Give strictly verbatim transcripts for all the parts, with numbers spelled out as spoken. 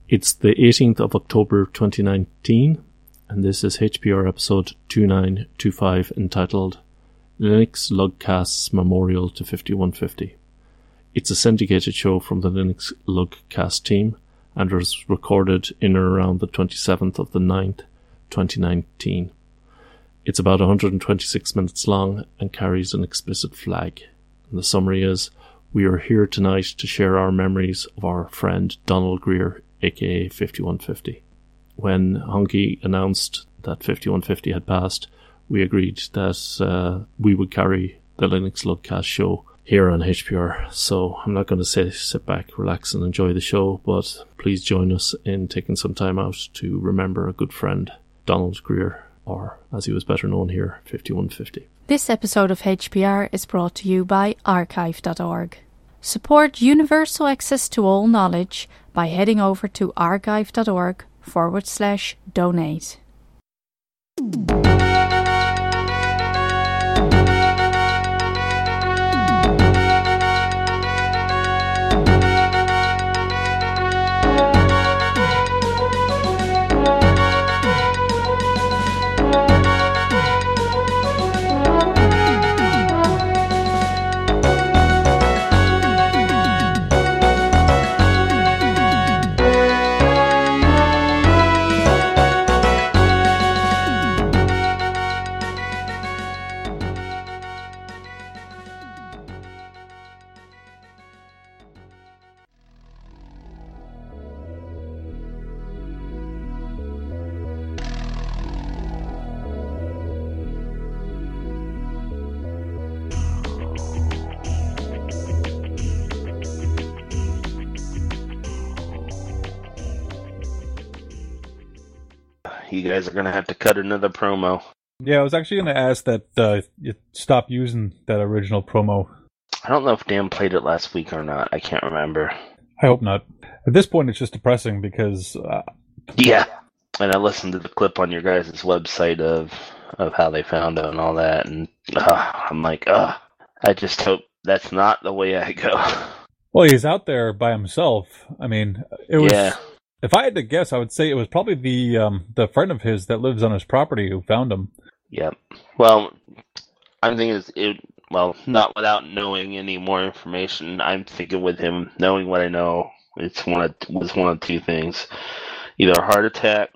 It's the eighteenth of October twenty nineteen, and this is H P R episode two nine two five entitled Linux Lugcast's Memorial to fifty-one fifty. It's a syndicated show from the Linux Lugcast team and was recorded in or around the twenty-seventh of the ninth, twenty nineteen. It's about one hundred twenty-six minutes long and carries an explicit flag. And the summary is, we are here tonight to share our memories of our friend Donald Greer, aka fifty-one fifty. When Honky announced that fifty-one fifty had passed, we agreed that uh, we would carry the Linux Lugcast show here on H P R. So I'm not going to say sit back, relax and enjoy the show, but please join us in taking some time out to remember a good friend, Donald Greer, or as he was better known here, fifty-one fifty. This episode of H P R is brought to you by archive dot org. Support universal access to all knowledge by heading over to archive dot org forward slash donate. You guys are going to have to cut another promo. Yeah, I was actually going to ask that uh, you stop using that original promo. I don't know if Dan played it last week or not. I can't remember. I hope not. At this point, it's just depressing because... Uh, yeah, and I listened to the clip on your guys' website of of how they found out and all that, and uh, I'm like, uh, I just hope that's not the way I go. Well, he's out there by himself. I mean, it was... Yeah. If I had to guess, I would say it was probably the um, the friend of his that lives on his property who found him. Yep. Well, I'm thinking it's, it. Well, not without knowing any more information. I'm thinking with him knowing what I know, it's one of was one of two things: either a heart attack,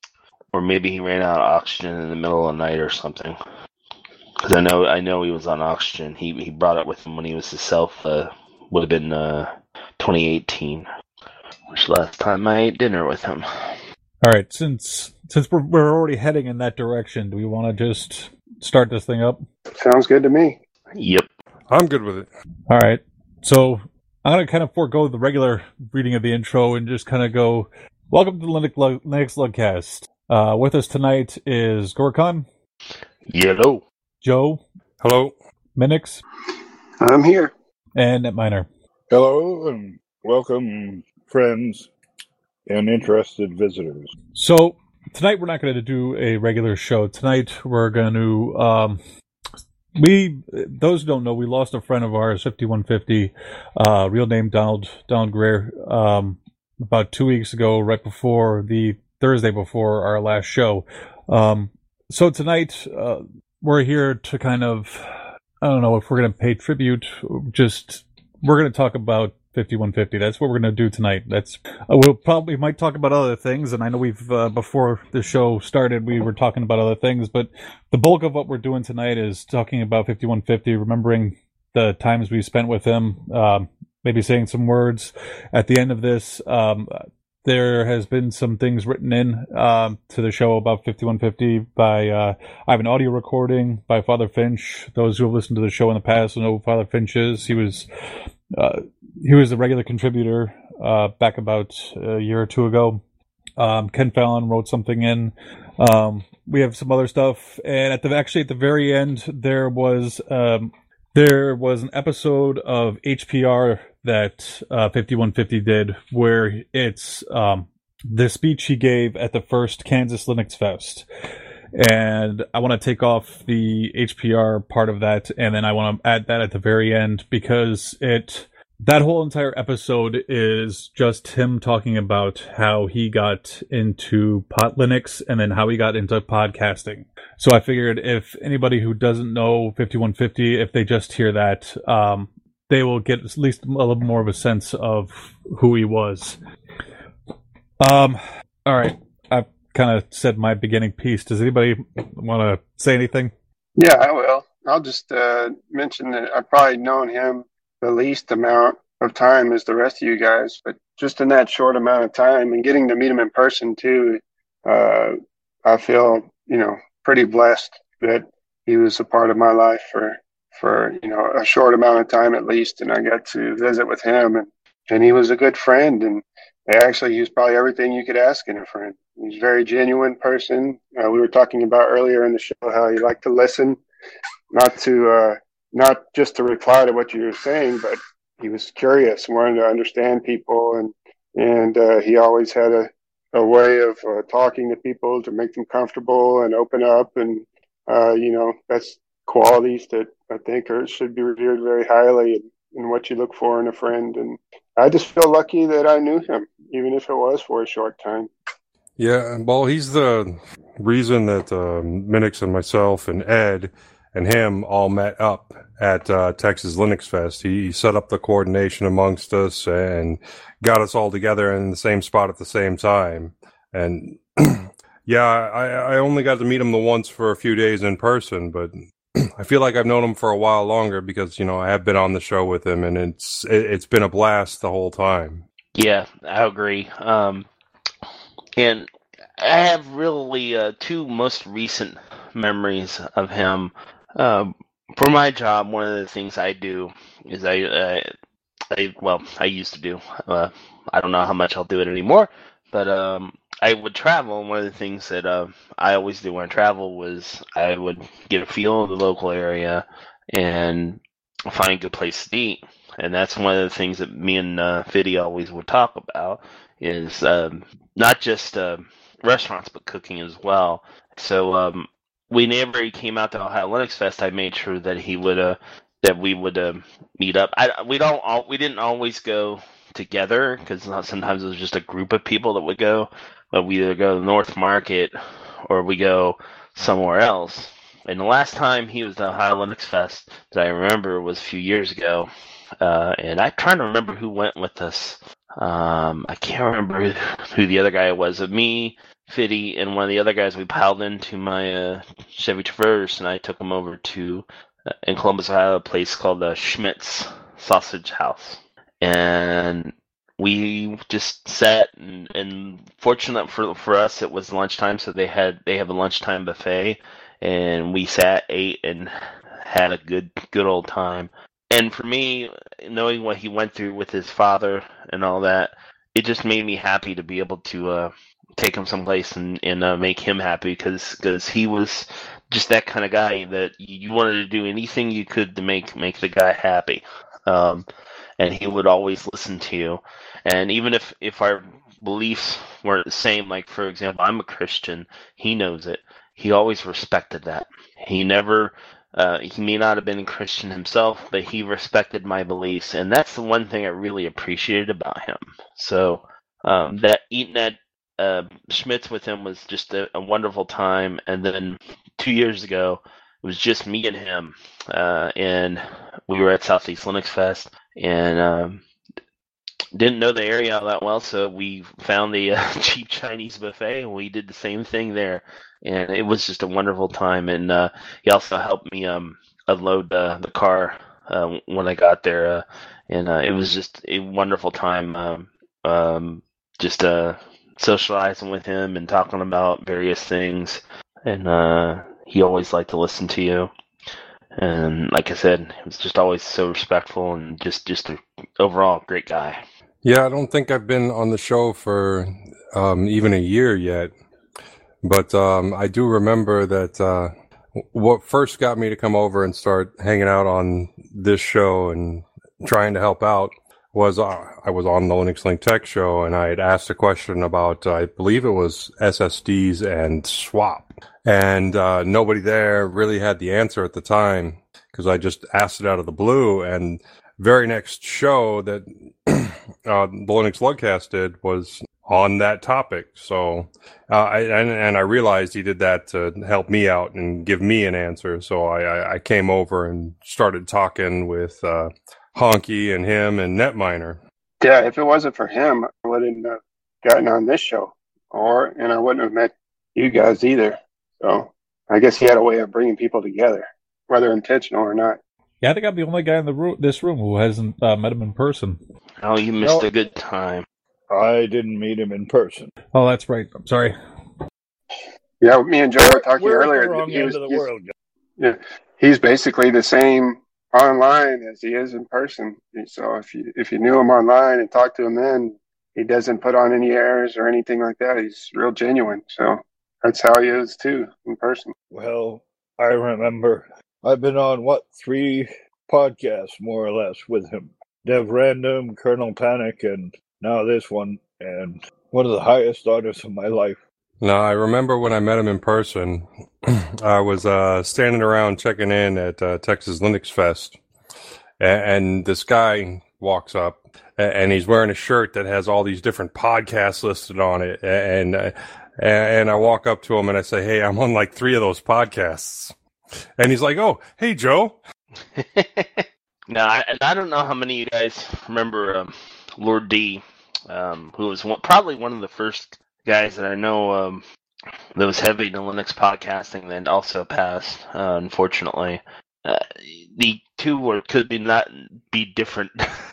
or maybe he ran out of oxygen in the middle of the night or something. Because I know I know he was on oxygen. He he brought it with him when he was himself. Uh, would have been uh, twenty eighteen. Which last time I ate dinner with him. All right, since since we're we're already heading in that direction, do we want to just start this thing up? Sounds good to me. Yep. I'm good with it. All right. So I'm going to kind of forego the regular reading of the intro and just kind of go, welcome to the Linux, Lug, Linux Lugcast. Uh, with us tonight is Gorkon. Hello. Joe. Hello. Minix. I'm here. And Netminer. Hello and welcome, friends and interested visitors. So tonight we're not going to do a regular show. Tonight we're going to um, we those who don't know, we lost a friend of ours, fifty-one fifty, uh, real name Donald Donald Greer, um, about two weeks ago, right before the Thursday before our last show. Um, so tonight uh, we're here to kind of, I don't know if we're going to pay tribute. Just we're going to talk about fifty-one fifty. That's what we're going to do tonight. That's uh, we'll probably might talk about other things, and I know we've uh, before the show started we were talking about other things, but the bulk of what we're doing tonight is talking about fifty-one fifty, remembering the times we spent with him, um, maybe saying some words at the end of this. Um, there has been some things written in um, to the show about fifty-one fifty by uh, I have an audio recording by Father Finch. Those who have listened to the show in the past will know who Father Finch is. He was uh, he was a regular contributor uh, back about a year or two ago. Um, Ken Fallon wrote something in. Um, we have some other stuff, and at the actually at the very end there was um, there was an episode of H P R that uh, fifty-one fifty did, where it's um, the speech he gave at the first Kansas Linux Fest. And I want to take off the H P R part of that, and then I want to add that at the very end because it that whole entire episode is just him talking about how he got into Pot Linux and then how he got into podcasting. So I figured if anybody who doesn't know fifty-one fifty, if they just hear that, um, they will get at least a little more of a sense of who he was. Um, all right. I've kind of said my beginning piece. Does anybody want to say anything? Yeah, I will. I'll just uh, mention that I've probably known him the least amount of time as the rest of you guys, but just in that short amount of time and getting to meet him in person too, uh, I feel, you know, pretty blessed that he was a part of my life for, for, you know, a short amount of time at least. And I got to visit with him, and, and he was a good friend. And actually, he was probably everything you could ask in a friend. He's a very genuine person. Uh, we were talking about earlier in the show how he liked to listen, not to, uh, not just to reply to what you were saying, but he was curious, wanted to understand people, and and uh, he always had a, a way of uh, talking to people to make them comfortable and open up, and uh, you know, that's qualities that I think are, should be revered very highly in, in what you look for in a friend. And I just feel lucky that I knew him, even if it was for a short time. Yeah, well, he's the reason that uh, Minix and myself and Ed and him all met up at uh, Texas Linux Fest. He set up the coordination amongst us and got us all together in the same spot at the same time. And yeah, I, I only got to meet him the once for a few days in person, but I feel like I've known him for a while longer because, you know, I have been on the show with him, and it's it, it's been a blast the whole time. Yeah, I agree. Um, and I have really uh, two most recent memories of him. Uh, for my job, one of the things I do is I, uh, I well, I used to do. Uh, I don't know how much I'll do it anymore, but um, I would travel. And one of the things that uh, I always do when I travel was I would get a feel of the local area and find a good place to eat. And that's one of the things that me and uh, Fiddy always would talk about is um, not just uh, restaurants, but cooking as well. So um, whenever he came out to Ohio Linux Fest, I made sure that he would uh, that we would uh, meet up. I we don't all, we didn't always go together because sometimes it was just a group of people that would go. But we either go to North Market or we go somewhere else. And the last time he was at Ohio Linux Fest that I remember was a few years ago. Uh, and I'm trying to remember who went with us. Um, I can't remember who the other guy was. Of me, Fiddy, and one of the other guys, we piled into my uh, Chevy Traverse, and I took him over to, uh, in Columbus, Ohio, a place called the Schmitz Sausage House. And we just sat, and, and fortunate for for us, it was lunchtime, so they had they have a lunchtime buffet, and we sat, ate, and had a good good old time. And for me, knowing what he went through with his father and all that, it just made me happy to be able to uh, take him someplace and, and uh, make him happy because because he was just that kind of guy that you wanted to do anything you could to make make the guy happy. Um, and he would always listen to you. And even if, if our beliefs weren't the same, like, for example, I'm a Christian, he knows it. He always respected that. He never... Uh, he may not have been a Christian himself, but he respected my beliefs, and that's the one thing I really appreciated about him. So um, that eating at uh, Schmitz with him was just a, a wonderful time. And then two years ago, it was just me and him, uh, and we were at Southeast Linux Fest, and um, didn't know the area all that well, so we found the uh, cheap Chinese buffet, and we did the same thing there. And it was just a wonderful time. And uh, he also helped me um, unload uh, the car uh, when I got there. Uh, and uh, it was just a wonderful time um, um, just uh, socializing with him and talking about various things. And uh, he always liked to listen to you. And like I said, he was just always so respectful and just, just an overall great guy. Yeah, I don't think I've been on the show for um, even a year yet. But um, I do remember that uh, what first got me to come over and start hanging out on this show and trying to help out was uh, I was on the Linux Link Tech show, and I had asked a question about, uh, I believe it was S S Ds and swap. And uh, nobody there really had the answer at the time because I just asked it out of the blue. And very next show that uh, the Linux Lugcast did was on that topic. So, uh, I, and, and I realized he did that to help me out and give me an answer. So I, I, I came over and started talking with uh, Honky and him and Netminer. Yeah, if it wasn't for him, I wouldn't have gotten on this show, or and I wouldn't have met you guys either. So I guess he had a way of bringing people together, whether intentional or not. Yeah, I think I'm the only guy in the room, this room who hasn't uh, met him in person. Oh, you missed No. a good time. I didn't meet him in person. Oh, that's right. I'm sorry. Yeah, me and Joe were talking We're at earlier. the wrong he end was, of the he's, world, guys. yeah, he's basically the same online as he is in person. So if you if you knew him online and talked to him then, he doesn't put on any airs or anything like that. He's real genuine. So that's how he is too in person. Well, I remember I've been on, what, three podcasts, more or less, with him. Dev Random, Colonel Panic, and now this one, and one of the highest honors of my life. No, I remember when I met him in person, I was uh, standing around checking in at uh, Texas Linux Fest, and, and this guy walks up, and he's wearing a shirt that has all these different podcasts listed on it, and uh, and I walk up to him and I say, "Hey, I'm on like three of those podcasts," and he's like, "Oh, hey, Joe." No, I, and I don't know how many of you guys remember um, Lord D, um, who was one, probably one of the first guys that I know um, that was heavy into Linux podcasting that also passed, uh, unfortunately. Uh, the two were could be not be different.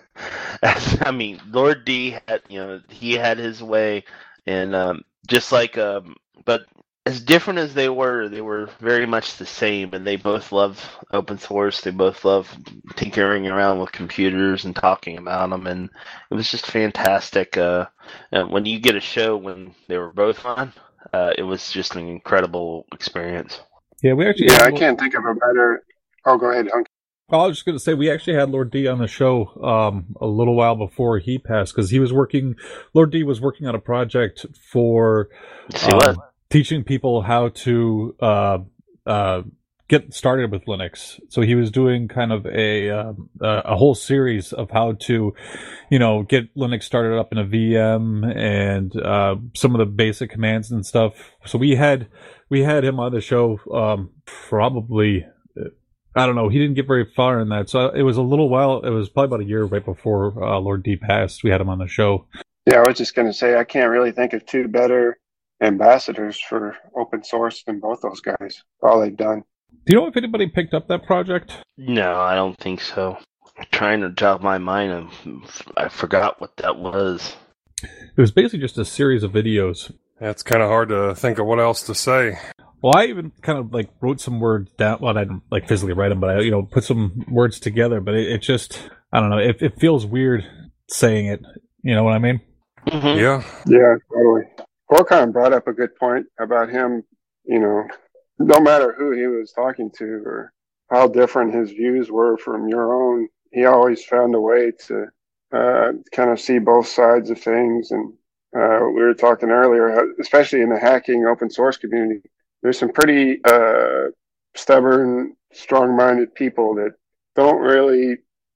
I mean, Lord D had, you know, he had his way, and um, just like, um, but as different as they were, they were very much the same, and they both love open source. They both love tinkering around with computers and talking about them, and it was just fantastic. Uh, when you get a show when they were both on, uh, it was just an incredible experience. Yeah, we actually. Yeah, had I can't think of a better. Oh, go ahead, Hunk. I was just going to say we actually had Lord D on the show um, a little while before he passed because he was working. Lord D was working on a project for See what? um, teaching people how to uh, uh, get started with Linux. So he was doing kind of a uh, a whole series of how to, you know, get Linux started up in a V M and uh, some of the basic commands and stuff. So we had we had him on the show um, probably. I don't know. He didn't get very far in that. So it was a little while. It was probably about a year right before uh, Lord D passed. We had him on the show. Yeah, I was just going to say I can't really think of two better ambassadors for open source than both those guys. All they've done. Do you know if anybody picked up that project? No, I don't think so. I'm trying to jog my mind, and I forgot what that was. It was basically just a series of videos. Yeah, it's kind of hard to think of what else to say. Well, I even kind of like wrote some words down. Well, I didn't like physically write them, but I, you know, put some words together. But it, it just, I don't know. It, it feels weird saying it. You know what I mean? Mm-hmm. Yeah. Yeah, totally. Orcon brought up a good point about him, you know, no matter who he was talking to or how different his views were from your own, he always found a way to uh, kind of see both sides of things. And uh, we were talking earlier, especially in the hacking open source community, there's some pretty uh, stubborn, strong-minded people that don't really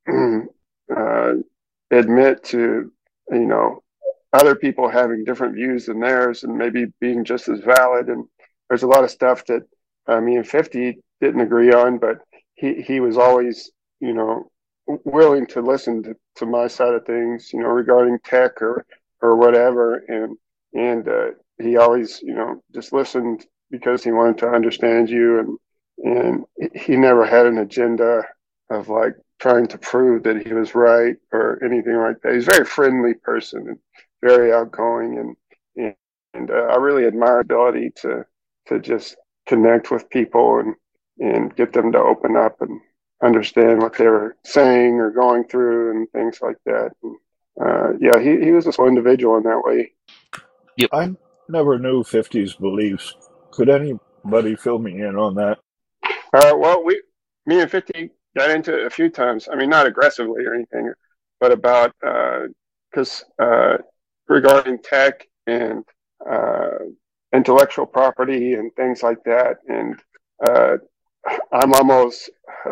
uh, admit to, you know, other people having different views than theirs and maybe being just as valid. And there's a lot of stuff that uh, me and fifty didn't agree on, but he, he was always, you know, willing to listen to, to my side of things, you know, regarding tech or, or whatever. And, and uh, he always, you know, just listened because he wanted to understand you. And, and he never had an agenda of like trying to prove that he was right or anything like that. He's a very friendly person and very outgoing. And, and, and uh, I really admire his ability to, to just connect with people and, and get them to open up and understand what they were saying or going through and things like that. And, uh, yeah, he, he was a slow individual in that way. Yep. I never knew fifty's beliefs. Could anybody fill me in on that? Uh, well, we, me and fifty got into it a few times. I mean, not aggressively or anything, but about, because uh, uh, regarding tech and uh, intellectual property and things like that. And uh, I'm almost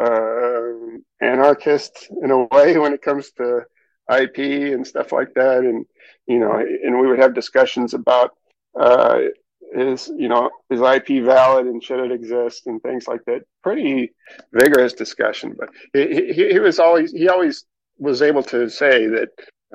uh, anarchist in a way when it comes to I P and stuff like that, and you know, and we would have discussions about uh, is you know is I P valid and should it exist and things like that. Pretty vigorous discussion, but he, he, he was always he always was able to say that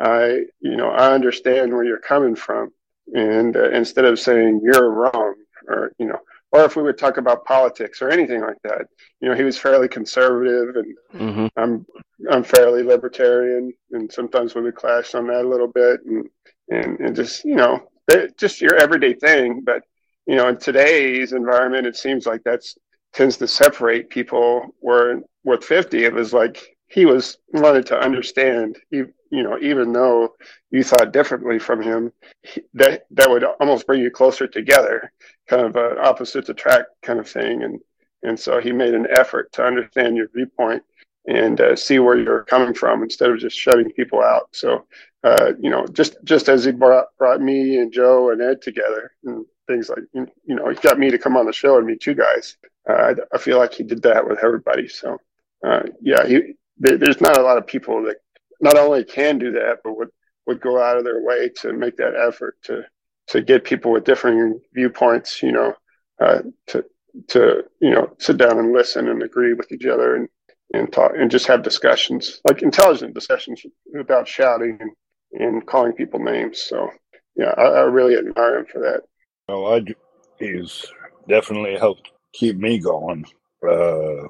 I you know I understand where you're coming from, and uh, instead of saying you're wrong or you know. Or if we would talk about politics or anything like that, you know, he was fairly conservative, and mm-hmm. I'm I'm fairly libertarian, and sometimes we would clash on that a little bit, and and, and just you know, just your everyday thing. But you know, in today's environment, it seems like that's tends to separate people. Where with fifty, it was like he was wanted to understand, you, you know, even though you thought differently from him, that that would almost bring you closer together. Kind of an opposites attract kind of thing, and and so he made an effort to understand your viewpoint and uh, see where you're coming from instead of just shutting people out. So uh, you know, just just as he brought brought me and Joe and Ed together and things like you know, he got me to come on the show and meet you guys. Uh, I, I feel like he did that with everybody. So uh, yeah, he, there's not a lot of people that not only can do that, but would would go out of their way to make that effort to. to get people with differing viewpoints, you know, uh, to, to, you know, sit down and listen and agree with each other and, and talk and just have discussions, like intelligent discussions without shouting and, and calling people names. So, yeah, I, I really admire him for that. Well, I, he's definitely helped keep me going. Uh,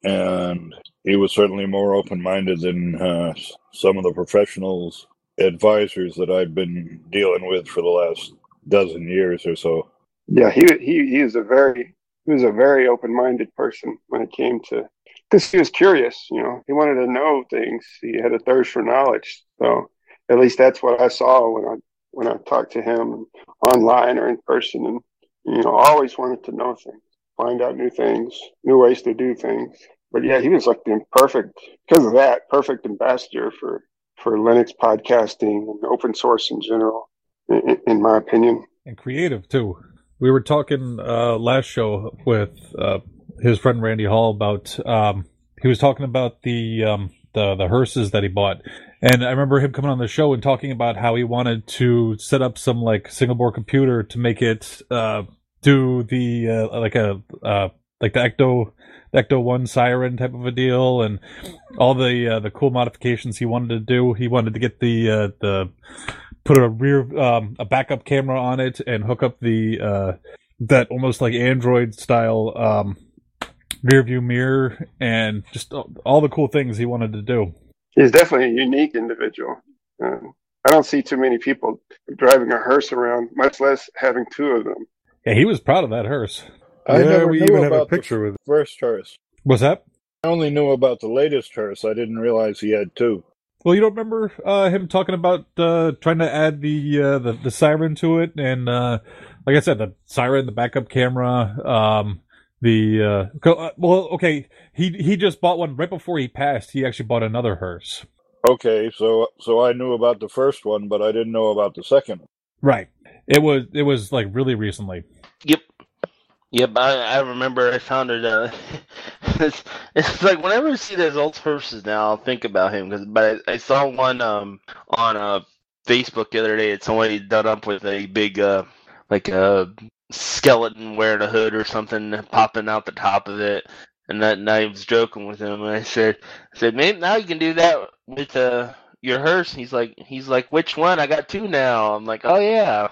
and he was certainly more open-minded than uh, some of the professionals, advisors that I've been dealing with for the last dozen years or so. Yeah, he he he was a very he was a very open-minded person when it came to, because he was curious, you know, he wanted to know things. He had a thirst for knowledge. So at least that's what I saw when I when I talked to him online or in person, and you know, I always wanted to know things, find out new things, new ways to do things. But yeah, he was like the perfect, because of that, perfect ambassador for for Linux podcasting and open source in general. In, in my opinion. And creative, too. We were talking uh, last show with uh, his friend Randy Hall about, um, he was talking about the, um, the the hearses that he bought. And I remember him coming on the show and talking about how he wanted to set up some, like, single-board computer to make it uh, do the, uh, like a, uh, like the Ecto, the Ecto one siren type of a deal, and all the uh, the cool modifications he wanted to do. He wanted to get the, uh, the, put a rear, um, a backup camera on it and hook up the, uh, that almost like Android style, um, rear view mirror and just all the cool things he wanted to do. He's definitely a unique individual. Uh, I don't see too many people driving a hearse around, much less having two of them. Yeah, he was proud of that hearse. I yeah, never we knew even have about a picture the with it. First hearse. What's that? I only knew about the latest hearse. I didn't realize he had two. Well, you don't remember uh, him talking about uh, trying to add the, uh, the the siren to it, and uh, like I said, the siren, the backup camera, um, the uh, well, okay, he he just bought one right before he passed. He actually bought another hearse. Okay, so so I knew about the first one, but I didn't know about the second one. Right. It was it was like really recently. Yep. Yep, I, I remember I found it. Uh, it's, it's like whenever I see those old hearses now, I'll think about him. Cause, but I, I saw one um, on uh, Facebook the other day. It's somebody done up with a big, uh, like a skeleton wearing a hood or something popping out the top of it. And that and I was joking with him. And I said, I said, maybe now you can do that with uh, your hearse. And he's like, he's like, which one? I got two now. I'm like, oh yeah.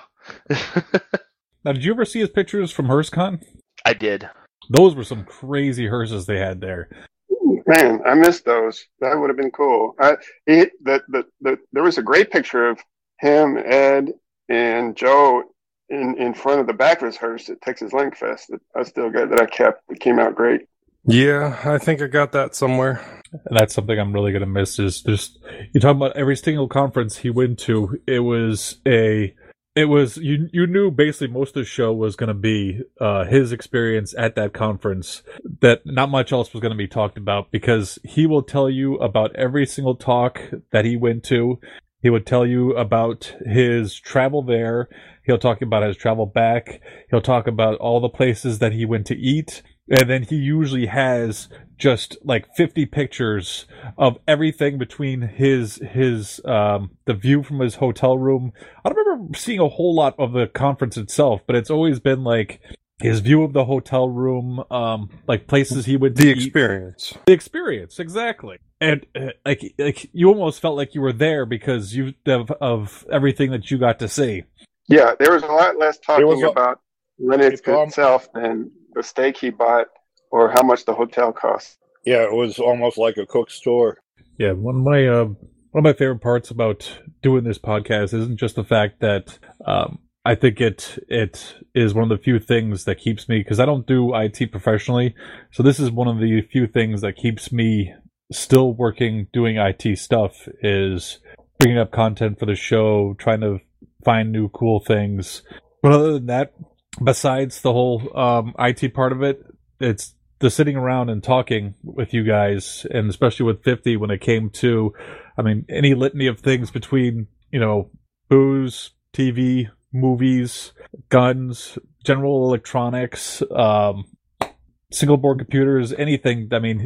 Now, did you ever see his pictures from HearseCon? I did. Those were some crazy hearses they had there. Man, I missed those. That would have been cool. I, he, the, the, the, there was a great picture of him, Ed, and Joe in, in front of the back of his hearse at Texas Link Fest that I still got, that I kept. It came out great. Yeah, I think I got that somewhere. And that's something I'm really going to miss is just, you talk about every single conference he went to, it was a... It was, you you knew basically most of the show was going to be uh, his experience at that conference, that not much else was going to be talked about, because he will tell you about every single talk that he went to. He would tell you about his travel there. He'll talk about his travel back. He'll talk about all the places that he went to eat. And then he usually has just like fifty pictures of everything between his his um the view from his hotel room. I don't remember seeing a whole lot of the conference itself, but it's always been like his view of the hotel room, um, like places he would The eat. experience. The experience, exactly. And uh, like like you almost felt like you were there because you of, of everything that you got to see. Yeah, there was a lot less talking was a- about Linux It's al- itself than the steak he bought or how much the hotel cost. Yeah, it was almost like a cook store. Yeah, one of my uh, one of my favorite parts about doing this podcast isn't just the fact that um, I think it it is one of the few things that keeps me, because I don't do I T professionally, so this is one of the few things that keeps me still working doing I T stuff, is bringing up content for the show, trying to find new cool things. But other than that, besides the whole um, I T part of it, it's the sitting around and talking with you guys, and especially with fifty when it came to, I mean, any litany of things between, you know, booze, T V, movies, guns, general electronics, um, single board computers, anything. I mean,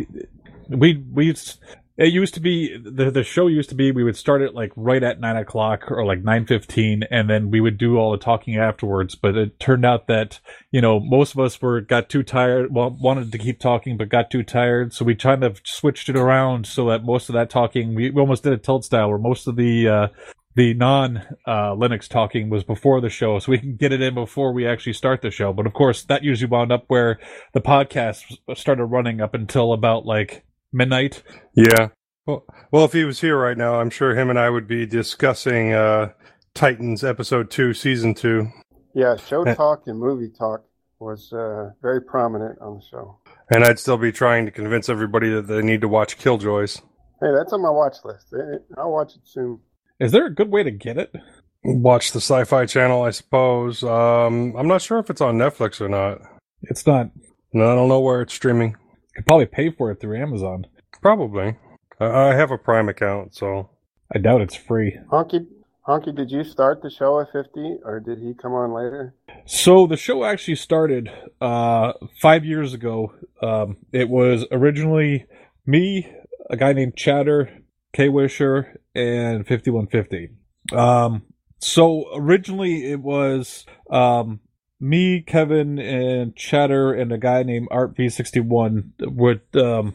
we we it used to be the the show used to be we would start it like right at nine o'clock or like nine fifteen, and then we would do all the talking afterwards. But it turned out that, you know, most of us were got too tired, well, wanted to keep talking but got too tired, so we kind of switched it around so that most of that talking, we, we almost did a tilt style where most of the uh, the non uh, Linux talking was before the show, so we can get it in before we actually start the show. But of course, that usually wound up where the podcast started running up until about like midnight. Yeah. Well, well, if he was here right now, I'm sure him and I would be discussing uh, Titans episode two, season two. Yeah, show talk and movie talk was uh, very prominent on the show. And I'd still be trying to convince everybody that they need to watch Killjoys. Hey, that's on my watch list. I'll watch it soon. Is there a good way to get it? Watch the Sci-Fi Channel, I suppose. Um, I'm not sure if it's on Netflix or not. It's not. No, I don't know where it's streaming. You could probably pay for it through Amazon. Probably. I have a Prime account, so I doubt it's free. Honky, Honky, did you start the show at fifty, or did he come on later? So the show actually started uh, five years ago. Um, it was originally me, a guy named Chatter, K Wisher, and fifty-one fifty. Um, so originally it was um, me, Kevin, and Chatter, and a guy named Art V sixty-one would um,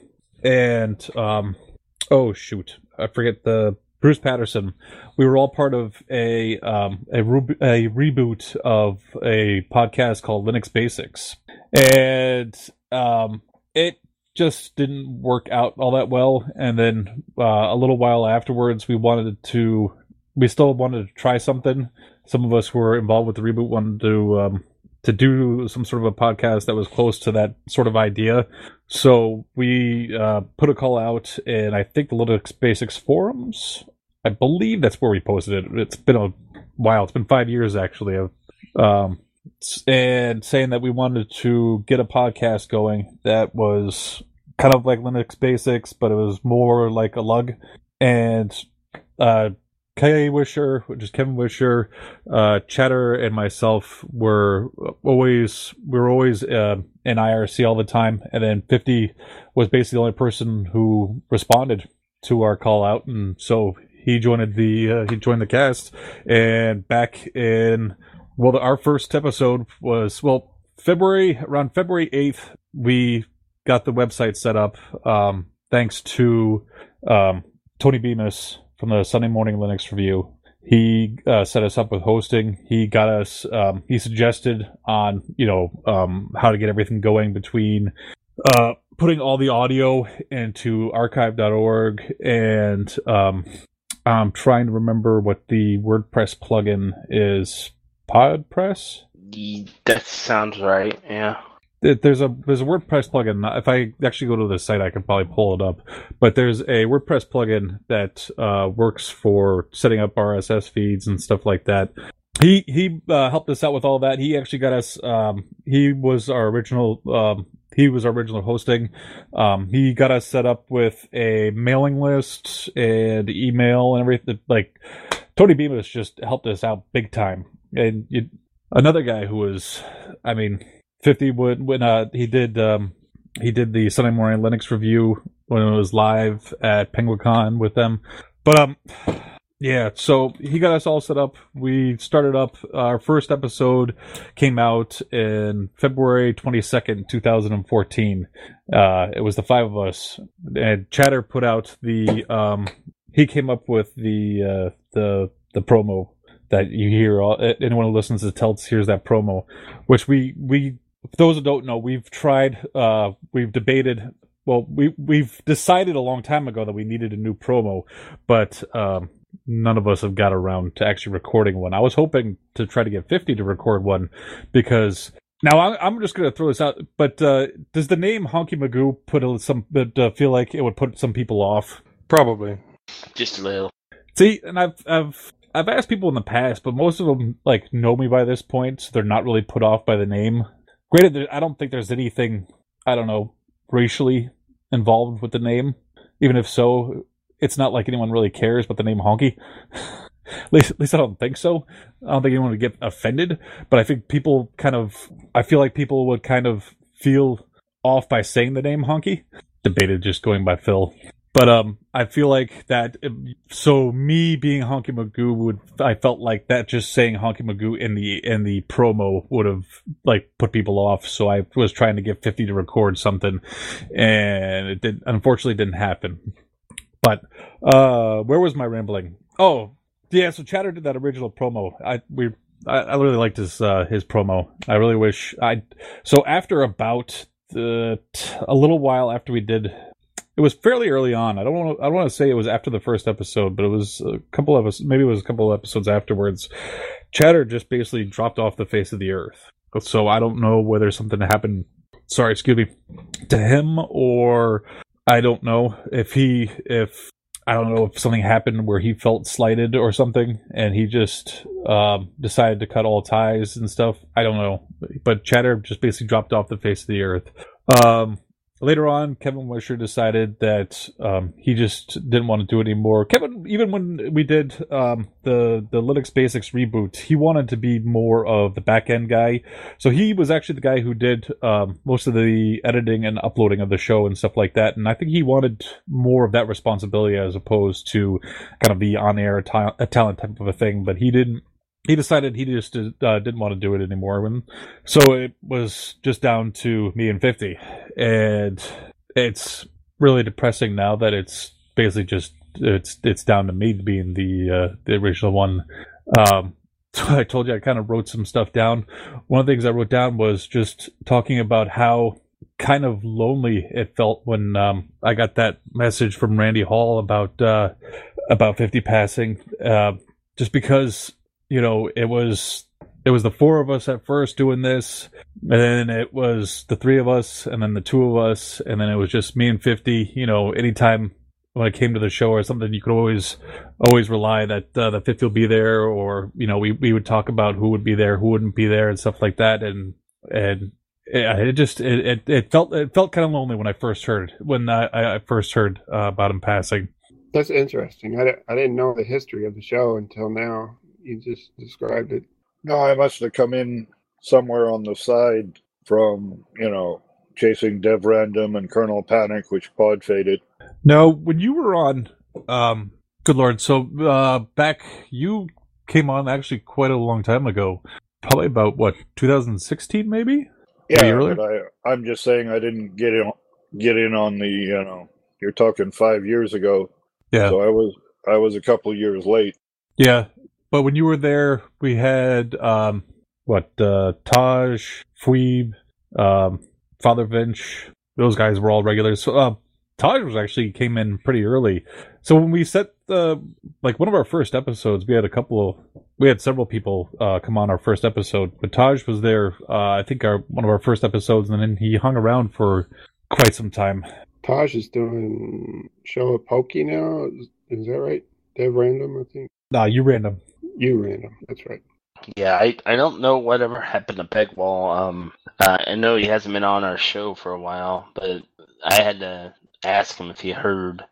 and um, oh shoot, I forget the Bruce Patterson. We were all part of a um, a, re- a reboot of a podcast called Linux Basics, and um, it just didn't work out all that well. And then uh, a little while afterwards, we wanted to, we still wanted to try something. Some of us who were involved with the reboot wanted to um, to do some sort of a podcast that was close to that sort of idea. So we uh, put a call out, and I think the Linux Basics forums, I believe that's where we posted it. It's been a while. It's been five years, actually. Of, um, and saying that we wanted to get a podcast going that was kind of like Linux Basics, but it was more like a lug. And uh, K Wisher, which is Kevin Wisher, uh, Chatter, and myself were always we were always uh, in I R C all the time. And then fifty was basically the only person who responded to our call out, and so he joined the uh, he joined the cast. And back in well, the, our first episode was well February around February eighth. We got the website set up um, thanks to um, Tony Bemis from the Sunday Morning Linux Review. He uh, set us up with hosting. He got us. Um, he suggested on you know um, how to get everything going between uh, putting all the audio into archive dot org, and um, I'm trying to remember what the WordPress plugin is. PodPress? That sounds right. Yeah. There's a there's a WordPress plugin. If I actually go to the site, I can probably pull it up. But there's a WordPress plugin that uh, works for setting up R S S feeds and stuff like that. He he uh, helped us out with all that. He actually got us. Um, he was our original. Um, he was our original hosting. Um, he got us set up with a mailing list and email and everything. Like Tony Bemis just helped us out big time. And you, another guy who was, I mean. fifty would when uh, he did um, he did the Sunday Morning Linux review when it was live at PenguinCon with them. But um, yeah, so he got us all set up. We started up. Our first episode came out in February twenty-second, twenty fourteen. Uh, it was the five of us, and Chatter put out the. Um, he came up with the uh, the the promo that you hear. All, anyone who listens to Telts hears that promo, which we we. For those who don't know, we've tried. Uh, we've debated. Well, we we've decided a long time ago that we needed a new promo, but. Um, None of us have got around to actually recording one. I was hoping to try to get fifty to record one because now I'm just going to throw this out. But uh, does the name Honky Magoo put a, some uh, feel like it would put some people off? Probably, just a little. See, and I've I've I've asked people in the past, but most of them like know me by this point, so they're not really put off by the name. Granted, I don't think there's anything I don't know racially involved with the name. Even if so. It's not like anyone really cares about the name Honky. at, least, at least I don't think so. I don't think anyone would get offended. But I think people kind of... I feel like people would kind of feel off by saying the name Honky. Debated just going by Phil. But um, I feel like that... So me being Honky Magoo, would I felt like that just saying Honky Magoo in the in the promo would have like put people off. So I was trying to get fifty to record something. And it did, unfortunately didn't happen. But uh, where was my rambling? Oh, yeah. So Chatter did that original promo. I we I, I really liked his uh, his promo. I really wish I. So after about the, a little while after we did, it was fairly early on. I don't want to I don't want to say it was after the first episode, but it was a couple of us. Maybe it was a couple of episodes afterwards. Chatter just basically dropped off the face of the earth. So I don't know whether something happened. Sorry, excuse me, to him or. I don't know if he, if, I don't know if something happened where he felt slighted or something and he just um, decided to cut all ties and stuff. I don't know. But Chatter just basically dropped off the face of the earth. Um, later on, Kevin Wisher decided that um, he just didn't want to do it anymore. Kevin, even when we did um, the, the Linux Basics reboot, he wanted to be more of the back-end guy. So he was actually the guy who did um, most of the editing and uploading of the show and stuff like that. And I think he wanted more of that responsibility as opposed to kind of the on-air ta- talent type of a thing. But he didn't. He decided he just uh, didn't want to do it anymore. And so it was just down to me and fifty. And it's really depressing now that it's basically just, it's it's down to me being the uh, the original one. Um, so I told you I kind of wrote some stuff down. One of the things I wrote down was just talking about how kind of lonely it felt when um, I got that message from Randy Hall about, uh, about fifty passing. Uh, just because... You know, it was it was the four of us at first doing this, and then it was the three of us, and then the two of us, and then it was just me and fifty. You know, anytime when it came to the show or something, you could always always rely that uh, the fifty will be there, or you know, we, we would talk about who would be there, who wouldn't be there, and stuff like that. And and it, it just it, it it felt it felt kind of lonely when I first heard when I, I first heard uh, about him passing. That's interesting. I, I didn't know the history of the show until now. You just described it. No, I must have come in somewhere on the side from, you know, chasing Dev Random and Colonel Panic, which pod faded. No, when you were on, um, good Lord, so uh, back, you came on actually quite a long time ago. Probably about, what, two thousand sixteen maybe? Yeah, but I, I'm just saying I didn't get in, get in on the, you know, you're talking five years ago. Yeah. So I was, I was a couple years late. Yeah. But when you were there, we had, um, what, uh, Taj, Phoebe, um, Father Vinch, those guys were all regulars. So, uh, Taj was actually came in pretty early. So when we set the, like one of our first episodes, we had a couple of, we had several people, uh, come on our first episode, but Taj was there, uh, I think our, one of our first episodes, and then he hung around for quite some time. Taj is doing show at Pokey now. Is, is that right? Dev Random, I think. Nah, you random. You random. That's right. Yeah, I, I don't know whatever happened to Pegwall. Um, uh, I know he hasn't been on our show for a while, but I had to ask him if he heard,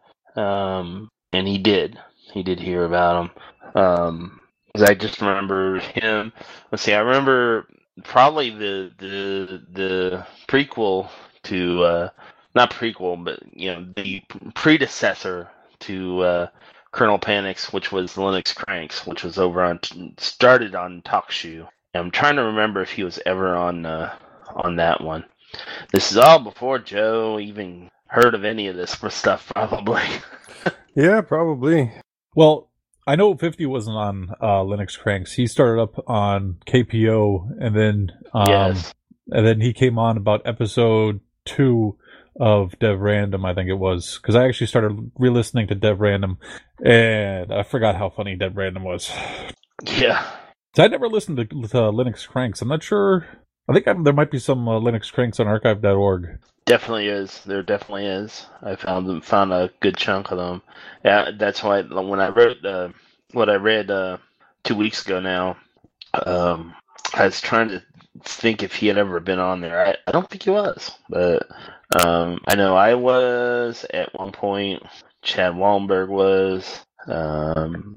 um, and he did. He did hear about him. Um, 'cause I just remember him. Let's see, I remember probably the the the prequel to uh, not prequel, but you know the predecessor to uh, Colonel Panic's, which was Linux Cranks, which was over on started on TalkShoe. And I'm trying to remember if he was ever on uh, on that one. This is all before Joe even heard of any of this stuff, probably. Yeah, probably. Well, I know fifty wasn't on uh, Linux Cranks. He started up on K P O, and then um, Yes. and then he came on about episode two of Dev Random, I think it was, because I actually started re-listening to Dev Random, and I forgot how funny Dev Random was. Yeah. So I never listened to, to Linux Cranks. I'm not sure. I think I, there might be some uh, Linux Cranks on archive dot org. Definitely is. There definitely is. I found them, found a good chunk of them. Yeah, that's why when I wrote uh, what I read uh, two weeks ago now, um, I was trying to think if he had ever been on there. I, I don't think he was, but um, I know I was at one point. Chad Wallenberg was. Um,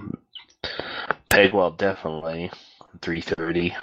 Pegwell definitely. three thirty.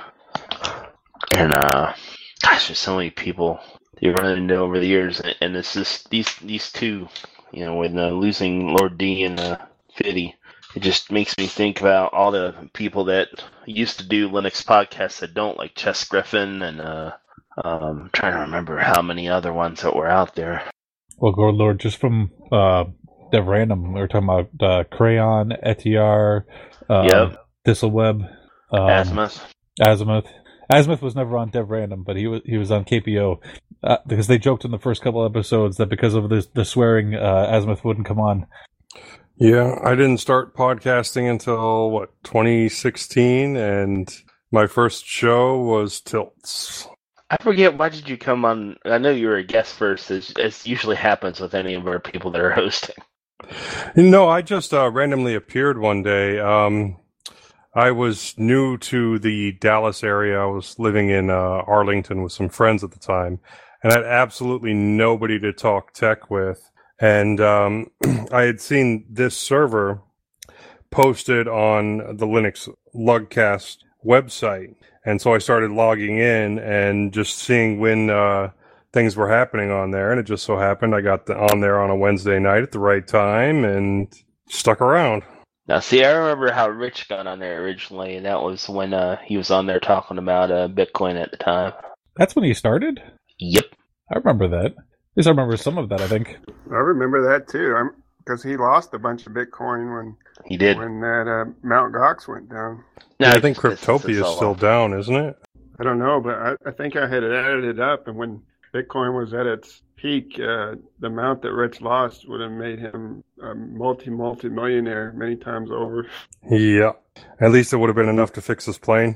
And uh, gosh, there's so many people you run into over the years, and it's just these these two, you know, with uh, losing Lord D and uh, Fiddy, it just makes me think about all the people that used to do Linux podcasts that don't, like Chess Griffin, and uh, um, I'm trying to remember how many other ones that were out there. Well, good Lord, just from uh, Dev Random, we were talking about uh, Crayon, Etiar, uh, Yep. Thistleweb, um, Azimuth. Azimuth. Azimuth was never on Dev Random, but he was he was on K P O uh, because they joked in the first couple episodes that because of the the swearing, uh, Azimuth wouldn't come on. Yeah, I didn't start podcasting until, what, twenty sixteen, and my first show was Tilts. I forget, why did you come on? I know you were a guest first, as, as usually happens with any of our people that are hosting. No, I just uh, randomly appeared one day. Um, I was new to the Dallas area. I was living in uh, Arlington with some friends at the time, and I had absolutely nobody to talk tech with. And um, I had seen this server posted on the Linux Lugcast website. And so I started logging in and just seeing when uh, things were happening on there. And it just so happened I got the, on there on a Wednesday night at the right time and stuck around. Now, see, I remember how Rich got on there originally, and that was when uh, he was on there talking about uh, Bitcoin at the time. That's when he started? Yep. I remember that. At least I remember some of that, I think. I remember that too. I'm because he lost a bunch of Bitcoin when He did. when that uh, Mount Gox went down. No, Yeah, I it think just- it's- Cryptopia it's is all still off. down, isn't it? I don't know, but I, I think I had it added it up, and when Bitcoin was at its peak, uh, the amount that Rich lost would have made him a multi multi millionaire many times over. Yeah. At least it would have been enough to fix his plane.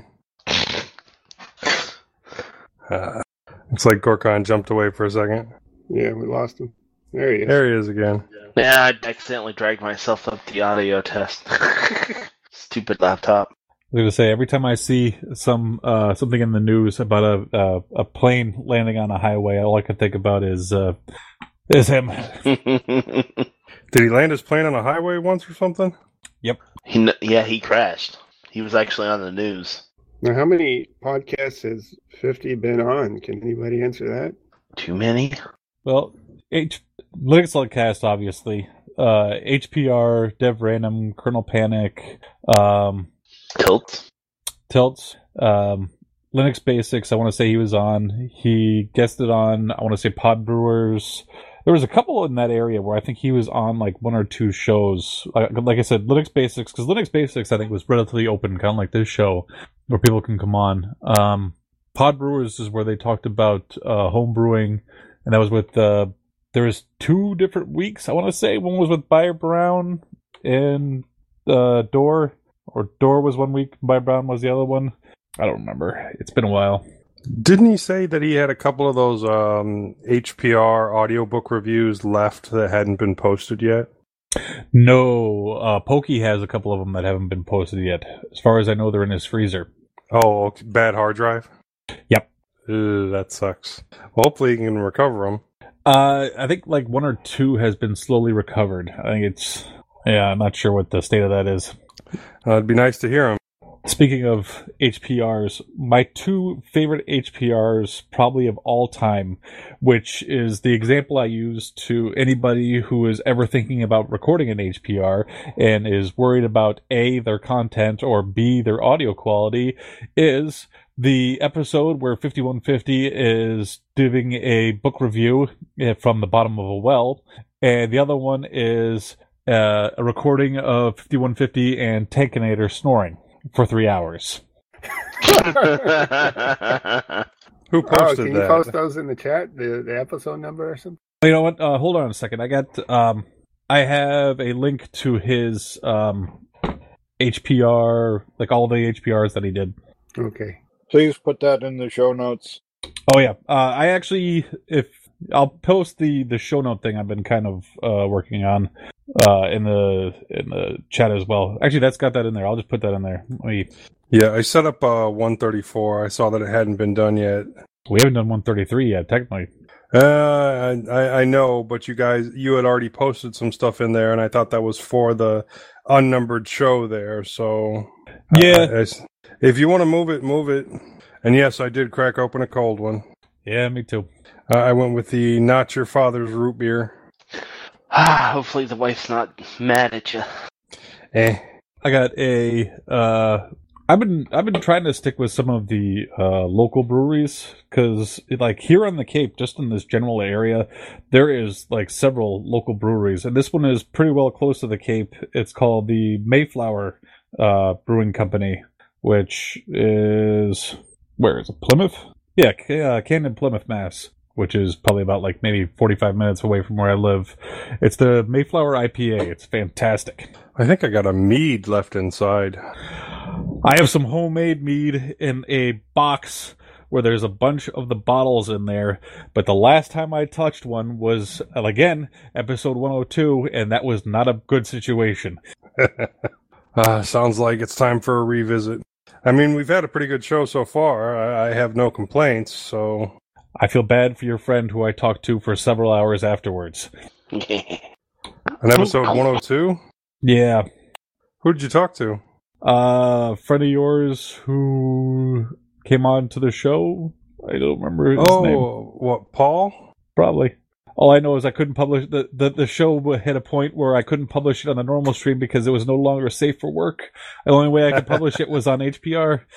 Uh, looks like Gorkon jumped away for a second. Yeah, we lost him. There he is. There he is again. Yeah, I accidentally dragged myself up the audio test. Stupid laptop. I was going to say, every time I see some uh, something in the news about a uh, a plane landing on a highway, all I can think about is uh, is him. Did he land his plane on a highway once or something? he, kn- yeah, he crashed. He was actually on the news. Now, how many podcasts has fifty been on? Can anybody answer that? Too many? Well, H- Linux Lugcast, obviously. Uh, H P R, Dev Random, Colonel Panic, um, Tilt? Tilts, um, Linux Basics. I want to say he was on. He guested on, I want to say, Pod Brewers. There was a couple in that area where I think he was on like one or two shows. Like, like I said, Linux Basics, because Linux Basics I think was relatively open, kind of like this show, where people can come on. Um, Pod Brewers is where they talked about uh, home brewing, and that was with uh, there was two different weeks. I want to say one was with Buyer Brown and uh, Door, or Door was one week, Buyer Brown was the other one. I don't remember. It's been a while. Didn't he say that he had a couple of those um, H P R audiobook reviews left that hadn't been posted yet? No, uh, Pokey has a couple of them that haven't been posted yet. As far as I know, they're in his freezer. Oh, okay. Bad hard drive? Yep. Ugh, that sucks. Well, hopefully he can recover them. Uh, I think like one or two has been slowly recovered. I think it's, yeah, I'm not sure what the state of that is. Uh, it'd be nice to hear him. Speaking of H P Rs, my two favorite H P Rs probably of all time, which is the example I use to anybody who is ever thinking about recording an H P R and is worried about A, their content, or B, their audio quality, is the episode where fifty-one fifty is doing a book review from the bottom of a well, and the other one is uh, a recording of fifty-one fifty and Tankinator snoring for three hours. Who Oh, posted can you that? post those in the chat, the, the episode number or something? You know what? Uh, hold on a second. I got. Um, I have a link to his um, H P R, like all the H P Rs that he did. Okay. Please put that in the show notes. Oh yeah. Uh, I actually, if I'll post the, the show note thing I've been kind of uh, working on uh, in the in the chat as well. Actually, that's got that in there. I'll just put that in there. Let me, Yeah, I set up uh, one thirty-four. I saw that it hadn't been done yet. we haven't done one thirty-three yet, technically. Uh, I, I know, but you guys, you had already posted some stuff in there, and I thought that was for the unnumbered show there. So Yeah. I- I- if you want to move it, move it. And yes, I did crack open a cold one. Yeah, me too. Uh, I went with the Not Your Father's root beer. Ah, hopefully the wife's not mad at you. Eh. I got a. Uh, I've been I've been trying to stick with some of the uh, local breweries because, like, here on the Cape, just in this general area, there is like several local breweries, and this one is pretty well close to the Cape. It's called the Mayflower uh, Brewing Company, which is where is it? Plymouth? Yeah, uh, Camden, Plymouth, Mass. Which is probably about like maybe forty-five minutes away from where I live. It's the Mayflower I P A. It's fantastic. I think I got a mead left inside. I have some homemade mead in a box where there's a bunch of the bottles in there. But the last time I touched one was, again, episode one oh two, and that was not a good situation. uh, sounds like it's time for a revisit. I mean, we've had a pretty good show so far. I, I have no complaints, so... I feel bad for your friend who I talked to for several hours afterwards. An episode one oh two? Yeah. Who did you talk to? Uh, a friend of yours who came on to the show. I don't remember his oh, name. what, Paul? Probably. All I know is I couldn't publish the, the the show hit a point where I couldn't publish it on the normal stream because it was no longer safe for work. The only way I could publish it was on H P R.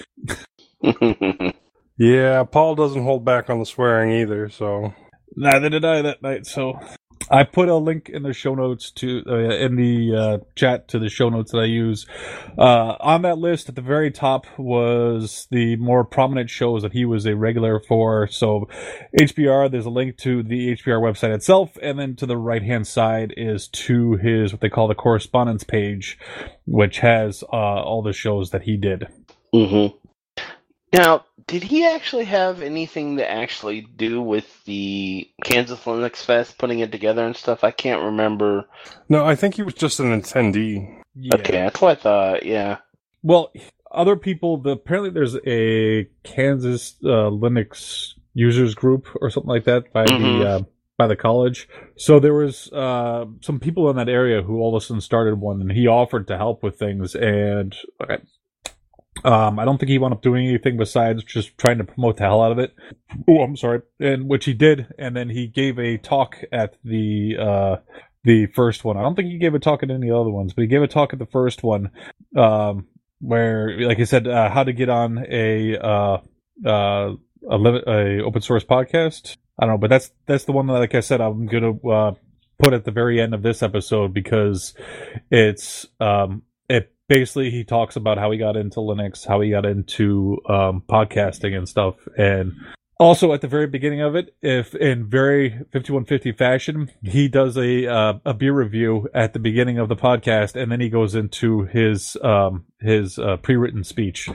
Yeah, Paul doesn't hold back on the swearing either, so... Neither did I that night, so... I put a link in the show notes to, uh, in the uh, chat to the show notes that I use. Uh, on that list, at the very top was the more prominent shows that he was a regular for. So H P R, there's a link to the H P R website itself, and then to the right-hand side is to his, what they call the correspondence page, which has uh, all the shows that he did. Mm-hmm. Now, did he actually have anything to actually do with the Kansas Linux Fest, putting it together and stuff? I can't remember. No, I think he was just an attendee. Yeah. Okay, that's what I thought, yeah. Well, other people, the, apparently there's a Kansas uh, Linux users group or something like that by Mhm. the uh, by the college. So there was uh, some people in that area who all of a sudden started one, and he offered to help with things. And okay, um, I don't think he wound up doing anything besides just trying to promote the hell out of it. Oh, I'm sorry, and which he did. And then he gave a talk at the uh, the first one. I don't think he gave a talk at any other ones, but he gave a talk at the first one. Um, where, like I said, uh, how to get on a uh, uh, a, li- a open source podcast. I don't know, but that's that's the one that, like I said, I'm gonna uh, put at the very end of this episode because it's um, it basically he talks about how he got into Linux, how he got into um, podcasting and stuff, and also at the very beginning of it, if in very fifty-one fifty fashion, he does a uh, a beer review at the beginning of the podcast, and then he goes into his um, his uh, pre-written speech.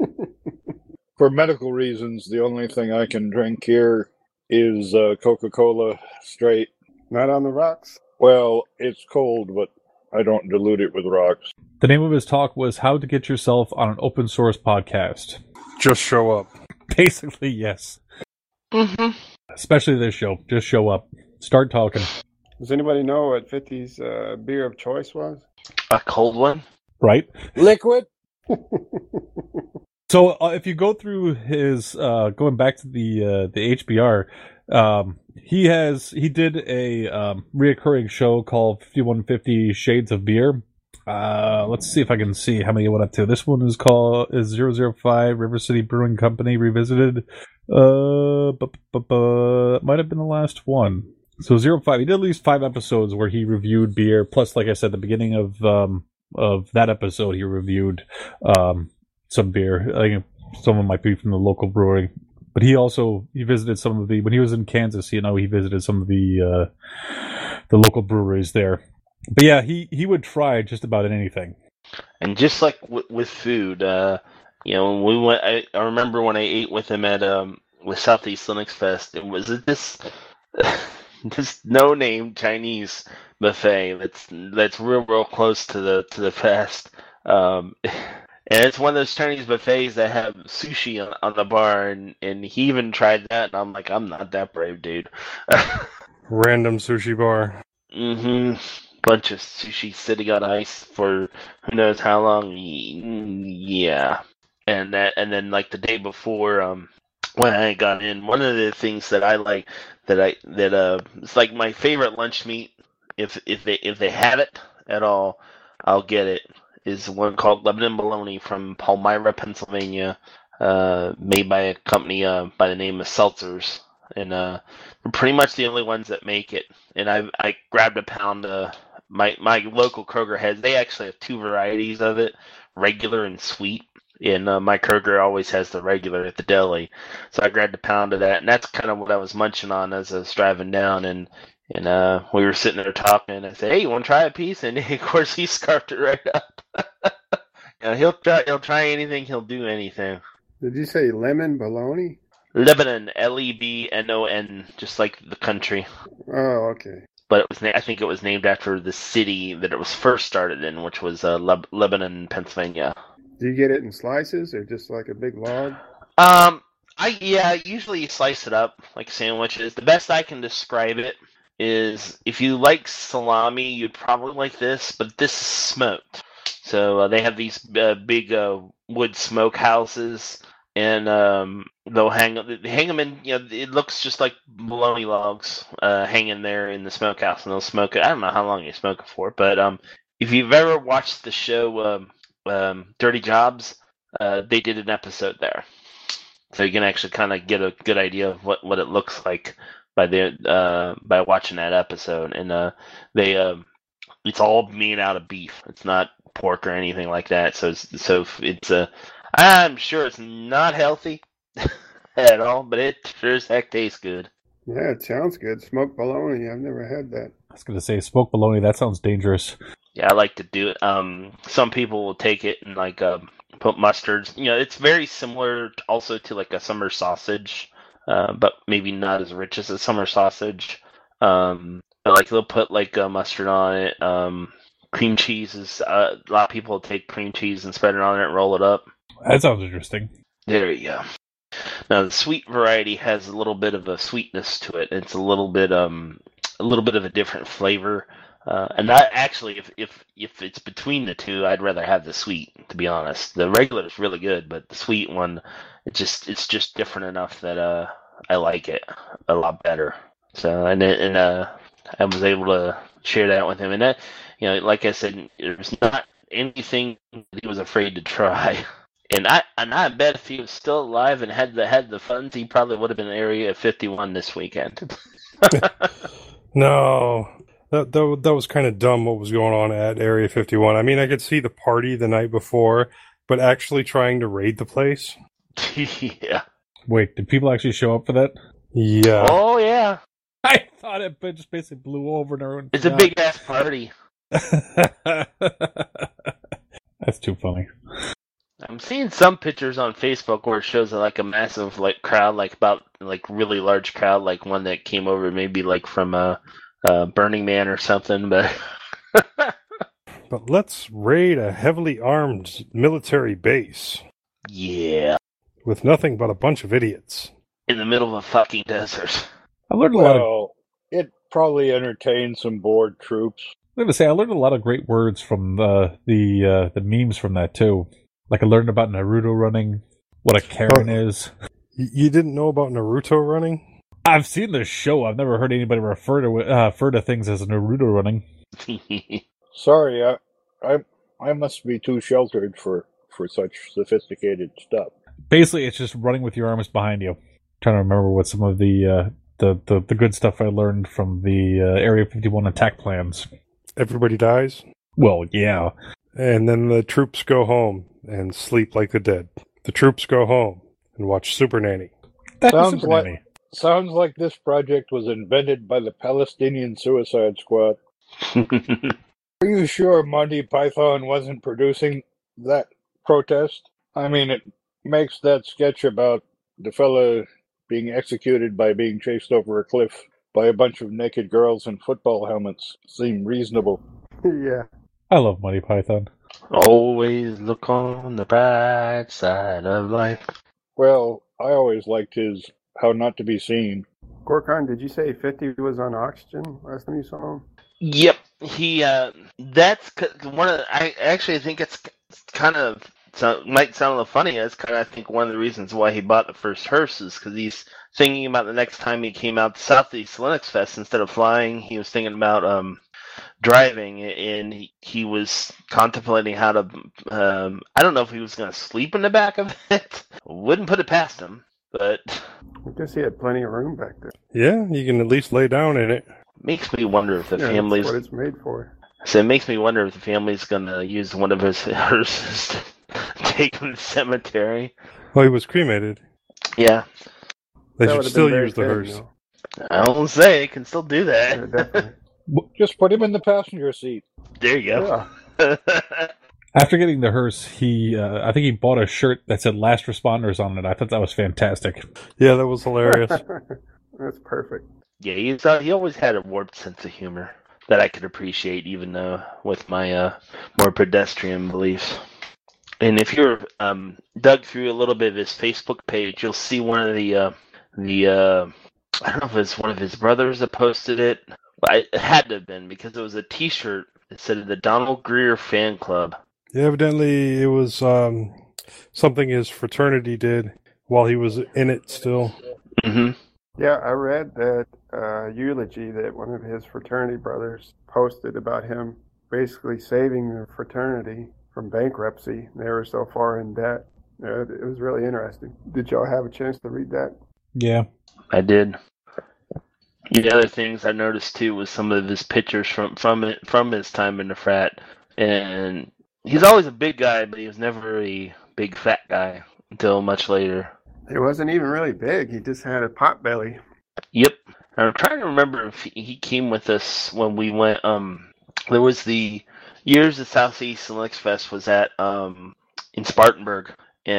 For medical reasons, the only thing I can drink here is uh, Coca-Cola straight. Not on the rocks. Well, it's cold, but I don't dilute it with rocks. The name of his talk was How to Get Yourself on an Open Source Podcast. Just show up. Basically, yes. Mm-hmm. Especially this show. Just show up. Start talking. Does anybody know what fifty's uh, beer of choice was? A cold one? Right? Liquid? So uh, if you go through his, uh, going back to the uh, the H B R, um, he has he did a um, reoccurring show called fifty-one fifty Shades of Beer. Uh, let's see if I can see how many it went up to. This one is called is zero zero five River City Brewing Company Revisited. Uh, bu- bu- bu- it might have been the last one. So zero five. He did at least five episodes where he reviewed beer. Plus, like I said, the beginning of um, of that episode, he reviewed um, some beer. I think some of them might be from the local brewery. But he also he visited some of the when he was in Kansas. You know, he visited some of the uh, the local breweries there. But yeah, he, he would try just about anything. And just like w- with food, uh, you know, when we went. I, I remember when I ate with him at um with Southeast Linux Fest. It was this this no name Chinese buffet that's that's real real close to the to the fest. Um, and it's one of those Chinese buffets that have sushi on, on the bar, and, and he even tried that, and I'm like, I'm not that brave, dude. Random sushi bar. Mm-hmm. Bunch of sushi sitting on ice for who knows how long. Yeah. And that, and then like the day before, um, when I got in, one of the things that I like that I that uh, it's like my favorite lunch meat. If if they if they have it at all, I'll get it. Is one called Lebanon Bologna from Palmyra, Pennsylvania, uh, made by a company uh, by the name of Seltzers, and uh, they're pretty much the only ones that make it. And I I grabbed a pound. Uh, my my local Kroger has. They actually have two varieties of it, regular and sweet. And uh, my Kroger always has the regular at the deli, so I grabbed a pound of that, and that's kind of what I was munching on as I was driving down. And and uh, we were sitting there talking, and I said, "Hey, you want to try a piece?" And of course, he scarfed it right up. You know, he'll try. He'll try anything. He'll do anything. Did you say lemon bologna? Lebanon, L E B N O N, just like the country. Oh, okay. But it was. Na- I think it was named after the city that it was first started in, which was uh, Le- Lebanon, Pennsylvania. Do you get it in slices or just like a big log? Um, I yeah, usually you slice it up like sandwiches. The best I can describe it is if you like salami, you'd probably like this, but this is smoked. So uh, they have these uh, big uh, wood smoke houses, and um, they'll hang they hang them in. You know, it looks just like bologna logs uh, hanging there in the smokehouse, and they'll smoke it. I don't know how long you smoke it for, but um, if you've ever watched the show um, um, Dirty Jobs, uh, they did an episode there, so you can actually kind of get a good idea of what, what it looks like by the uh, by watching that episode. And uh, they uh, it's all made out of beef. It's not pork or anything like that. So it's, so it's a. Uh, I'm sure it's not healthy at all, but it sure as heck tastes good. Yeah, it sounds good. Smoked bologna. I've never had that. I was going to say smoked bologna. That sounds dangerous. Yeah, I like to do it. Um, some people will take it and like uh, put mustards. You know, it's very similar also to like a summer sausage, uh, but maybe not as rich as a summer sausage. Um, but like they'll put like uh, mustard on it. Um, cream cheese is uh, a lot of people will take cream cheese and spread it on it and roll it up. That sounds interesting. There you go. Now the sweet variety has a little bit of a sweetness to it. It's a little bit um a little bit of a different flavor. Uh, and that actually, if if if it's between the two, I'd rather have the sweet. To be honest, the regular is really good, but the sweet one, it just it's just different enough that uh I like it a lot better. So and and uh I was able to share that with him, and that you know, like I said, there's not anything that he was afraid to try. And I and I bet if he was still alive and had the had the funds, he probably would have been in Area fifty-one this weekend. No. That, that that was kind of dumb what was going on at Area fifty-one. I mean, I could see the party the night before, but actually trying to raid the place? Yeah. Wait, did people actually show up for that? Yeah. Oh, yeah. I thought it just basically blew over and everyone It's a big-ass party. That's too funny. I'm seeing some pictures on Facebook where it shows like a massive like crowd, like about like really large crowd, like one that came over maybe like from a uh, uh, Burning Man or something. But but let's raid a heavily armed military base. Yeah, with nothing but a bunch of idiots in the middle of a fucking desert. I learned a lot. Of, Well, it probably entertained some bored troops. I'm gonna say I learned a lot of great words from the the uh, the memes from that too. Like I learned about Naruto running, what a Karen Oh. is. Y- You didn't know about Naruto running? I've seen this show. I've never heard anybody refer to it, uh, refer to things as Naruto running. Sorry, I, I, I must be too sheltered for, for such sophisticated stuff. Basically, it's just running with your arms behind you. trying to remember what some of the uh, the, the the good stuff I learned from the uh, Area fifty-one attack plans. Everybody dies, Well, yeah. and then the troops go home and sleep like the dead. The troops go home and watch Super Nanny. That's Sounds Super like- Nanny. Sounds like this project was invented by the Palestinian Suicide Squad. Are you sure Monty Python wasn't producing that protest? I mean, it makes that sketch about the fella being executed by being chased over a cliff by a bunch of naked girls in football helmets seem reasonable. Yeah. I love Monty Python. Always look on the bright side of life. Well, I always liked his How Not to Be Seen. Gorkon, did you say fifty was on oxygen last time you saw him? Yep, he. Uh, that's c- one of. The, I actually think it's kind of so, might sound a little funny. It's kind of I think one of the reasons why he bought the first hearse is because he's thinking about the next time he came out to Southeast Linux Fest instead of flying, he was thinking about um driving, and he, he was contemplating how to. Um, I don't know if he was going to sleep in the back of it. Wouldn't put it past him, but. I guess he had plenty of room back there. Yeah, you can at least lay down in it. Makes me wonder if the Yeah, family's. that's what it's made for. So it makes me wonder if the family's gonna use one of his hearses to take him to the cemetery. Well, he was cremated. Yeah, They That should would've been still very use the fitting, hearse. though. I don't say it can still do Yeah, that. definitely. Just put him in the passenger seat. There you go. Yeah. After getting the hearse, he uh, I think he bought a shirt that said "Last Responders" on it. I thought that was fantastic. Yeah, that was hilarious. That's perfect. Yeah, he's uh, he always had a warped sense of humor that I could appreciate, even uh, with my uh, more pedestrian beliefs. And if you're um, dug through a little bit of his Facebook page, you'll see one of the uh, the uh, I don't know if it's one of his brothers that posted it, but I, it had to have been because it was a T-shirt that said the Donald Greer Fan Club. Yeah, evidently, it was um, something his fraternity did while he was in it still. Mm-hmm. Yeah, I read that uh, eulogy that one of his fraternity brothers posted about him basically saving the fraternity from bankruptcy. They were so far in debt. Yeah, it was really interesting. Did y'all have a chance to read that? Yeah. I did. The other things I noticed too was some of his pictures from from it from his time in the frat, and he's always a big guy, but he was never a big fat guy until much later. It wasn't even really big. He just had a pot belly. Yep. I'm trying to remember if he he came with us when we went. Um, there was the years that Southeast Linux Fest was at um in Spartanburg,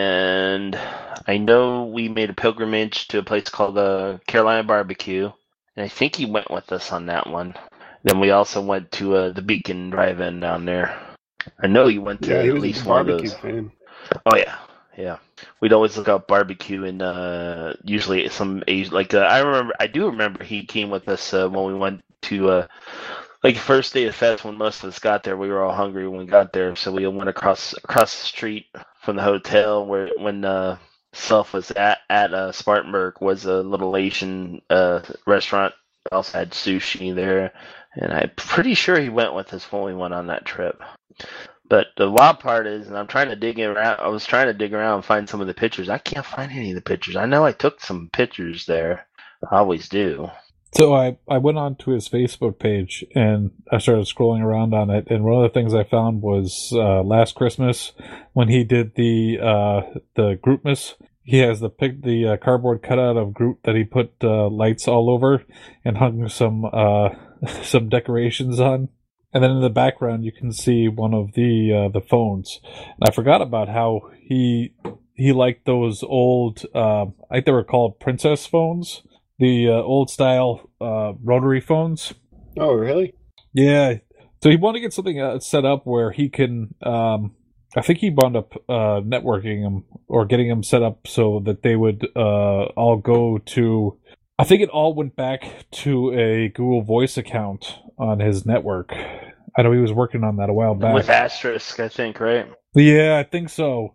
and I know we made a pilgrimage to a place called the Carolina Barbecue, and I think he went with us on that one. Then we also went to uh, the Beacon Drive-In down there. I know you went to Yeah, he at was least a one of barbecue those. fan. Oh yeah, yeah. We'd always look up barbecue, and uh, usually some Asian. Like uh, I remember, I do remember he came with us uh, when we went to uh, like the first day of fest. When most of us got there, we were all hungry when we got there, so we went across across the street from the hotel where when uh, Self was at at uh, Spartanburg was a little Asian uh, restaurant. It also had sushi there, and I'm pretty sure he went with us when we went on that trip. But the wild part is, and I'm trying to dig around. I was trying to dig around and find some of the pictures. I can't find any of the pictures. I know I took some pictures there. I always do. So I, I went on to his Facebook page and I started scrolling around on it, and one of the things I found was uh, last Christmas when he did the uh, the Grootmas. He has the pic, the uh, cardboard cutout of Groot that he put uh, lights all over and hung some uh, some decorations on. And then in the background, you can see one of the uh, the phones. And I forgot about how he he liked those old, uh, I think they were called princess phones, the uh, old style uh, rotary phones. Oh, really? Yeah. So he wanted to get something uh, set up where he can. Um, I think he wound up uh, networking them or getting them set up so that they would uh, all go to. I think it all went back to a Google Voice account on his network. I know he was working on that a while back. With Asterisk, I think, right? Yeah, I think so.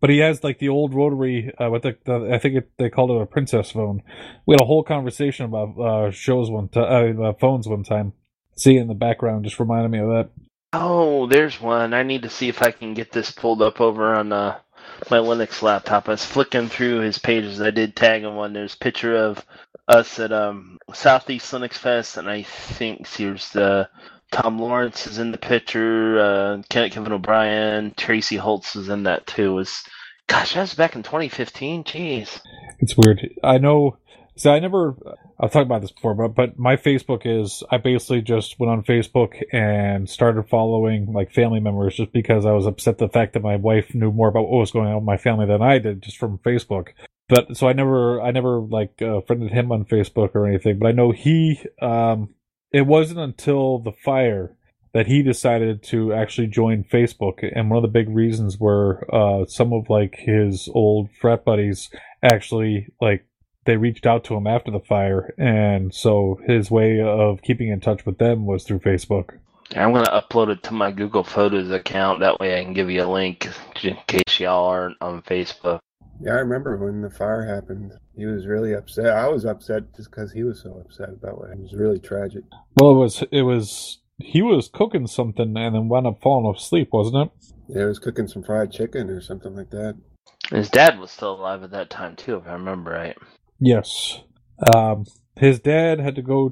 but he has like the old rotary. Uh, what the, the I think it, they called it a princess phone. We had a whole conversation about uh, shows one time, uh, phones one time. See it in the background just reminded me of that. Oh, there's one. I need to see if I can get this pulled up over on uh, my Linux laptop. I was flicking through his pages. I did tag him one. There's a picture of us at um, Southeast Linux Fest, and I think here's the Tom Lawrence is in the picture. Uh, Kevin O'Brien, Tracy Holtz is in that too. It was gosh, that was back in twenty fifteen. Jeez, it's weird. I know. So I never. I've talked about this before, but but my Facebook is I basically just went on Facebook and started following like family members just because I was upset the fact that my wife knew more about what was going on with my family than I did just from Facebook. But so I never I never like uh, friended him on Facebook or anything. But I know he. Um, it wasn't until the fire that he decided to actually join Facebook, and one of the big reasons were uh, some of like his old frat buddies actually like. They reached out to him after the fire, and so his way of keeping in touch with them was through Facebook. I'm going to upload it to my Google Photos account. That way I can give you a link in case y'all aren't on Facebook. Yeah, I remember when the fire happened. He was really upset. I was upset just because he was so upset about it. It was really tragic. Well, it was, it was, he was cooking something and then wound up falling asleep, wasn't it? Yeah, he was cooking some fried chicken or something like that. His dad was still alive at that time, too, if I remember right. Yes. Um, his dad had to go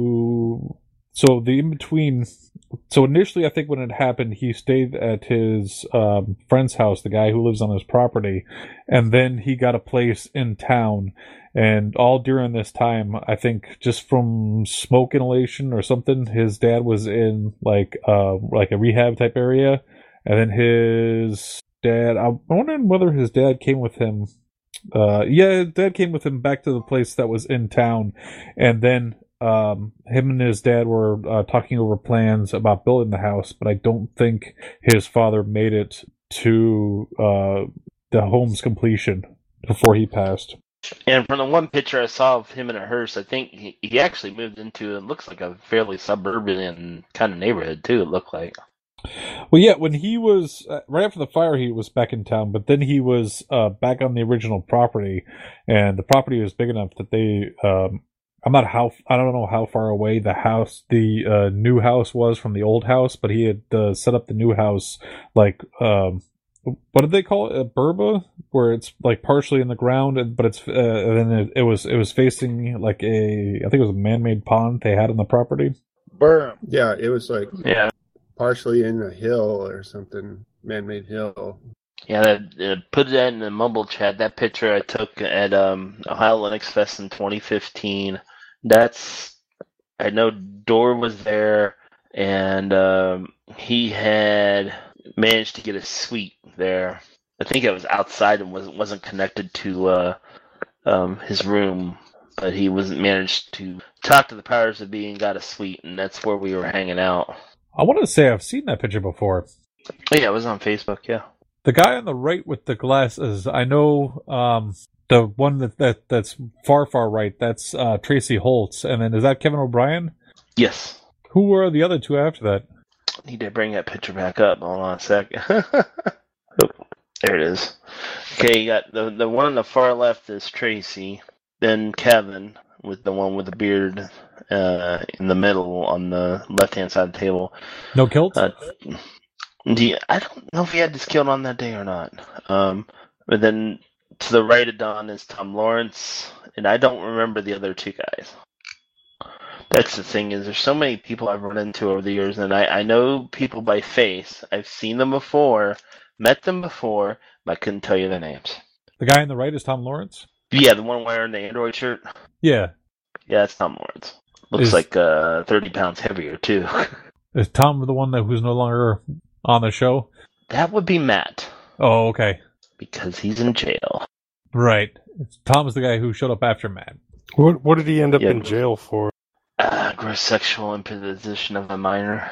to... So the in-between... So initially, I think when it happened, he stayed at his um, friend's house, the guy who lives on his property, and then he got a place in town. And all during this time, I think just from smoke inhalation or something, his dad was in like uh, like a rehab type area. And then his dad... I'm wondering whether his dad came with him... Uh, yeah, Dad came with him back to the place that was in town, and then um, him and his dad were uh, talking over plans about building the house, but I don't think his father made it to uh, the home's completion before he passed. And from the one picture I saw of him in a hearse, I think he, he actually moved into, it looks like a fairly suburban kind of neighborhood, too, it looked like. Well, yeah, when he was, uh, right after the fire, he was back in town, but then he was uh, back on the original property, and the property was big enough that they, um, I'm not how, I don't know how far away the house, the uh, new house was from the old house, but he had uh, set up the new house, like, um, what did they call it? A burba? Where it's like partially in the ground, but it's, uh, and then it, it was, it was facing like a, I think it was a man-made pond they had on the property. Berm. Yeah, it was like, yeah. Partially in a hill or something, man-made hill. Yeah, that, uh, put that in the mumble chat. That picture I took at um, Ohio Linux Fest in twenty fifteen. That's, I know Dor was there, and um, he had managed to get a suite there. I think it was outside and wasn't wasn't connected to uh, um, his room, but he wasn't managed to talk to the powers that be and got a suite, and that's where we were hanging out. I want to say I've seen that picture before. Oh, yeah, it was on Facebook, yeah. The guy on the right with the glasses, I know um, the one that, that that's far, far right, that's uh, Tracy Holtz. And then is that Kevin O'Brien? Yes. Who were the other two after that? I need to bring that picture back up. Hold on a sec. Oh, there it is. Okay, you got the, the one on the far left is Tracy, then Kevin, with the one with the beard uh, in the middle on the left-hand side of the table. No kilt? Uh, the, I don't know if he had this kilt on that day or not. Um, but then to the right of Don is Tom Lawrence, and I don't remember the other two guys. That's the thing, is there's so many people I've run into over the years, and I, I know people by face. I've seen them before, met them before, but I couldn't tell you their names. The guy on the right is Tom Lawrence? Yeah, the one wearing the Android shirt. Yeah. Yeah, that's Tom Lawrence. Looks is, like uh, thirty pounds heavier, too. Is Tom the one that who's no longer on the show? That would be Matt. Oh, okay. Because he's in jail. Right. Tom's the guy who showed up after Matt. What What did he end up yeah. in jail for? Uh, gross sexual imposition of a minor.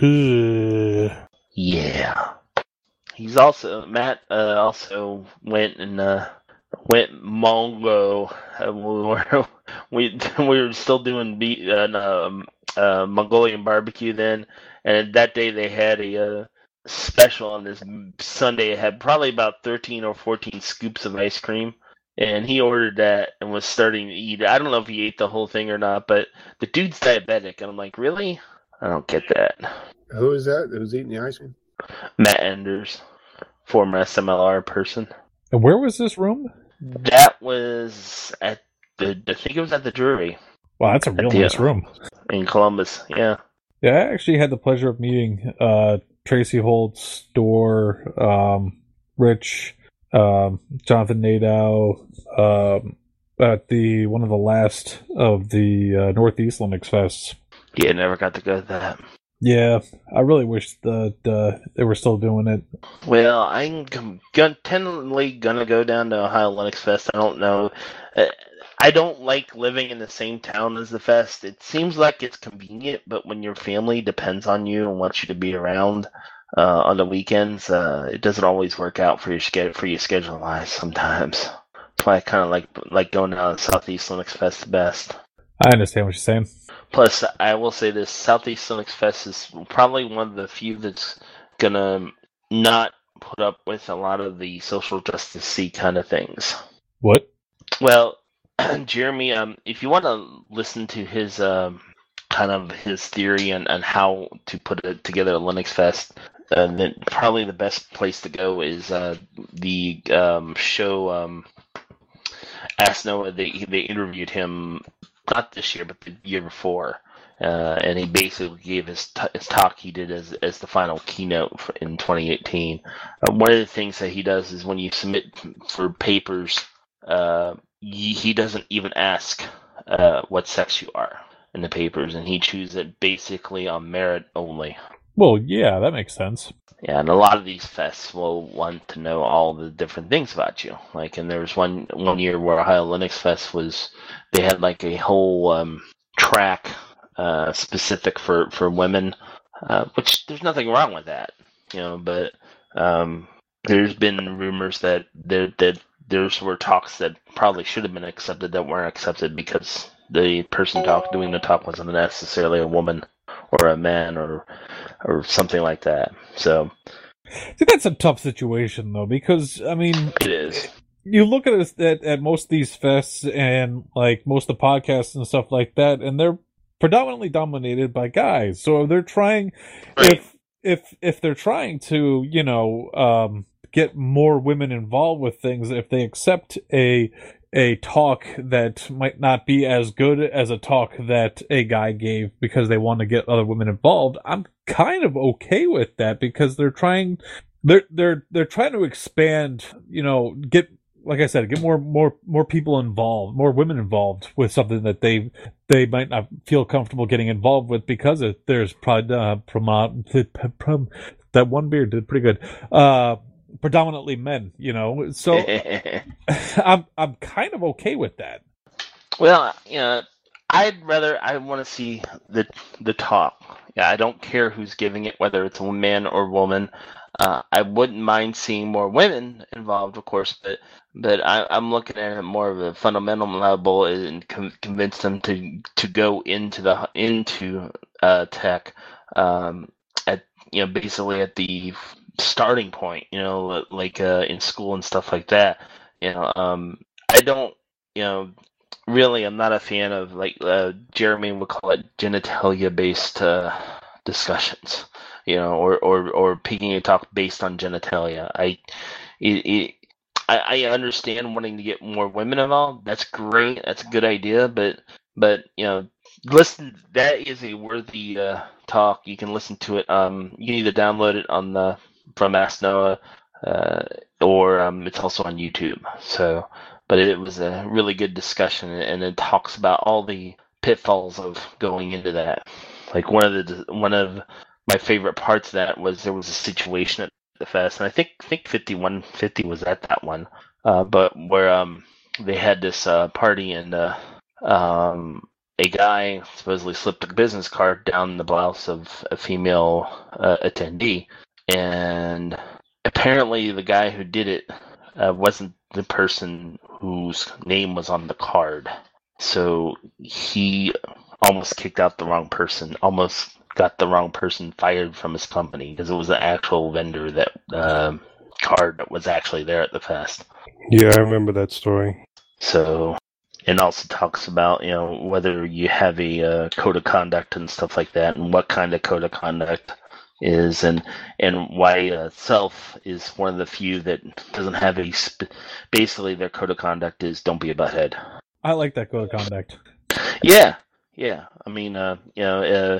Ugh. Yeah. He's also, Matt uh, also went and uh, went Mongo. Uh, we, were, we, we were still doing be- uh, um, uh, Mongolian barbecue then, and that day they had a uh, special on this Sunday. It had probably about thirteen or fourteen scoops of ice cream. And he ordered that and was starting to eat it. I don't know if he ate the whole thing or not, but the dude's diabetic. And I'm like, really? I don't get that. Who is that that was eating the ice cream? Matt Enders, former S M L R person. And where was this room? That was at the, I think it was at the Drury. Wow, that's a real the, nice room. In Columbus, yeah. Yeah, I actually had the pleasure of meeting uh, Tracy Holtz, Dorr, um, Rich, um, Jonathan Nadeau, um, at the one of the last of the uh, Northeast Linux Fests. Yeah, never got to go to that. Yeah, I really wish that uh, they were still doing it. Well, I'm gonna, tentatively gonna go down to Ohio Linux Fest. I don't know. I don't like living in the same town as the fest. It seems like it's convenient, but when your family depends on you and wants you to be around uh, on the weekends, uh, it doesn't always work out for your schedule for your schedule wise. Sometimes that's why I kind of like like going down to Southeast Linux Fest the best. I understand what you're saying. Plus, I will say this: Southeast Linux Fest is probably one of the few that's gonna not put up with a lot of the social justice-y kind of things. What? Well, Jeremy, um, if you want to listen to his um, kind of his theory on, on how to put it together a Linux Fest, uh, then probably the best place to go is uh, the um, show um, Ask Noah. They they interviewed him not this year, but the year before, uh, and he basically gave his t- his talk he did as as the final keynote for, in twenty eighteen. Uh, one of the things that he does is when you submit for papers. Uh, He doesn't even ask uh, what sex you are in the papers, and he chooses it basically on merit only. Well, yeah, that makes sense. Yeah, and a lot of these fests will want to know all the different things about you. Like, and there was one one year where Ohio Linux Fest was, they had like a whole um, track uh, specific for for women, uh, which there's nothing wrong with that, you know. But um, there's been rumors that there that. There's were talks that probably should have been accepted that weren't accepted because the person talk doing the talk wasn't necessarily a woman or a man or or something like that. So, see, that's a tough situation though, because I mean, it is. You look at it at, at most of these fests and like most of the podcasts and stuff like that, and they're predominantly dominated by guys. So they're trying, right. if if if they're trying to, you know. Um, get more women involved with things, if they accept a a talk that might not be as good as a talk that a guy gave because they want to get other women involved, I'm kind of okay with that because they're trying they're they're they're trying to expand, you know, get like I said, get more more more people involved, more women involved with something that they they might not feel comfortable getting involved with because of, there's probably uh, prom, prom, that one beer did pretty good. Uh predominantly men, you know, so I'm I'm kind of okay with that. Well, you know, I'd rather I want to see the the talk. Yeah, I don't care who's giving it, whether it's a man or woman. Uh, I wouldn't mind seeing more women involved, of course, but but I, I'm looking at it more of a fundamental level and con- convince them to to go into the into uh, tech um, at you know basically at the starting point, you know, like uh, in school and stuff like that. You know, um, I don't, you know, really, I'm not a fan of like uh, Jeremy would call it genitalia-based uh, discussions, you know, or or or picking a talk based on genitalia. I, it, it, I, I understand wanting to get more women involved. That's great. That's a good idea. But but you know, listen, that is a worthy uh, talk. You can listen to it. Um, you can either download it on the from Ask Noah, uh, or um, it's also on YouTube. So, but it was a really good discussion, and it talks about all the pitfalls of going into that. Like one of the one of my favorite parts of that was there was a situation at the fest, and I think think fifty-one fifty was at that one, uh, but where um they had this uh, party and uh, um. a guy supposedly slipped a business card down the blouse of a female uh, attendee, and apparently the guy who did it uh, wasn't the person whose name was on the card. So he almost kicked out the wrong person, almost got the wrong person fired from his company because it was the actual vendor that uh, card that was actually there at the fest. Yeah, I remember that story. So, it also talks about, you know, whether you have a uh, code of conduct and stuff like that, and what kind of code of conduct is, and and why uh, Self is one of the few that doesn't have a. Sp- basically, their code of conduct is don't be a butthead. I like that code of conduct. Yeah, yeah. I mean, uh, you know, uh,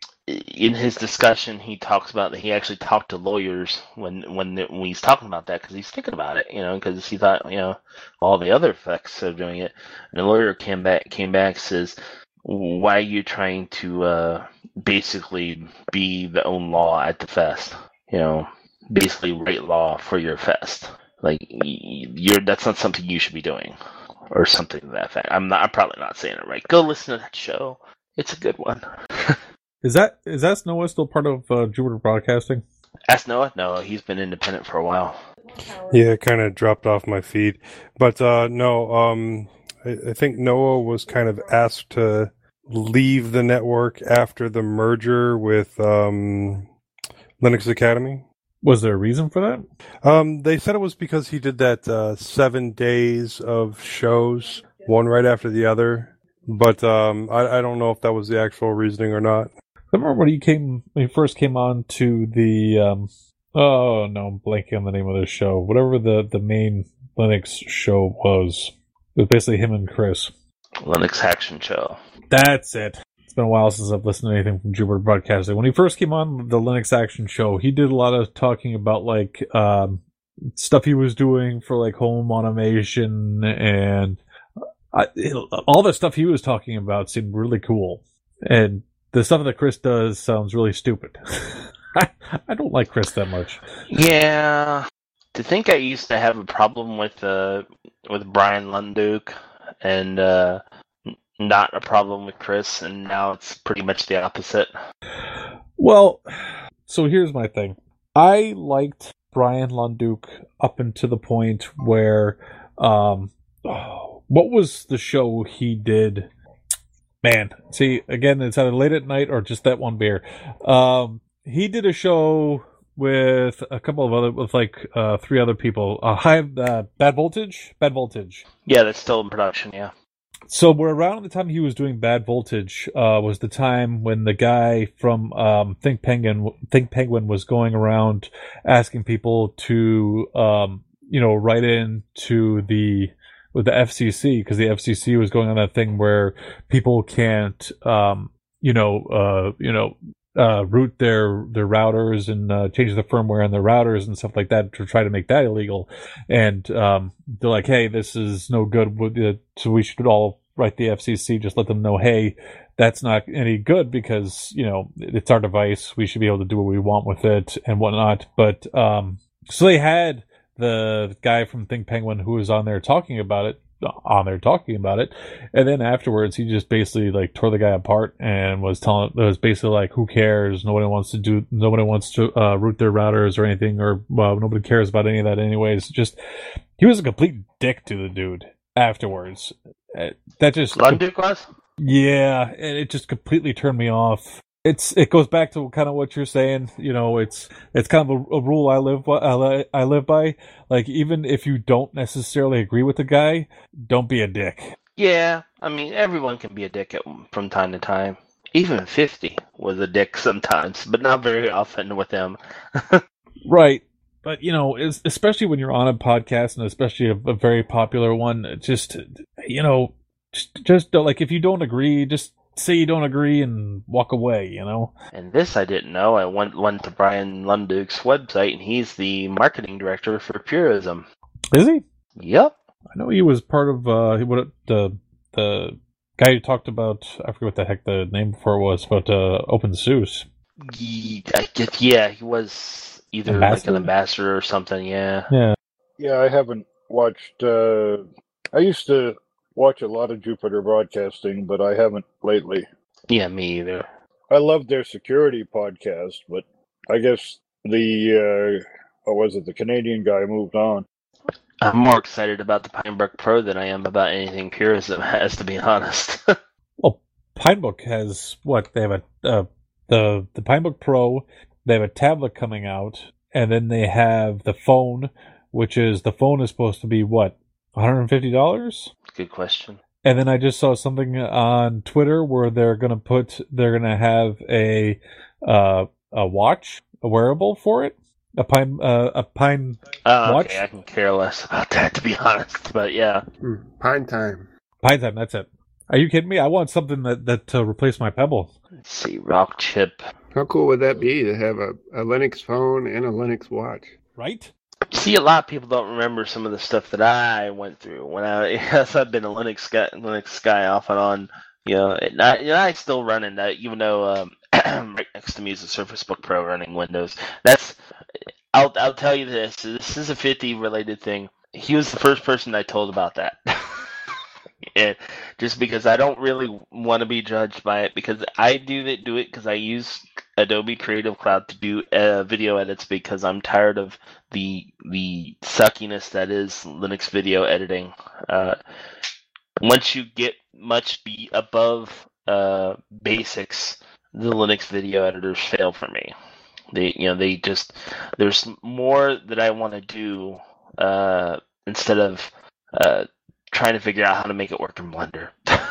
in his discussion, he talks about that he actually talked to lawyers when when, the, when he's talking about that because he's thinking about it, you know, because he thought, you know, all the other effects of doing it. And the lawyer came back came back says, "Why are you trying to uh, basically be the own law at the fest? You know, basically write law for your fest. Like, you're that's not something you should be doing." Or something to that effect. I'm not. I'm probably not saying it right. Go listen to that show. It's a good one. Is that is that Noah still part of uh, Jupiter Broadcasting? Ask Noah. No, he's been independent for a while. Yeah, it kind of dropped off my feed. But uh, no, um, I, I think Noah was kind of asked to leave the network after the merger with um, Linux Academy. Was there a reason for that? Um, they said it was because he did that uh, seven days of shows, one right after the other. But um, I, I don't know if that was the actual reasoning or not. I remember when he came, when he first came on to the, um, oh no, I'm blanking on the name of the show. Whatever the, the main Linux show was. It was basically him and Chris. Linux Action Show. That's it. It's been a while since I've listened to anything from Jupiter Broadcasting. When he first came on the Linux Action Show, he did a lot of talking about like um, stuff he was doing for like home automation, and I, it, all the stuff he was talking about seemed really cool. And the stuff that Chris does sounds really stupid. I, I don't like Chris that much. Yeah, to think I used to have a problem with uh, with Brian Lunduke and. Uh, Not a problem with Chris, and now it's pretty much the opposite. Well, so here's my thing. I liked Brian Lunduke up until the point where, um, oh, what was the show he did? Man, see, again, it's either late at night or just that one beer. Um, he did a show with a couple of other, with like uh, three other people. Uh, high, uh, Bad Voltage? Bad Voltage. Yeah, that's still in production, yeah. So we're around the time he was doing Bad Voltage uh, was the time when the guy from um, Think Penguin Think Penguin was going around asking people to um, you know write in to the with the F C C, because the F C C was going on that thing where people can't um, you know uh, you know uh, root their their routers and uh, change the firmware on their routers and stuff like that to try to make that illegal. And um, they're like, hey, this is no good, so we should all write the F C C, just let them know, hey, that's not any good because, you know, it's our device. We should be able to do what we want with it and whatnot. But um, so they had the guy from Think Penguin who was on there talking about it, on there talking about it. And then afterwards, he just basically like tore the guy apart and was telling, it was basically like, who cares? Nobody wants to do, nobody wants to uh, root their routers or anything, or well, nobody cares about any of that anyways. Just, he was a complete dick to the dude afterwards. Uh, that just Lunduke was? Yeah, and it just completely turned me off. It's it goes back to kind of what you're saying. You know, it's it's kind of a, a rule I live by, I, I live by. Like, even if you don't necessarily agree with the guy, don't be a dick. Yeah, I mean, everyone can be a dick at, from time to time. Even fifty was a dick sometimes, but not very often with him. Right. But, you know, especially when you're on a podcast, and especially a, a very popular one, just, you know, just, just don't, like, if you don't agree, just say you don't agree and walk away, you know? And this I didn't know. I went, went to Brian Lunduke's website, and he's the marketing director for Purism. Is he? Yep. I know he was part of, uh, what the, the guy who talked about, I forget what the heck the name before was, but, uh, OpenSUSE. He, I get, yeah, he was... Either ambassador? Like an ambassador or something, yeah. Yeah. Yeah, I haven't watched... Uh, I used to watch a lot of Jupiter Broadcasting, but I haven't lately. Yeah, me either. I loved their security podcast, but I guess the... Uh, what was it? The Canadian guy moved on. I'm more excited about the Pinebook Pro than I am about anything Purism has, to be honest. Well, Pinebook has... What? They have a... Uh, the the Pinebook Pro. They have a tablet coming out, and then they have the phone, which is the phone is supposed to be what, one hundred fifty dollars? Good question. And then I just saw something on Twitter where they're gonna put they're gonna have a uh, a watch, a wearable for it, a pine uh, a pine Uh, watch. okay, I can care less about that, to be honest. But yeah, Hmm, Pine time. Pine time. That's it. Are you kidding me? I want something that that to replace my Pebble. let's see, Rock Chip. How cool would that be to have a, a Linux phone and a Linux watch? Right? See, a lot of people don't remember some of the stuff that I went through when I, yes, I've been a Linux guy, Linux guy off and on. You know, and I, you know, I still run in that, even though um, right next to me is a Surface Book Pro running Windows. That's, I'll, I'll tell you this. This is a fifty related thing. He was the first person I told about that. And just because I don't really want to be judged by it, because I do it, do it because I use Adobe Creative Cloud to do uh, video edits, because I'm tired of the the suckiness that is Linux video editing. Uh, once you get much be above uh, basics, the Linux video editors fail for me. They, you know, they just there's more that I want to do uh, instead of uh, trying to figure out how to make it work in Blender.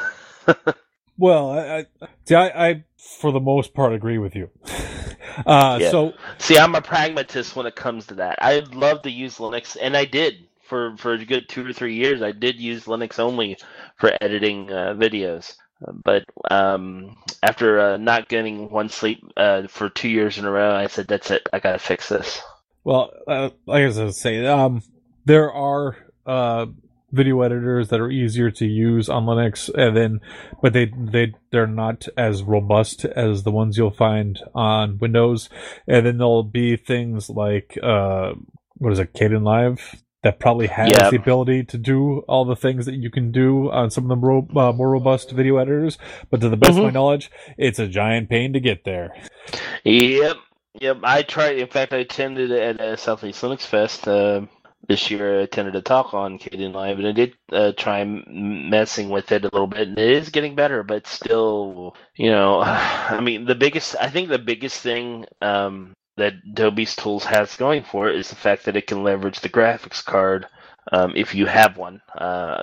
Well, I, I see. I, I, for the most part, agree with you. Uh, Yeah. So, See, I'm a pragmatist when it comes to that. I'd love to use Linux, and I did for, for a good two or three years. I did use Linux only for editing uh, videos. But um, after uh, not getting one sleep uh, for two years in a row, I said, that's it. I got to fix this. well, uh, like I was gonna say, um, there are uh, video editors that are easier to use on Linux, and then, but they they they're not as robust as the ones you'll find on Windows. And then there'll be things like uh, what is it, Kdenlive, that probably has Yeah. the ability to do all the things that you can do on some of the ro- uh, more robust video editors. But to the best of my Mhm. knowledge, it's a giant pain to get there. Yep. Yep. I tried. In fact, I attended at uh, Southeast Linux Fest uh, this year. I attended a talk on Kdenlive, and I did uh, try m- messing with it a little bit, and it is getting better, but still, you know, I mean, the biggest, I think the biggest thing um, that Adobe's tools has going for it is the fact that it can leverage the graphics card um, if you have one. Uh,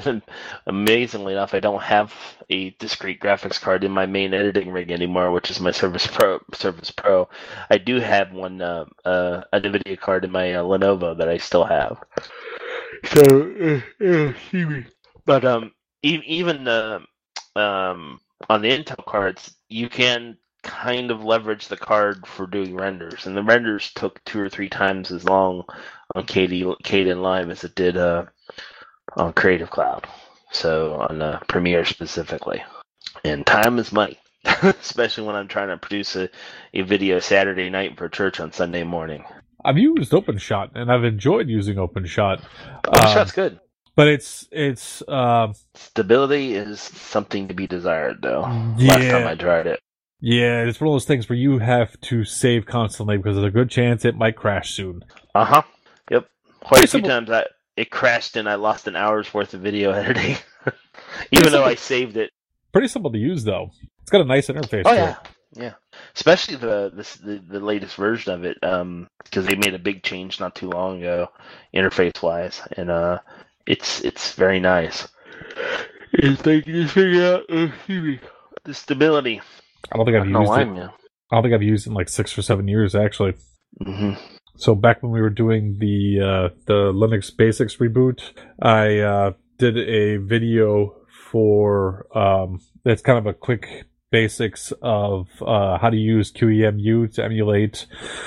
amazingly enough, I don't have a discrete graphics card in my main editing rig anymore, which is my Surface Pro. Surface Pro. I do have one, uh, uh, a NVIDIA card in my uh, Lenovo that I still have. So, uh, uh, excuse me. But um, e- even uh, um, on the Intel cards, you can kind of leverage the card for doing renders, and the renders took two or three times as long on K D Kdenlive as it did uh, on Creative Cloud. So on uh, Premiere specifically, and time is money, especially when I'm trying to produce a, a video Saturday night for church on Sunday morning. I've used OpenShot, and I've enjoyed using OpenShot. Oh, Um, shot's good. But it's it's um Stability is something to be desired, though. Last Yeah. time I tried it. yeah, it's one of those things where you have to save constantly because there's a good chance it might crash soon. Uh huh. Yep. Quite a few simple. times I it crashed and I lost an hour's worth of video editing, even though I saved it. Pretty simple to use though. It's got a nice interface. Oh to yeah, it. yeah. Especially the this, the the latest version of it, um, because they made a big change not too long ago, interface wise, and uh, it's it's very nice. If they can just figure out, uh, excuse me, the stability. I don't think I've I don't know used why, it. man. I don't think I've used it in like six or seven years actually. hmm So back when we were doing the uh, the Linux Basics reboot, I uh, did a video for um, that's kind of a quick basics of uh, how to use Q E M U to emulate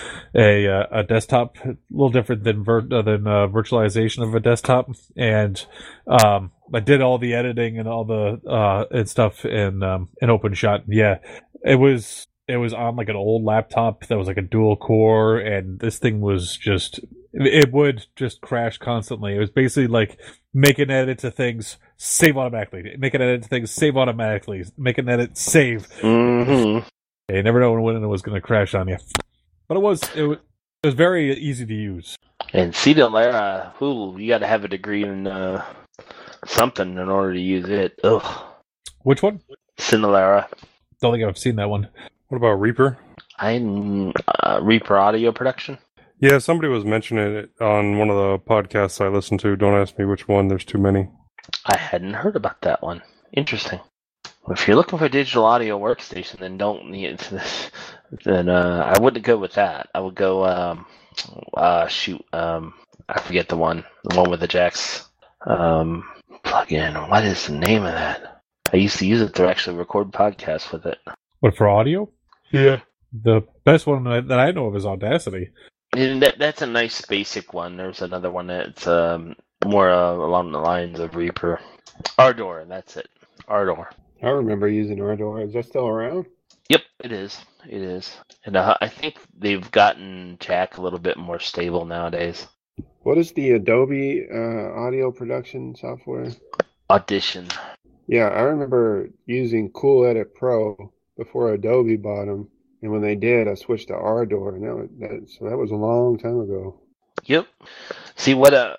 a uh, a desktop. A little different than vir- uh, than uh, virtualization of a desktop, and um, I did all the editing and all the uh, and stuff in um, in OpenShot. Yeah, it was. It was on like an old laptop that was like a dual core, and this thing was just, it would just crash constantly. It was basically like make an edit to things, save automatically. Make an edit to things, save automatically. Make an edit, save. hmm You never know when it was going to crash on you. But it was, it was, it was very easy to use. And Cedalera, who you got to have a degree in uh, something in order to use it. Ugh. Which one? Cedalera. Don't think I've seen that one. What about Reaper? I'm uh, Reaper Audio Production. Yeah, somebody was mentioning it on one of the podcasts I listened to. Don't ask me which one. There's too many. I hadn't heard about that one. Interesting. Well, if you're looking for a digital audio workstation, then don't need this. Then uh, I wouldn't go with that. I would go. Um, uh, shoot. Um, I forget the one. The one with the jacks. Um, plug in. What is the name of that? I used to use it to actually record podcasts with it. What, for audio? Yeah. The best one that I know of is Audacity. And that, that's a nice basic one. There's another one that's um, more uh, along the lines of Reaper. Ardor, that's it. Ardor. I remember using Ardor. Is that still around? Yep, it is. It is. And uh, I think they've gotten Jack a little bit more stable nowadays. What is the Adobe uh, audio production software? Audition. Yeah, I remember using Cool Edit Pro before Adobe bought them. And when they did, I switched to Ardor, and that was, that, so that was a long time ago. Yep. See, what uh,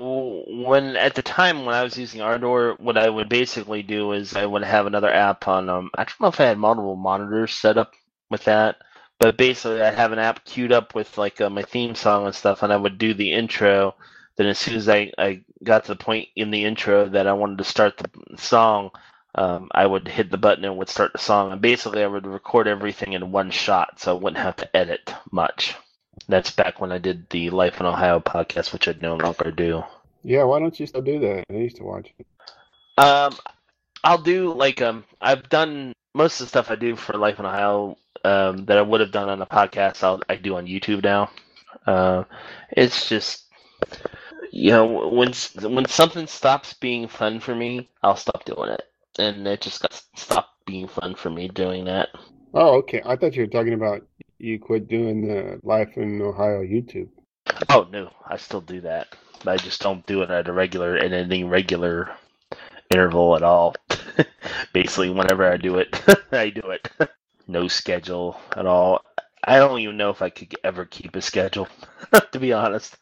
when at the time when I was using Ardor, what I would basically do is I would have another app on. Um, I don't know if I had multiple monitors set up with that, but basically I'd have an app queued up with like uh, my theme song and stuff, and I would do the intro. Then as soon as I, I got to the point in the intro that I wanted to start the song, Um, I would hit the button and would start the song, and basically I would record everything in one shot, so I wouldn't have to edit much. That's back when I did the Life in Ohio podcast, which I no longer do. Yeah, why don't you still do that? I used to watch it. Um, I'll do like um, I've done most of the stuff I do for Life in Ohio um, that I would have done on a podcast. I'll I do on YouTube now. Uh, it's just you know when when something stops being fun for me, I'll stop doing it. And it just got stopped being fun for me doing that. Oh, okay. I thought you were talking about you quit doing the Life in Ohio YouTube. Oh, no. I still do that. I just don't do it at a regular, at any regular interval at all. Basically, whenever I do it, I do it. No schedule at all. I don't even know if I could ever keep a schedule, to be honest.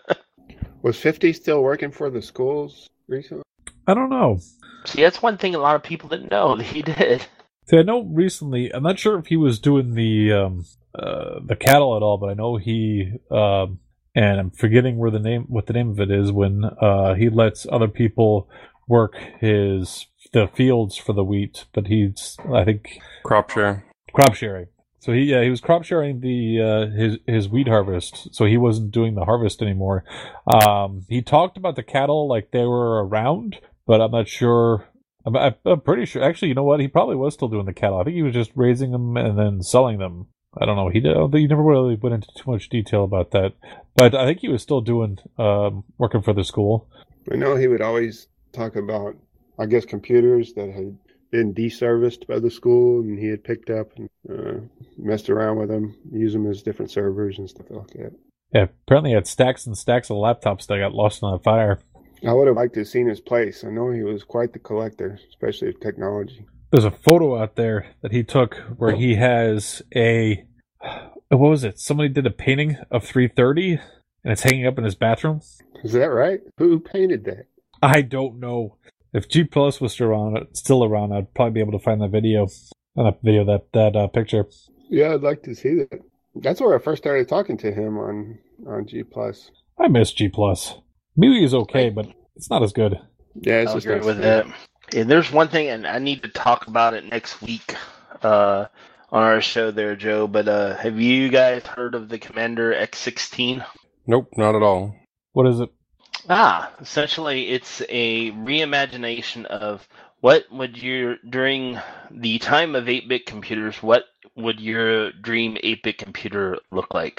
Was fifty still working for the schools recently? I don't know. See, that's one thing a lot of people didn't know that he did. See, I know recently, I'm not sure if he was doing the um, uh, the cattle at all, but I know he, um, and I'm forgetting where the name, what the name of it is, when uh, he lets other people work his the fields for the wheat, but he's, I think, Crop share. Crop sharing. So he, yeah, he was crop sharing the uh, his his wheat harvest, so he wasn't doing the harvest anymore. Um, he talked about the cattle like they were around, but I'm not sure. I'm, I'm pretty sure. Actually, you know what? He probably was still doing the cattle. I think he was just raising them and then selling them. I don't know. He, did, I don't think he never really went into too much detail about that. But I think he was still doing um, working for the school. I know he would always talk about, I guess, computers that had been deserviced by the school, and he had picked up and uh, messed around with them, used them as different servers and stuff like that. Yeah, apparently he had stacks and stacks of laptops that got lost in the fire. I would have liked to have seen his place. I know he was quite the collector, especially of technology. There's a photo out there that he took where he has a, what was it? Somebody did a painting of three thirty, and it's hanging up in his bathroom. Is that right? Who painted that? I don't know. If G Plus was still around, still around, I'd probably be able to find that video, not video, that that uh, picture. Yeah, I'd like to see that. That's where I first started talking to him on on G Plus. I miss G Plus. Maybe is okay, but it's not as good. Yeah, it's I'll just agree not with that. And there's one thing, and I need to talk about it next week uh, on our show there, Joe. But uh, have you guys heard of the Commander X sixteen? Nope, not at all. What is it? Ah, essentially, it's a reimagination of what would your, during the time of eight-bit computers, what would your dream eight-bit computer look like?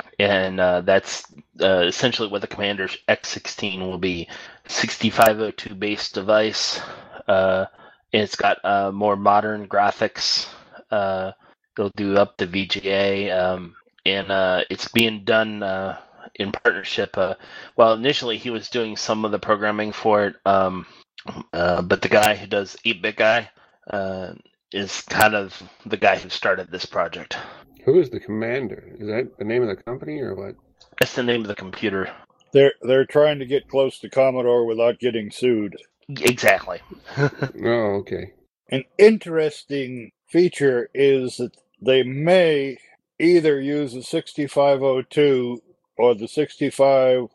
And uh, that's uh, essentially what the Commander X sixteen will be. sixty-five oh two based device. Uh, and it's got uh, more modern graphics. Uh, it'll do up to V G A. Um, and uh, it's being done uh, in partnership. Uh, well, initially he was doing some of the programming for it. Um, uh, but the guy who does eight-bit Guy uh, is kind of the guy who started this project. Who is the Commander? Is that the name of the company or what? That's the name of the computer. They're they're trying to get close to Commodore without getting sued. Exactly. Oh, okay. An interesting feature is that they may either use the sixty-five oh two or the sixty-five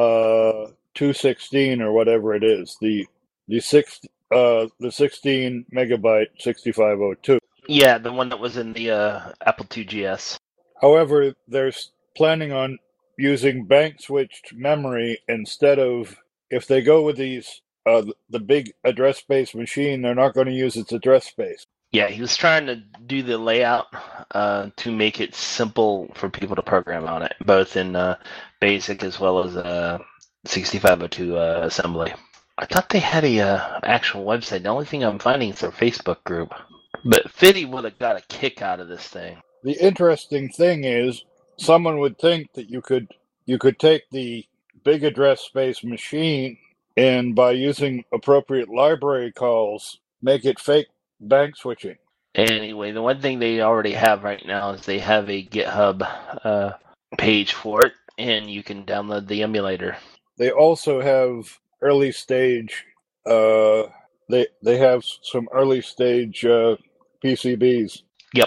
uh two sixteen or whatever it is. The the six uh the sixteen megabyte sixty-five oh two. Yeah, the one that was in the uh, Apple two G S. However, they're planning on using bank switched memory instead of, if they go with these uh the big address space machine, they're not going to use its address space. Yeah, he was trying to do the layout uh, to make it simple for people to program on it, both in uh, BASIC as well as uh, sixty-five oh two uh, assembly. I thought they had a uh, actual website. The only thing I'm finding is their Facebook group. But Fiddy would have got a kick out of this thing. The interesting thing is, someone would think that you could you could take the big address space machine and by using appropriate library calls, make it fake bank switching. Anyway, the one thing they already have right now is they have a GitHub uh, page for it, and you can download the emulator. They also have early stage. Uh, they they have some early stage uh, P C Bs. Yep.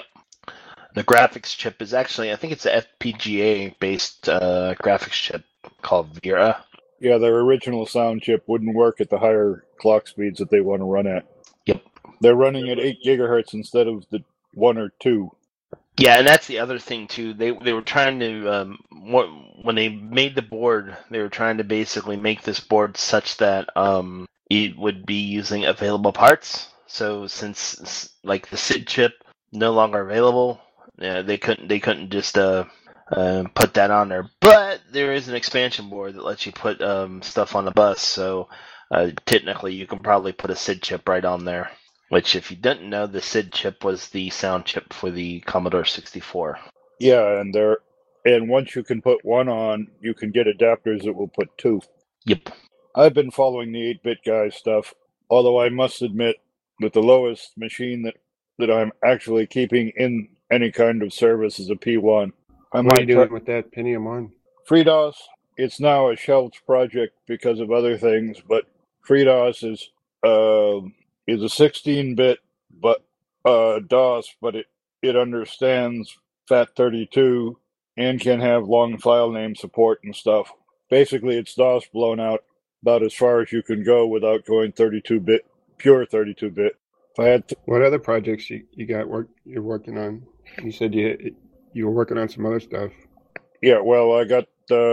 The graphics chip is actually, I think it's an F P G A-based uh, graphics chip called Vera. Yeah, their original sound chip wouldn't work at the higher clock speeds that they want to run at. Yep. They're running at eight gigahertz instead of the one or two. Yeah, and that's the other thing too. They they were trying to um, what, when they made the board, they were trying to basically make this board such that um, it would be using available parts. So since like the S I D chip no longer available, yeah, they couldn't they couldn't just uh, uh, put that on there. But there is an expansion board that lets you put um, stuff on the bus. So uh, technically, you can probably put a S I D chip right on there. Which, if you didn't know, the S I D chip was the sound chip for the Commodore sixty-four. Yeah, and there, and once you can put one on, you can get adapters that will put two. Yep. I've been following the eight-bit guy stuff, although I must admit that the lowest machine that, that I'm actually keeping in any kind of service is a P one. I What are you doing try- with that Pentium one? FreeDOS, it's now a shelved project because of other things, but FreeDOS is uh, is a sixteen-bit but uh, DOS, but it, it understands FAT thirty-two and can have long file name support and stuff. Basically, it's DOS blown out about as far as you can go without going thirty-two bit, pure thirty-two bit. If I had to, What other projects you, you got work you're working on? You said you you were working on some other stuff. yeah, well, I got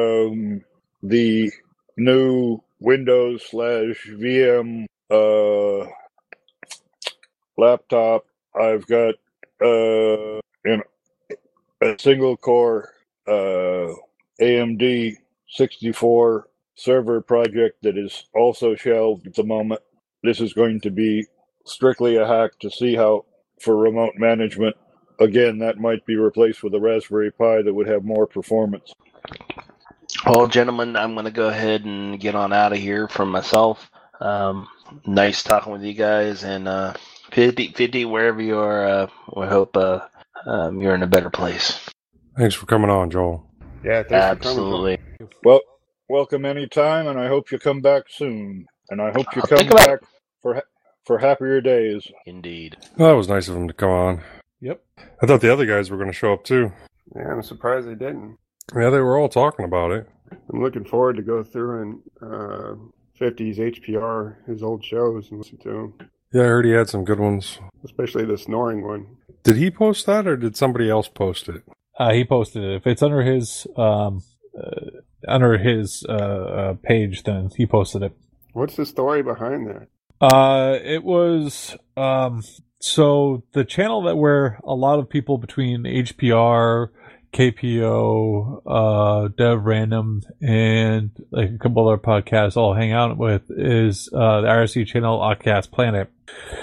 um, the new Windows slash V M uh, laptop. I've got uh, in a single core uh, A M D sixty-four server project that is also shelved at the moment. This is going to be strictly a hack to see how, for remote management, again, that might be replaced with a Raspberry Pi that would have more performance. Well, gentlemen, I'm going to go ahead and get on out of here for myself. Um, nice talking with you guys, and uh, fifty, fifty, wherever you are, uh, we hope uh, um, you're in a better place. Thanks for coming on, Joel. Yeah, thanks Absolutely. for coming. Well, welcome anytime, and I hope you come back soon. And I hope you I'll come think about back for ha- for happier days. Indeed. Well, that was nice of him to come on. Yep. I thought the other guys were going to show up too. Yeah, I'm surprised they didn't. Yeah, they were all talking about it. I'm looking forward to go through and uh, fifties H P R, his old shows, and listen to them, Yeah, I heard he had some good ones. especially the snoring one. Did he post that, or did somebody else post it? Uh, he posted it. If it's under his um, uh, under his uh, uh, page, then he posted it. What's the story behind that? Uh, it was um, so the channel that where a lot of people between H P R, K P O, uh, Dev Random, and like a couple other podcasts all hang out with is uh, the R S C channel Oddcast Planet.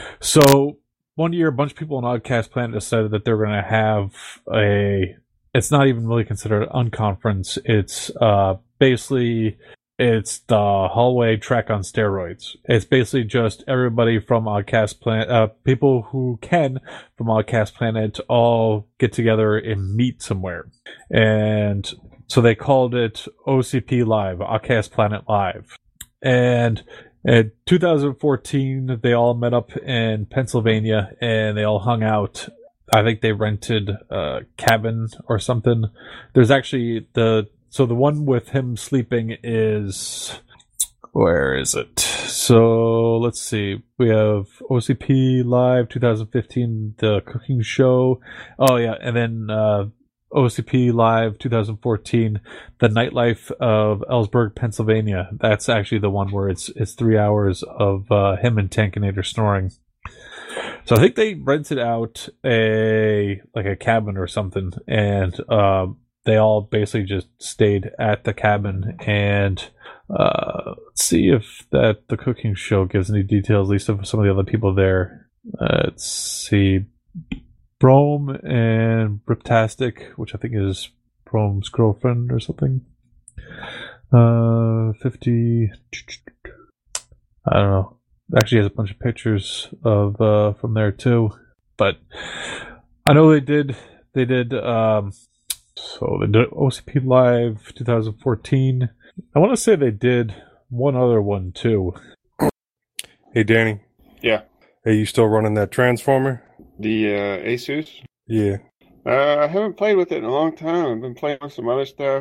So one year, a bunch of people on Oddcast Planet decided that they're going to have a. It's not even really considered an unconference. It's uh, basically. It's the hallway track on steroids. It's basically just everybody from Oddcast Planet, uh, people who can from Oddcast Planet all get together and meet somewhere. And so they called it O C P Live, Oddcast Planet Live. And in two thousand fourteen, they all met up in Pennsylvania and they all hung out I think they rented a cabin or something. There's actually the so the one with him sleeping is where is it? So let's see. We have O C P Live twenty fifteen, the cooking show. Oh yeah, and then uh, O C P Live twenty fourteen, the nightlife of Ellsberg, Pennsylvania. That's actually the one where it's it's three hours of uh, him and Tankinator snoring. So I think they rented out a like a cabin or something, and uh, they all basically just stayed at the cabin. And uh, let's see if that the cooking show gives any details, at least of some of the other people there. Uh, let's see, Brome and Riptastic, which I think is Brome's girlfriend or something. Uh, fifty. I don't know. Actually has a bunch of pictures of uh, from there too, but I know they did they did um, so they did O C P Live twenty fourteen. I want to say they did one other one too. Hey Danny. Yeah. Are you still running that transformer? The uh, Asus? Yeah. Uh, I haven't played with it in a long time. I've been playing with some other stuff.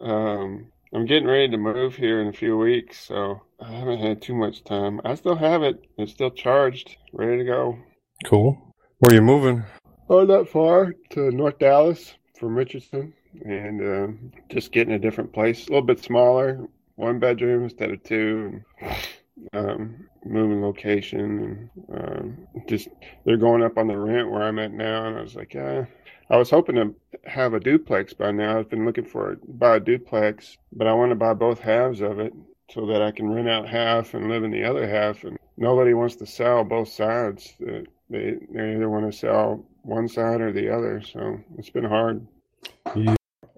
Um, I'm getting ready to move here in a few weeks, so I haven't had too much time. I still have it. It's still charged, ready to go. Cool. Where are you moving? Oh, not far, to North Dallas from Richardson, and uh, just getting a different place, a little bit smaller, one bedroom instead of two, and um, moving location, and um, just they're going up on the rent where I'm at now, and I was like, yeah. I was hoping to have a duplex by now. I've been looking for buy a duplex, but I want to buy both halves of it so that I can rent out half and live in the other half. And nobody wants to sell both sides. They they either want to sell one side or the other. So it's been hard. Yeah.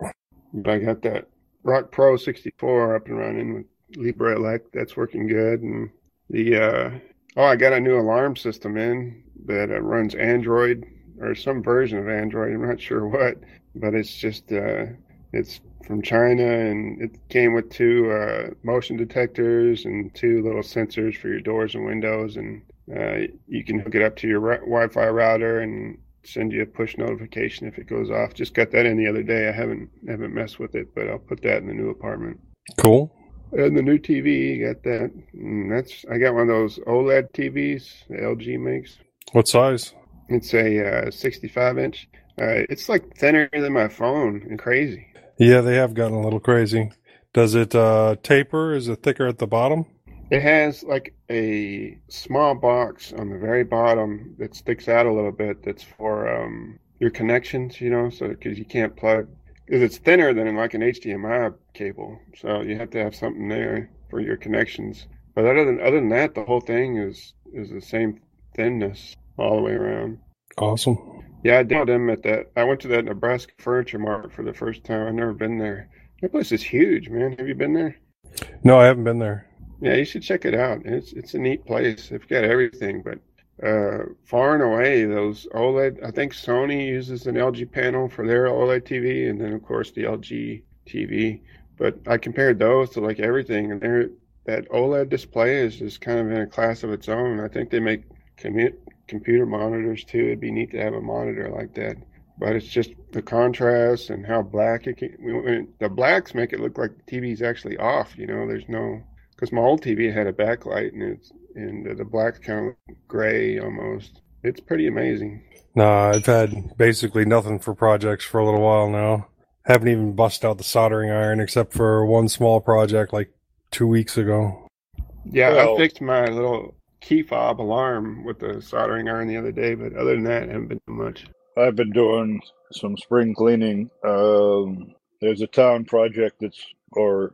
But I got that Rock Pro sixty-four up and running with Libre Elect. That's working good. And the uh, oh, I got a new alarm system in that uh, runs Android. Or some version of Android, I'm not sure what, but it's just, uh, it's from China, and it came with two uh, motion detectors and two little sensors for your doors and windows, and uh, you can hook it up to your ri- Wi-Fi router and send you a push notification if it goes off. Just got that in the other day. I haven't haven't messed with it, but I'll put that in the new apartment. Cool. And the new T V, got that. And that's I got one of those OLED T Vs that L G makes. What size? It's a uh, sixty-five inch. Uh, it's like thinner than my phone and crazy. Yeah, they have gotten a little crazy. Does it uh, taper? Is it thicker at the bottom? It has like a small box on the very bottom that sticks out a little bit. That's for um, your connections, you know, so because you can't plug. Because it's thinner than like an H D M I cable, so you have to have something there for your connections. But other than other than that, the whole thing is is the same thinness all the way around. Awesome. Yeah, I demoed them at that. I went to that Nebraska Furniture Mart for the first time. I've never been there. That place is huge, man. Have you been there? No, I haven't been there. Yeah, you should check it out. It's it's a neat place. They've got everything, but uh, far and away, those OLED, I think Sony uses an L G panel for their OLED T V, and then, of course, the L G T V. But I compared those to, like, everything, and they're, that OLED display is just kind of in a class of its own. I think they make commit computer monitors too. It'd be neat to have a monitor like that, but it's just the contrast and how black it can. When the blacks make it look like the T V's actually off. You know, there's no because my old T V had a backlight and it's and the blacks kind of look gray almost. It's pretty amazing. Nah, I've had basically nothing for projects for a little while now. Haven't even busted out the soldering iron except for one small project like two weeks ago. Yeah, Well, I fixed my little key fob alarm with the soldering iron the other day, but other than that, I haven't been doing much. I've been doing some spring cleaning. Um, there's a town project that's, or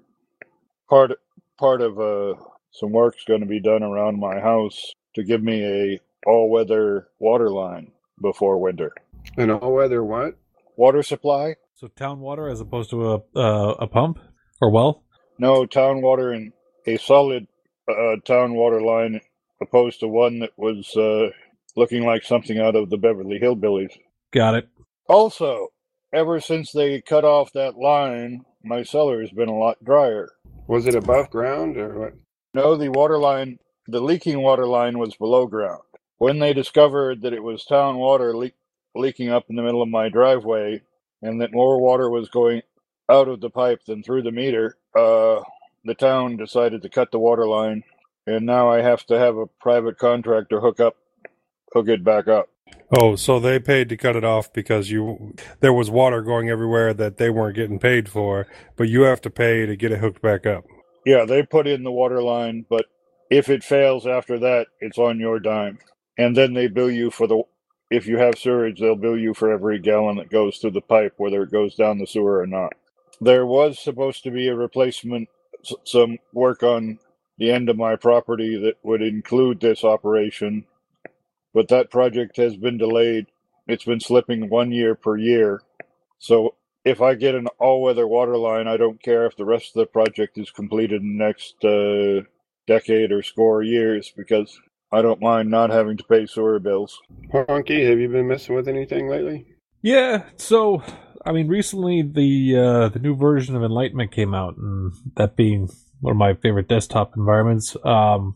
part part of uh, some work's going to be done around my house to give me a all-weather water line before winter. An all-weather what? Water supply? So town water as opposed to a uh, a pump or well? No, town water and a solid uh, town water line opposed to one that was uh, looking like something out of the Beverly Hillbillies. Got it. Also, ever since they cut off that line, my cellar has been a lot drier. Was it above ground or what? No, the water line, the leaking water line was below ground. When they discovered that it was town water le- leaking up in the middle of my driveway, and that more water was going out of the pipe than through the meter, uh, the town decided to cut the water line, and now I have to have a private contractor hook up, hook it back up. Oh, so they paid to cut it off because you there was water going everywhere that they weren't getting paid for, but you have to pay to get it hooked back up. Yeah, they put in the water line, but if it fails after that, it's on your dime. And then they bill you for the, if you have sewage, they'll bill you for every gallon that goes through the pipe, whether it goes down the sewer or not. There was supposed to be a replacement, some work on the end of my property that would include this operation, but that project has been delayed. It's been slipping one year per year. So if I get an all-weather water line, I don't care if the rest of the project is completed in the next uh, decade or score years, because I don't mind not having to pay sewer bills. Honky, have you been messing with anything lately? Yeah, so, I mean, recently the uh, the new version of Enlightenment came out, and that being one of my favorite desktop environments, um,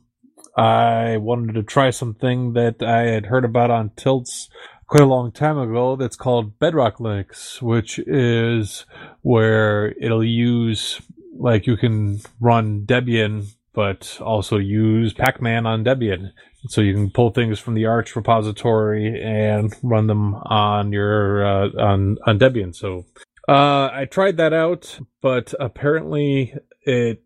I wanted to try something that I had heard about on Tilts quite a long time ago that's called Bedrock Linux, which is where it'll use, like, you can run Debian, but also use Pacman on Debian. So you can pull things from the Arch repository and run them on your uh, on on Debian. So uh, I tried that out, but apparently it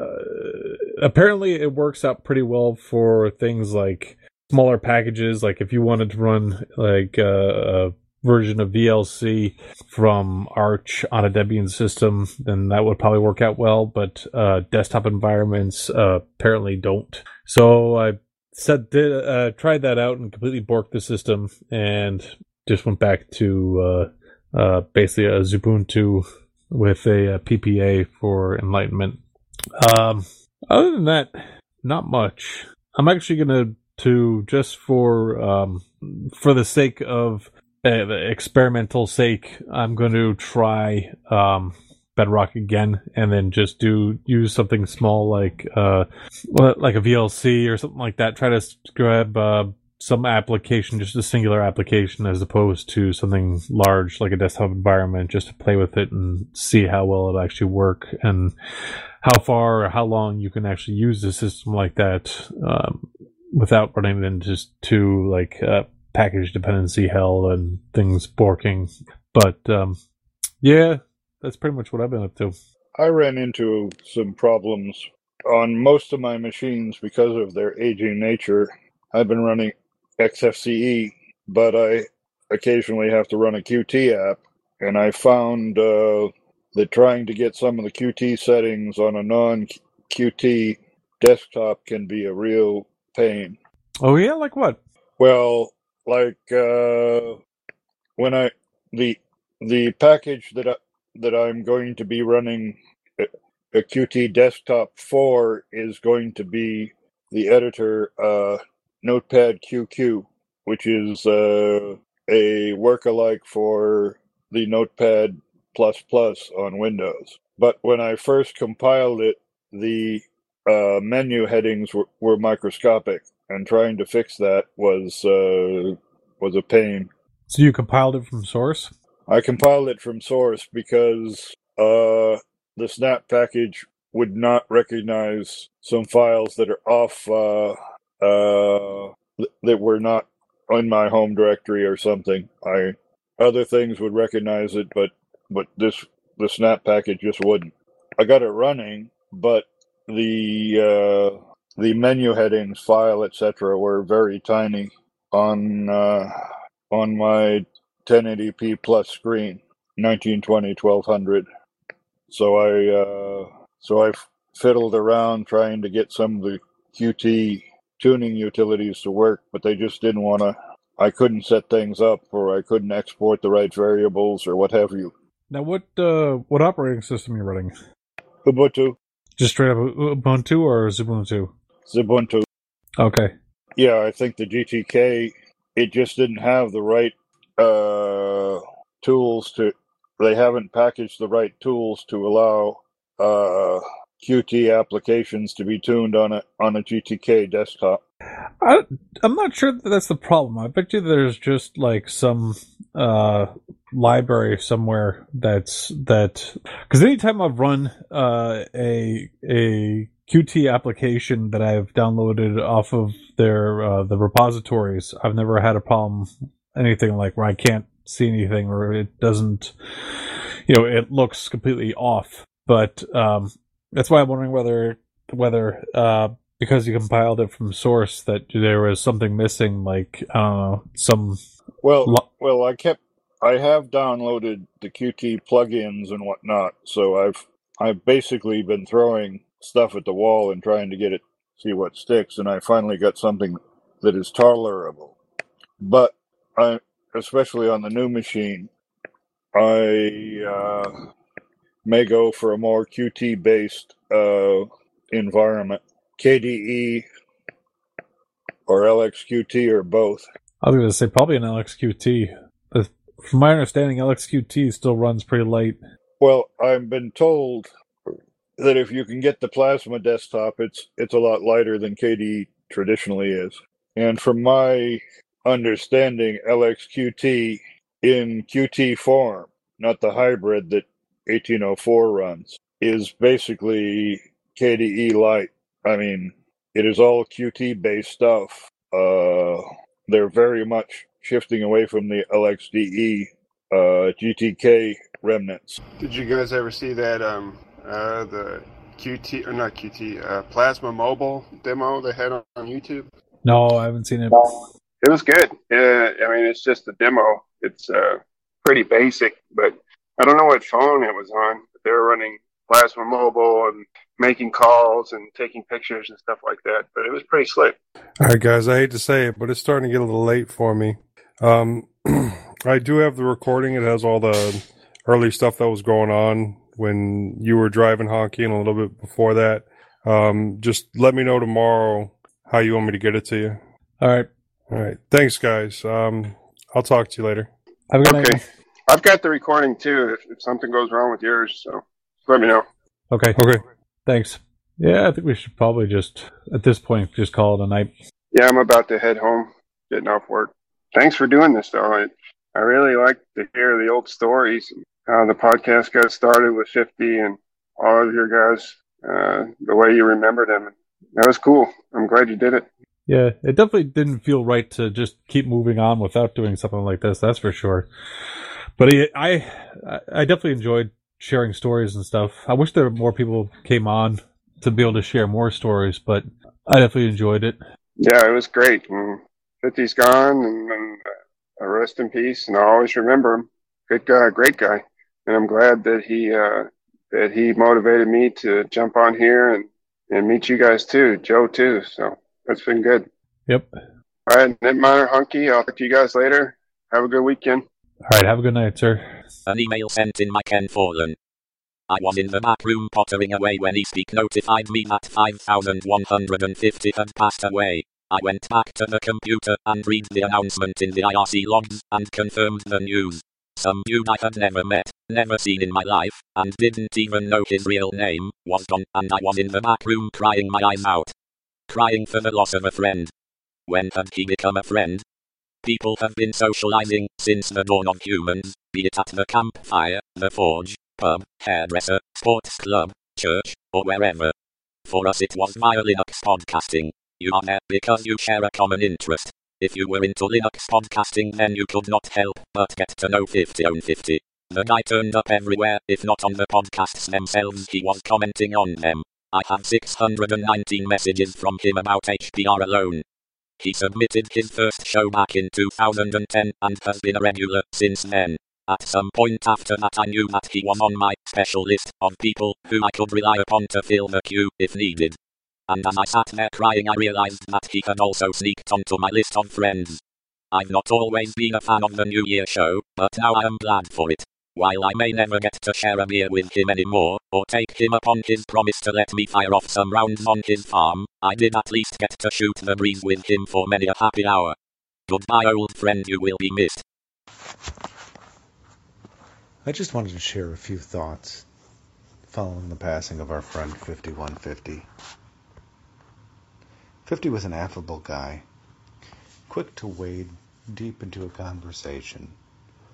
uh, apparently it works out pretty well for things like smaller packages. Like if you wanted to run like a, a version of V L C from Arch on a Debian system, then that would probably work out well. But uh, desktop environments uh, apparently don't. So I said did uh, tried that out and completely borked the system, and just went back to uh, uh, basically a Ubuntu with a, a P P A for Enlightenment. Um, other than that, not much. I'm actually gonna to just for um, for the sake of uh, the experimental sake, I'm going to try um, Bedrock again, and then just do use something small like uh, like a V L C or something like that. Try to grab uh, some application, just a singular application, as opposed to something large like a desktop environment, just to play with it and see how well it'll actually work and how far or how long you can actually use a system like that um, without running into to like uh, package dependency hell and things borking. But um, yeah, that's pretty much what I've been up to. I ran into some problems on most of my machines because of their aging nature. I've been running X F C E, but I occasionally have to run a Q T app, and I found uh, that trying to get some of the Q T settings on a non-Q T desktop can be a real pain. Oh yeah, like what? Well, like uh, when I the the package that I, that I'm going to be running a, a Q T desktop for is going to be the editor uh, Notepad Q Q, which is uh, a work-alike for the Notepad plus plus on Windows. But when I first compiled it, the uh, menu headings were, were microscopic, and trying to fix that was uh, was a pain. So you compiled it from source? I compiled it from source because uh, the snap package would not recognize some files that are off, uh, uh, that were not in my home directory or something. I other things would recognize it, but but this the snap package just wouldn't. I got it running, but the uh, the menu headings, file, et cetera, were very tiny on uh, on my ten eighty p plus screen, nineteen twenty twelve hundred. So I uh, so I fiddled around trying to get some of the Q T tuning utilities to work, but they just didn't want to. I couldn't set things up, or I couldn't export the right variables, or what have you. Now, what uh, what operating system are you running? Ubuntu. Just straight up Ubuntu or Ubuntu? Ubuntu. Okay. Yeah, I think the G T K, it just didn't have the right uh, tools to. They haven't packaged the right tools to allow uh, Q T applications to be tuned on a on a G T K desktop. I, I'm not sure that that's the problem. I bet you there's just like some uh, library somewhere that's that because anytime I've run uh, a a Q T application that I've downloaded off of their uh, the repositories, I've never had a problem. Anything like where I can't see anything or it doesn't, you know, it looks completely off. But um, that's why I'm wondering whether whether uh, because you compiled it from source that there was something missing, like I don't know, some. Well, lo- well, I kept, I have downloaded the Q T plugins and whatnot, so I've, I've basically been throwing stuff at the wall and trying to get it, see what sticks, and I finally got something that is tolerable. But I, especially on the new machine, I uh, may go for a more Q T-based uh, environment, K D E or L X Q T or both. I was going to say probably an L X Q T. Uh, From my understanding, L X Q T still runs pretty light. Well, I've been told that if you can get the Plasma desktop, it's it's a lot lighter than K D E traditionally is. And from my understanding, L X Q T in Q T form, not the hybrid that eighteen oh four runs, is basically K D E light. I mean, it is all Q T-based stuff. Uh, they're very much shifting away from the L X D E uh, G T K remnants. Did you guys ever see that um uh the Q T or not Q T uh, Plasma Mobile demo they had on, on YouTube? No, I haven't seen it. It was good. Yeah, I mean, it's just a demo. It's uh, pretty basic, but I don't know what phone it was on. But they were running Plasma Mobile and making calls and taking pictures and stuff like that. But it was pretty slick. All right, guys, I hate to say it, but it's starting to get a little late for me. Um, I do have the recording. It has all the early stuff that was going on when you were driving Honky and a little bit before that. Um, just let me know tomorrow how you want me to get it to you. All right. All right. Thanks, guys. Um, I'll talk to you later. Have a good Okay. night. I've got the recording too if, if something goes wrong with yours, so let me know. Okay. Okay. Thanks. Yeah, I think we should probably just, at this point, just call it a night. Yeah, I'm about to head home, getting off work. Thanks for doing this, though. I, I really like to hear the old stories, how the podcast got started with fifty and all of your guys, uh, the way you remembered them. That was cool. I'm glad you did it. Yeah, it definitely didn't feel right to just keep moving on without doing something like this, that's for sure. But I, I definitely enjoyed sharing stories and stuff. I wish there were more people came on to be able to share more stories, but I definitely enjoyed it. Yeah, it was great. And fifty's gone, and, and uh, rest in peace, and I always remember him. Good guy, great guy. And I'm glad that he uh, that he motivated me to jump on here and, and meet you guys too, Joe too. So that's been good. Yep. All right, Netminer, Hunky, I'll talk to you guys later. Have a good weekend. All right, have a good night, sir. An email sent in by Ken Forlan. I was in the back room pottering away when eSpeak notified me that five thousand one hundred fifty had passed away. I went back to the computer and read the announcement in the I R C logs and confirmed the news. Some dude I had never met, never seen in my life, and didn't even know his real name, was gone, and I was in the back room crying my eyes out. Crying for the loss of a friend. When had he become a friend? People have been socializing since the dawn of humans, be it at the campfire, the forge, pub, hairdresser, sports club, church, or wherever. For us it was via Linux podcasting. You are there because you share a common interest. If you were into Linux podcasting, then you could not help but get to know fifty on fifty. The guy turned up everywhere, if not on the podcasts themselves, he was commenting on them. I have six hundred nineteen messages from him about H P R alone. He submitted his first show back in two thousand ten and has been a regular since then. At some point after that I knew that he was on my special list of people who I could rely upon to fill the queue if needed. And as I sat there crying I realized that he had also sneaked onto my list of friends. I've not always been a fan of the New Year show, but now I am glad for it. While I may never get to share a beer with him anymore, or take him up on his promise to let me fire off some rounds on his farm, I did at least get to shoot the breeze with him for many a happy hour. Goodbye old friend, you will be missed. I just wanted to share a few thoughts following the passing of our friend fifty-one fifty. fifty was an affable guy, quick to wade deep into a conversation,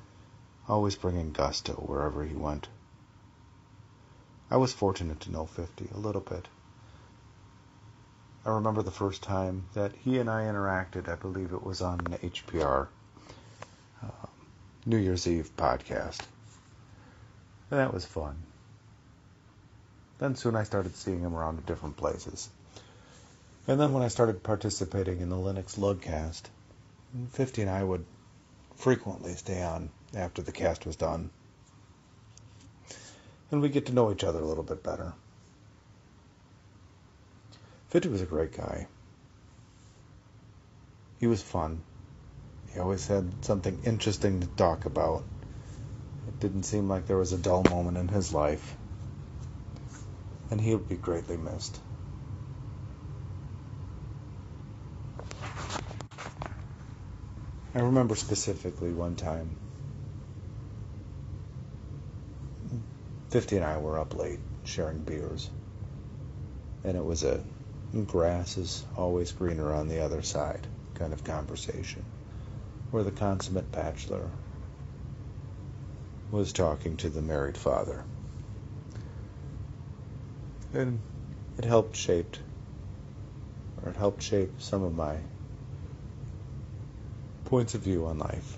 always bringing gusto wherever he went. I was fortunate to know fifty a little bit. I remember the first time that he and I interacted. I believe it was on an H P R uh, New Year's Eve podcast. And that was fun. Then soon I started seeing him around at different places. And then when I started participating in the Linux Lugcast, fifty and I would frequently stay on after the cast was done. And we'd get to know each other a little bit better. fifty was a great guy. He was fun. He always had something interesting to talk about. It didn't seem like there was a dull moment in his life. And he would be greatly missed. I remember specifically one time, fifty and I were up late sharing beers. And it was a grass is always greener on the other side kind of conversation, where the consummate bachelor was talking to the married father. And it helped shaped, or it helped shape some of my points of view on life.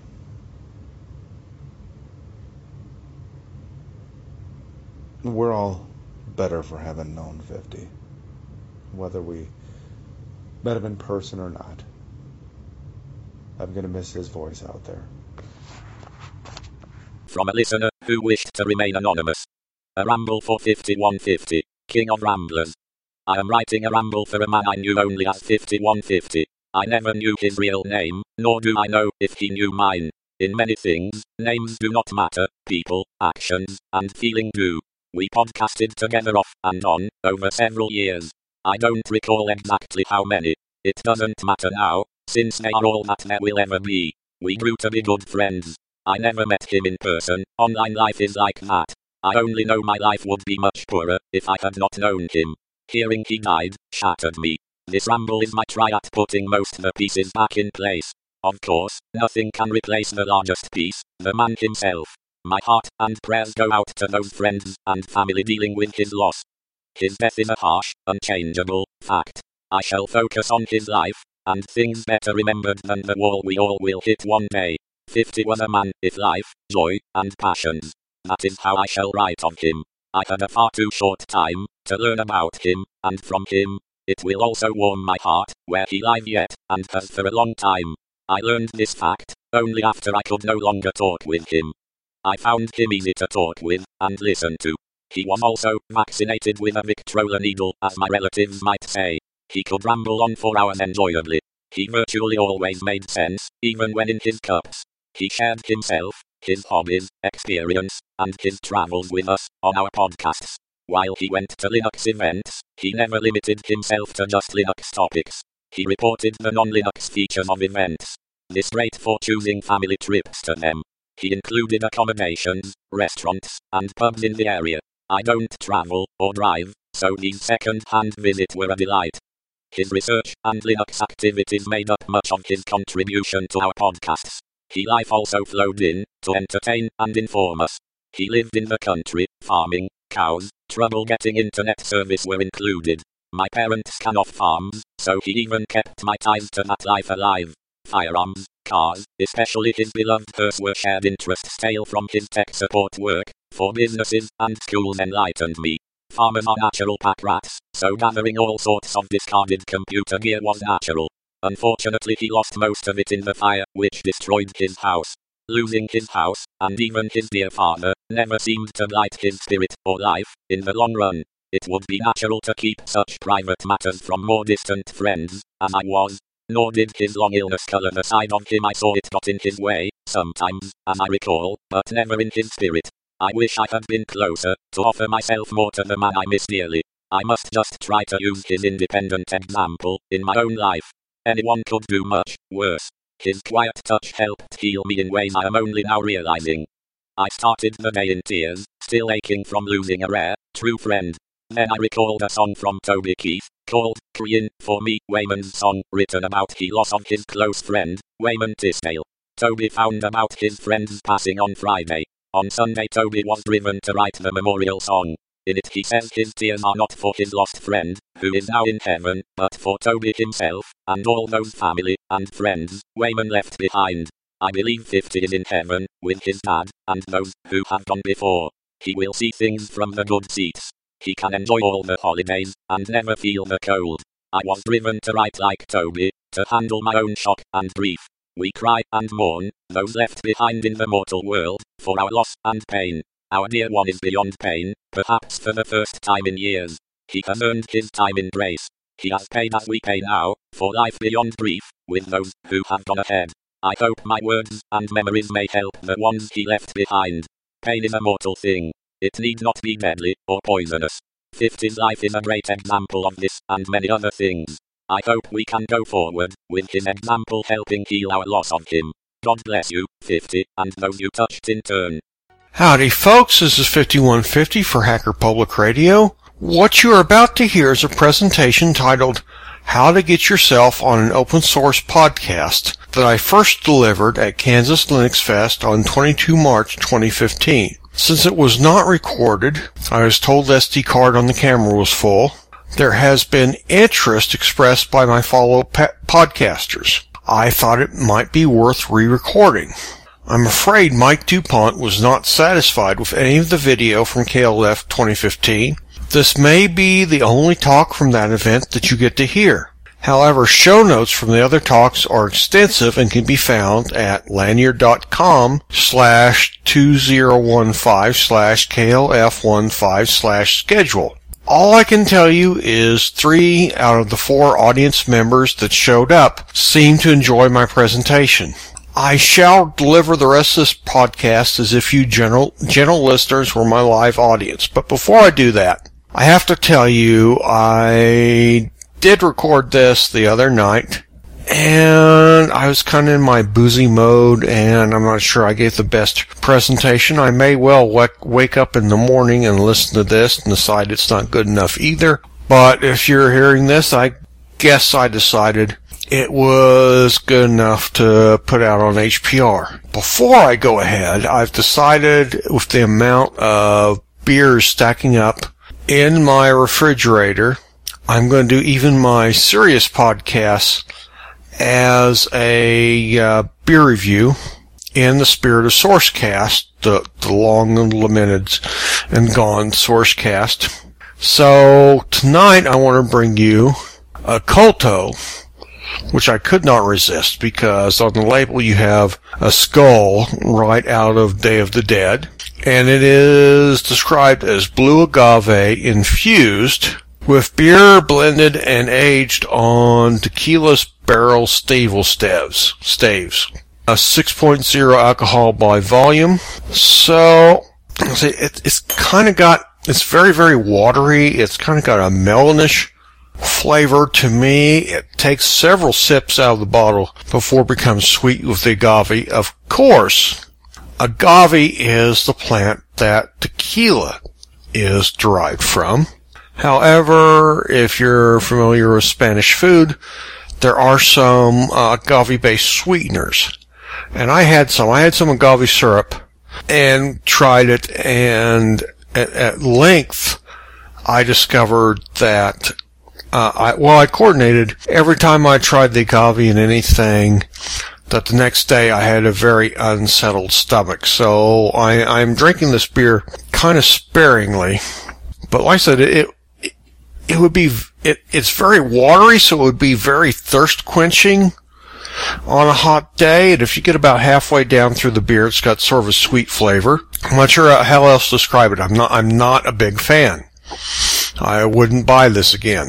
We're all better for having known fifty, whether we met him in person or not. I'm going to miss his voice out there. From a listener who wished to remain anonymous. A ramble for fifty-one fifty, King of Ramblers. I am writing a ramble for a man I knew only as fifty-one fifty. I never knew his real name, nor do I know if he knew mine. In many things, names do not matter, people, actions, and feeling do. We podcasted together off and on, over several years. I don't recall exactly how many. It doesn't matter now, since they are all that there will ever be. We grew to be good friends. I never met him in person. Online life is like that. I only know my life would be much poorer if I had not known him. Hearing he died shattered me. This ramble is my try at putting most the pieces back in place. Of course, nothing can replace the largest piece, the man himself. My heart and prayers go out to those friends and family dealing with his loss. His death is a harsh, unchangeable fact. I shall focus on his life, and things better remembered than the wall we all will hit one day. fifty was a man with life, joy, and passions. That is how I shall write of him. I had a far too short time to learn about him, and from him. It will also warm my heart, where he lies yet, and has for a long time. I learned this fact only after I could no longer talk with him. I found him easy to talk with and listen to. He was also vaccinated with a Victrola needle, as my relatives might say. He could ramble on for hours enjoyably. He virtually always made sense, even when in his cups. He shared himself, his hobbies, experience, and his travels with us on our podcasts. While he went to Linux events, he never limited himself to just Linux topics. He reported the non-Linux features of events. This rate for choosing family trips to them. He included accommodations, restaurants, and pubs in the area. I don't travel or drive, so these second-hand visits were a delight. His research and Linux activities made up much of his contribution to our podcasts. His life also flowed in to entertain and inform us. He lived in the country, farming, cows, trouble getting internet service were included. My parents can off farms, so he even kept my ties to that life alive. Firearms, cars, especially his beloved hearse were shared interests tale from his tech support work, for businesses and schools enlightened me. Farmers are natural pack rats, so gathering all sorts of discarded computer gear was natural. Unfortunately he lost most of it in the fire, which destroyed his house. Losing his house, and even his dear father, never seemed to blight his spirit or life. In the long run, it would be natural to keep such private matters from more distant friends, as I was. Nor did his long illness color the side of him I saw. It got in his way, sometimes, as I recall, but never in his spirit. I wish I had been closer, to offer myself more to the man I miss dearly. I must just try to use his independent example, in my own life. Anyone could do much worse. His quiet touch helped heal me in ways I am only now realizing. I started the day in tears, still aching from losing a rare, true friend. Then I recalled a song from Toby Keith, called Cryin' for Me, Wayman's song, written about the loss of his close friend, Wayman Tisdale. Toby found about his friend's passing on Friday. On Sunday, Toby was driven to write the memorial song. In it he says his tears are not for his lost friend, who is now in heaven, but for Toby himself, and all those family and friends Wayman left behind. I believe fifty is in heaven, with his dad, and those who have gone before. He will see things from the good seats. He can enjoy all the holidays, and never feel the cold. I was driven to write like Toby, to handle my own shock and grief. We cry and mourn, those left behind in the mortal world, for our loss and pain. Our dear one is beyond pain, perhaps for the first time in years. He has earned his time in grace. He has paid as we pay now, for life beyond grief, with those who have gone ahead. I hope my words and memories may help the ones he left behind. Pain is a mortal thing. It need not be deadly or poisonous. fifty's life is a great example of this and many other things. I hope we can go forward, with his example helping heal our loss of him. God bless you, fifty, and those you touched in turn. Howdy folks, this is fifty-one fifty for Hacker Public Radio. What you are about to hear is a presentation titled How to Get Yourself on an Open Source Podcast that I first delivered at Kansas Linux Fest on the twenty-second of March twenty fifteen. Since it was not recorded, I was told the S D card on the camera was full. There has been interest expressed by my fellow pe- podcasters. I thought it might be worth re-recording. I'm afraid Mike DuPont was not satisfied with any of the video from K L F twenty fifteen. This may be the only talk from that event that you get to hear. However, show notes from the other talks are extensive and can be found at lanyard.com slash 2015 slash KLF15 slash schedule. All I can tell you is three out of the four audience members that showed up seemed to enjoy my presentation. I shall deliver the rest of this podcast as if you general, general listeners were my live audience. But before I do that, I have to tell you I did record this the other night, and I was kind of in my boozy mode, and I'm not sure I gave the best presentation. I may well wake, wake up in the morning and listen to this and decide it's not good enough either. But if you're hearing this, I guess I decided it was good enough to put out on H P R. Before I go ahead, I've decided with the amount of beers stacking up in my refrigerator, I'm going to do even my serious podcasts as a uh, beer review in the spirit of Sourcecast, the, the long and lamented and gone Sourcecast. So tonight I want to bring you a Kolto, which I could not resist because on the label you have a skull right out of Day of the Dead, and it is described as blue agave infused with beer blended and aged on tequila's barrel stable staves. staves. A six point oh alcohol by volume. So, it, it's kind of got, it's very, very watery. It's kind of got a melonish flavor to me. It takes several sips out of the bottle before it becomes sweet with the agave. Of course, agave is the plant that tequila is derived from. However, if you're familiar with Spanish food, there are some uh, agave-based sweeteners. And I had some. I had some agave syrup and tried it, and at, at length I discovered that Uh, I, well, I coordinated every time I tried the agave in anything that the next day I had a very unsettled stomach. So I, I'm drinking this beer kind of sparingly. But like I said, it, it, it would be, it, it's very watery, so it would be very thirst quenching on a hot day. And if you get about halfway down through the beer, it's got sort of a sweet flavor. I'm not sure how else to describe it. I'm not, I'm not a big fan. I wouldn't buy this again.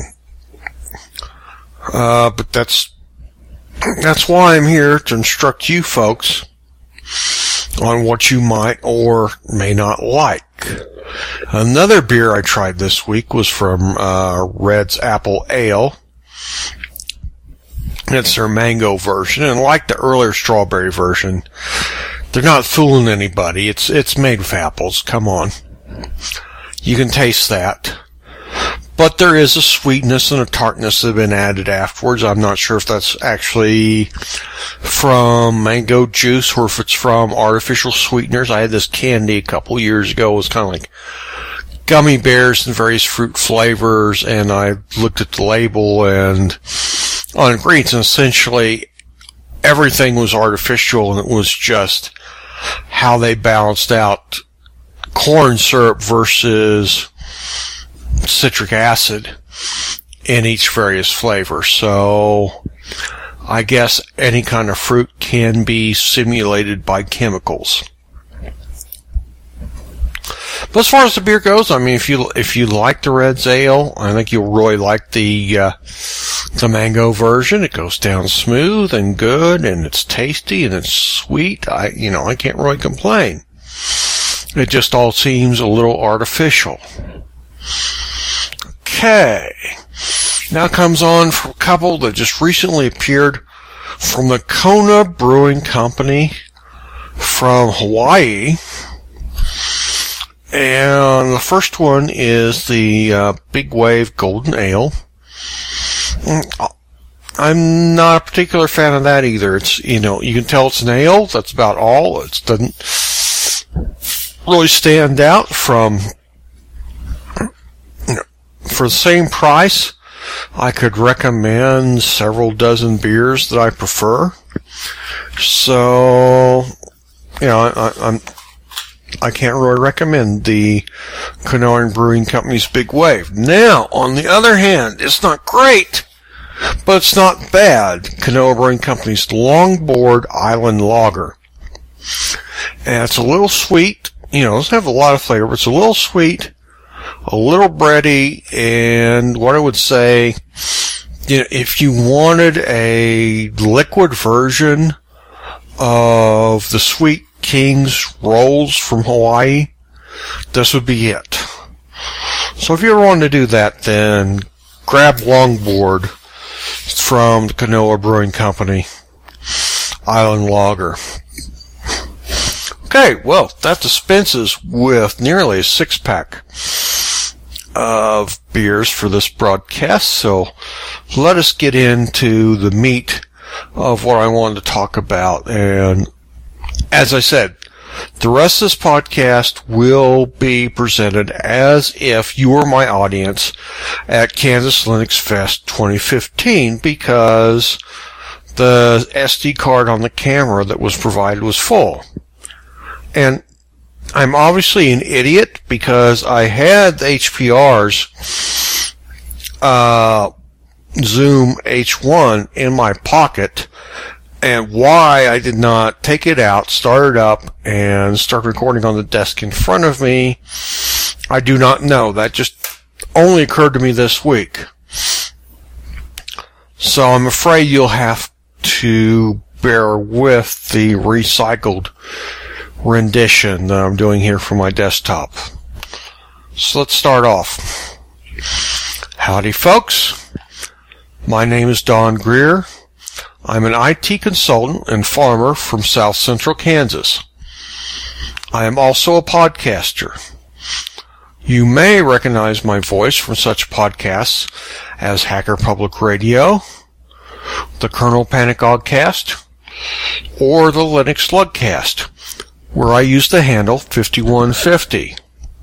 Uh, but that's, that's why I'm here to instruct you folks on what you might or may not like. Another beer I tried this week was from, uh, Red's Apple Ale. It's their mango version, and like the earlier strawberry version, they're not fooling anybody. It's, it's made with apples. Come on. You can taste that. but there is a sweetness and a tartness that have been added afterwards. I'm not sure if that's actually from mango juice or if it's from artificial sweeteners. I had this candy a couple years ago. It was kind of like gummy bears and various fruit flavors, and I looked at the label and on ingredients, and essentially everything was artificial, and it was just how they balanced out corn syrup versus citric acid in each various flavor. So I guess any kind of fruit can be simulated by chemicals. But as far as the beer goes, I mean, if you if you like the Red's Ale, I think you'll really like the uh, the mango version. It goes down smooth and good, and it's tasty and it's sweet. I you know I can't really complain. It just all seems a little artificial. Okay, now comes on for a couple that just recently appeared from the Kona Brewing Company from Hawaii. And the first one is the uh, Big Wave Golden Ale. I'm not a particular fan of that either. It's, you know, you can tell it's an ale. That's about all. It doesn't really stand out from, you know, for the same price. I could recommend several dozen beers that I prefer. So, you know, I, I'm, I can't really recommend the Kona Brewing Company's Big Wave. Now, on the other hand, it's not great, but it's not bad. Kona Brewing Company's Longboard Island Lager. And it's a little sweet. You know, it doesn't have a lot of flavor, but it's a little sweet, a little bready, and what I would say, you know, if you wanted a liquid version of the Sweet King's rolls from Hawaii, this would be it. So if you ever want to do that, then grab Longboard from the Kona Brewing Company Island Lager. Okay, well, that dispenses with nearly a six-pack of beers for this broadcast, so let us get into the meat of what I wanted to talk about. And as I said, the rest of this podcast will be presented as if you were my audience at Kansas Linux Fest twenty fifteen, because the S D card on the camera that was provided was full. And I'm obviously an idiot because I had the H P R's uh, Zoom H one in my pocket, and why I did not take it out, start it up, and start recording on the desk in front of me, I do not know. That just only occurred to me this week. So I'm afraid you'll have to bear with the recycled rendition that I'm doing here for my desktop. So let's start off. Howdy, folks. My name is Don Greer. I'm an I T consultant and farmer from South Central Kansas. I am also a podcaster. You may recognize my voice from such podcasts as Hacker Public Radio, the Kernel Panic Oddcast, or the Linux Slugcast, where I use the handle fifty-one fifty.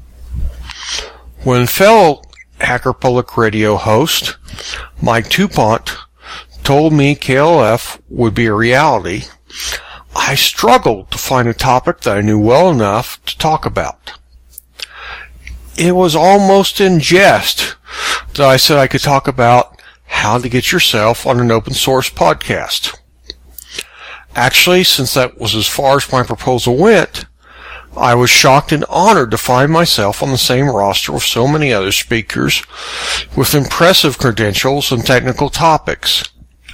When fellow Hacker Public Radio host Mike Dupont told me K L F would be a reality, I struggled to find a topic that I knew well enough to talk about. It was almost in jest that I said I could talk about how to get yourself on an open source podcast. Actually, since that was as far as my proposal went, I was shocked and honored to find myself on the same roster with so many other speakers with impressive credentials and technical topics.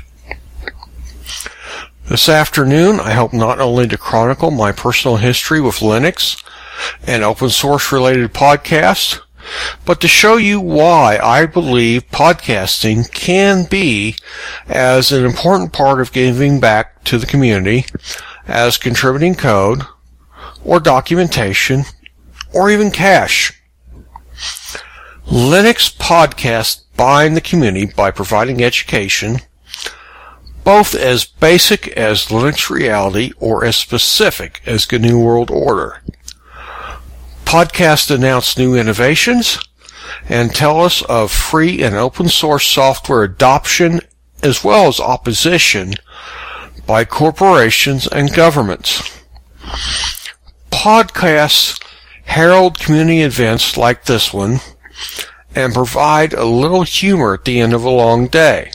This afternoon, I hope not only to chronicle my personal history with Linux and open source related podcasts, but to show you why I believe podcasting can be as an important part of giving back to the community as contributing code, or documentation, or even cash. Linux podcasts bind the community by providing education, both as basic as Linux reality or as specific as the New World Order. Podcasts announce new innovations and tell us of free and open source software adoption as well as opposition by corporations and governments. Podcasts herald community events like this one and provide a little humor at the end of a long day.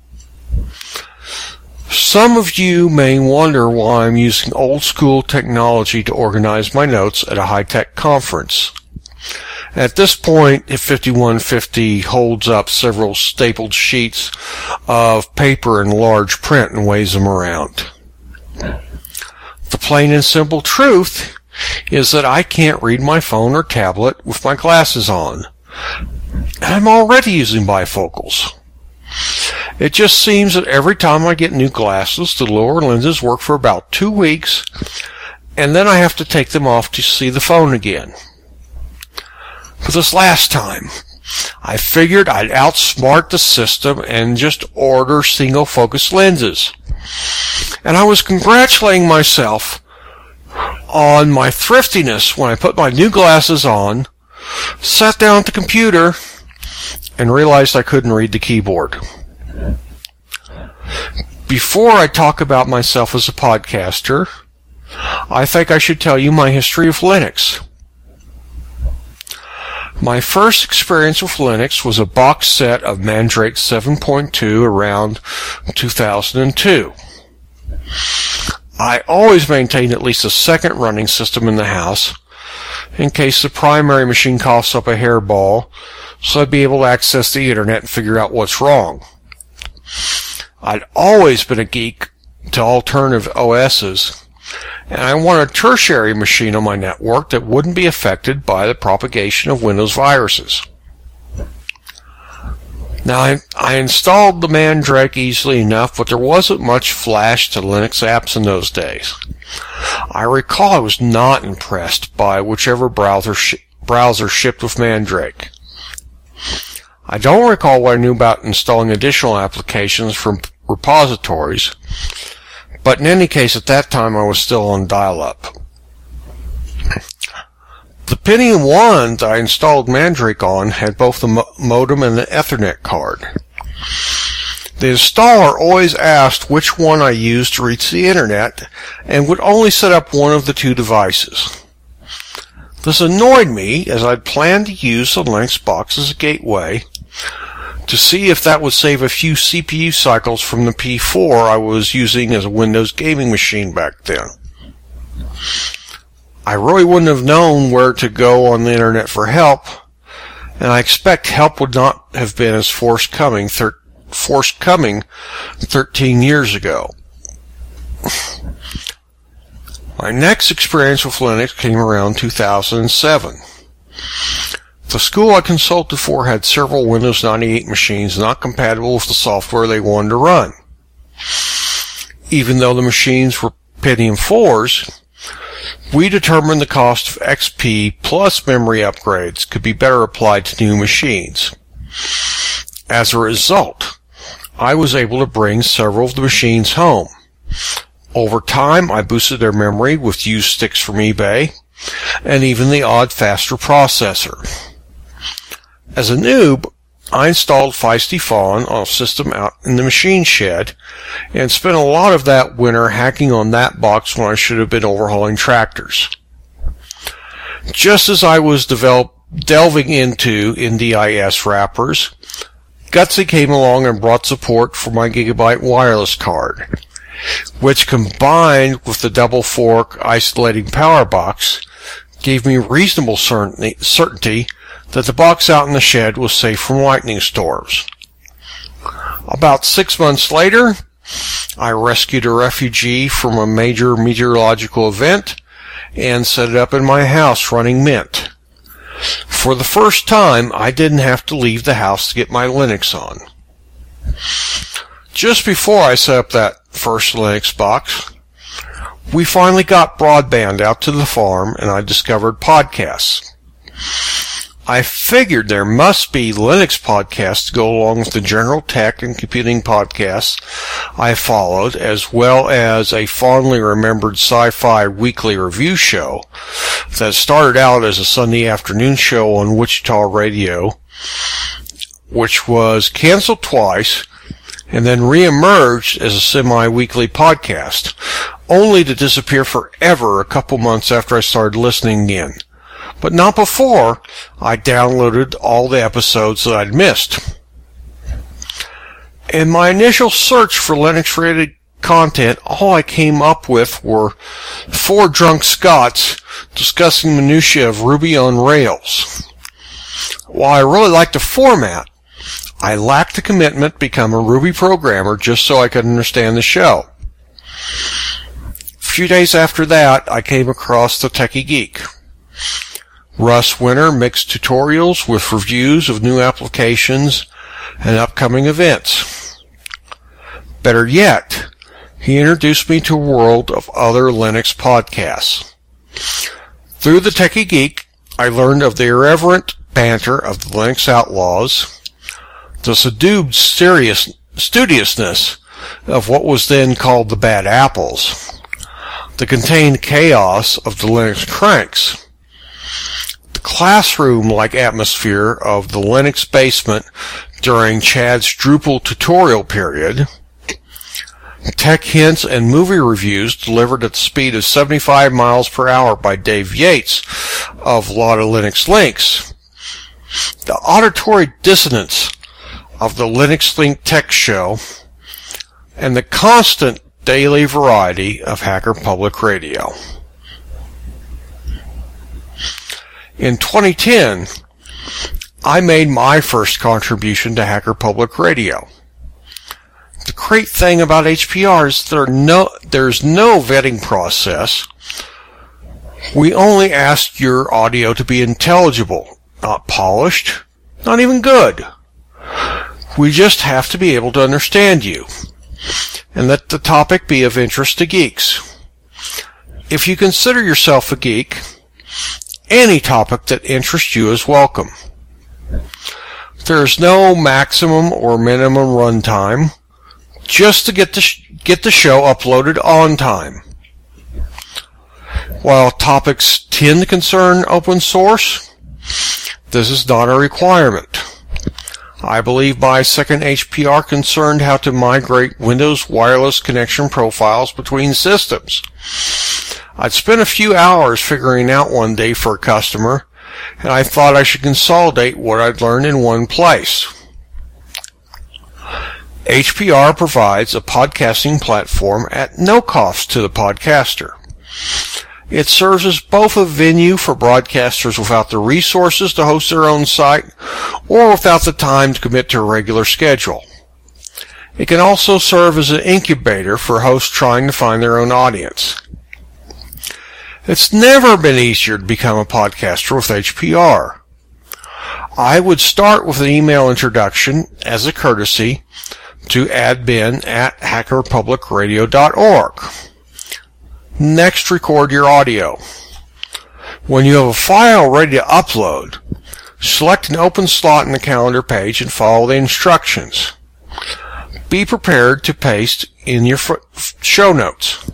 Some of you may wonder why I'm using old school technology to organize my notes at a high-tech conference. At this point, if fifty-one fifty holds up several stapled sheets of paper in large print and waves them around. The plain and simple truth is that I can't read my phone or tablet with my glasses on. I'm already using bifocals. It just seems that every time I get new glasses, the lower lenses work for about two weeks, and then I have to take them off to see the phone again. For this last time, I figured I'd outsmart the system and just order single-focus lenses. And I was congratulating myself on my thriftiness when I put my new glasses on, sat down at the computer, and realized I couldn't read the keyboard. Before I talk about myself as a podcaster, I think I should tell you my history of Linux. My first experience with Linux was a box set of Mandrake seven point two around two thousand two. I always maintained at least a second running system in the house in case the primary machine coughs up a hairball, so I'd be able to access the internet and figure out what's wrong. I'd always been a geek to alternative O S's, and I wanted a tertiary machine on my network that wouldn't be affected by the propagation of Windows viruses. Now, I, I installed the Mandrake easily enough, but there wasn't much flash to Linux apps in those days. I recall I was not impressed by whichever browser, sh- browser shipped with Mandrake. I don't recall what I knew about installing additional applications from repositories, but in any case, at that time I was still on dial-up. The Pentium one that I installed Mandrake on had both the mo- modem and the Ethernet card. The installer always asked which one I used to reach the internet and would only set up one of the two devices. This annoyed me as I'd planned to use the Linux box as a gateway to see if that would save a few C P U cycles from the P four I was using as a Windows gaming machine back then. I really wouldn't have known where to go on the internet for help, and I expect help would not have been as forthcoming, thir- forthcoming thirteen years ago. My next experience with Linux came around two thousand seven. The school I consulted for had several Windows ninety-eight machines not compatible with the software they wanted to run. Even though the machines were Pentium fours, we determined the cost of X P plus memory upgrades could be better applied to new machines. As a result, I was able to bring several of the machines home. Over time, I boosted their memory with used sticks from eBay, and even the odd faster processor. As a noob, I installed Feisty Fawn on a system out in the machine shed, and spent a lot of that winter hacking on that box when I should have been overhauling tractors. Just as I was develop, delving into N D I S wrappers, Gutsy came along and brought support for my Gigabyte wireless card, which combined with the double fork isolating power box gave me reasonable certainty, certainty that the box out in the shed was safe from lightning storms. About six months later, I rescued a refugee from a major meteorological event and set it up in my house running Mint. For the first time, I didn't have to leave the house to get my Linux on. Just before I set up that first Linux box, we finally got broadband out to the farm and I discovered podcasts. I figured there must be Linux podcasts to go along with the general tech and computing podcasts I followed, as well as a fondly remembered sci-fi weekly review show that started out as a Sunday afternoon show on Wichita Radio, which was canceled twice and then reemerged as a semi-weekly podcast, only to disappear forever a couple months after I started listening again. But not before I downloaded all the episodes that I'd missed. In my initial search for Linux-related content, all I came up with were four drunk Scots discussing minutiae of Ruby on Rails. While I really liked the format, I lacked the commitment to become a Ruby programmer just so I could understand the show. A few days after that, I came across the Techie Geek. Russ Winter mixed tutorials with reviews of new applications and upcoming events. Better yet, he introduced me to a world of other Linux podcasts. Through the Techie Geek, I learned of the irreverent banter of the Linux Outlaws, the subdued serious, studiousness of what was then called the Bad Apples, the contained chaos of the Linux Cranks, the classroom-like atmosphere of the Linux basement during Chad's Drupal tutorial period, tech hints and movie reviews delivered at the speed of seventy-five miles per hour by Dave Yates of a lot of Linux Links, the auditory dissonance of the Linux Link Tech Show, and the constant daily variety of Hacker Public Radio. In twenty ten, I made my first contribution to Hacker Public Radio. The great thing about H P R is there no, there's no vetting process. We only ask your audio to be intelligible, not polished, not even good. We just have to be able to understand you, and let the topic be of interest to geeks. If you consider yourself a geek, any topic that interests you is welcome. There is no maximum or minimum runtime, just to get the, sh- get the show uploaded on time. While topics tend to concern open source, this is not a requirement. I believe my second H P R concerned how to migrate Windows wireless connection profiles between systems. I'd spent a few hours figuring out one day for a customer, and I thought I should consolidate what I'd learned in one place. H P R provides a podcasting platform at no cost to the podcaster. It serves as both a venue for broadcasters without the resources to host their own site or without the time to commit to a regular schedule. It can also serve as an incubator for hosts trying to find their own audience. It's never been easier to become a podcaster with H P R. I would start with an email introduction as a courtesy to admin at hacker public radio dot org. Next, record your audio. When you have a file ready to upload, select an open slot in the calendar page and follow the instructions. Be prepared to paste in your show notes.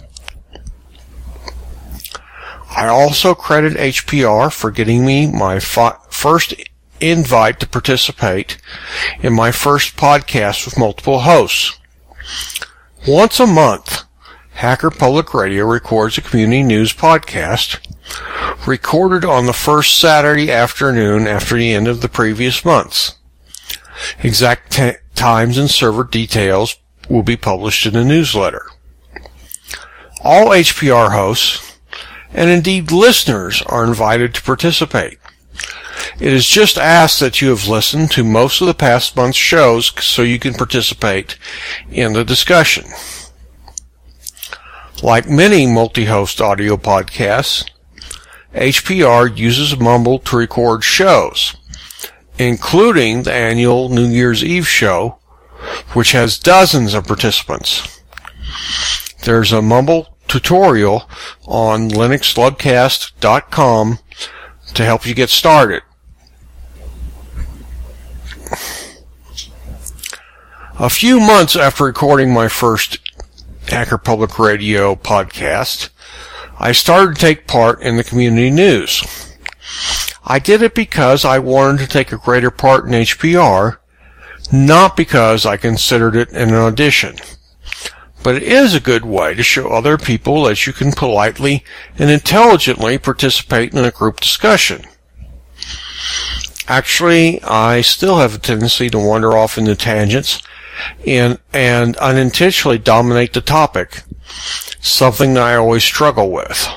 I also credit H P R for getting me my fi- first invite to participate in my first podcast with multiple hosts. Once a month, Hacker Public Radio records a community news podcast recorded on the first Saturday afternoon after the end of the previous months. Exact t- times and server details will be published in the newsletter. All H P R hosts, and indeed listeners, are invited to participate. It is just asked that you have listened to most of the past month's shows so you can participate in the discussion. Like many multi-host audio podcasts, H P R uses Mumble to record shows, including the annual New Year's Eve show, which has dozens of participants. There's a Mumble tutorial on linux lugcast dot com to help you get started. A few months after recording my first Hacker Public Radio podcast, I started to take part in the community news. I did it because I wanted to take a greater part in H P R, not because I considered it an audition. But it is a good way to show other people that you can politely and intelligently participate in a group discussion. Actually, I still have a tendency to wander off into tangents and, and unintentionally dominate the topic, something that I always struggle with.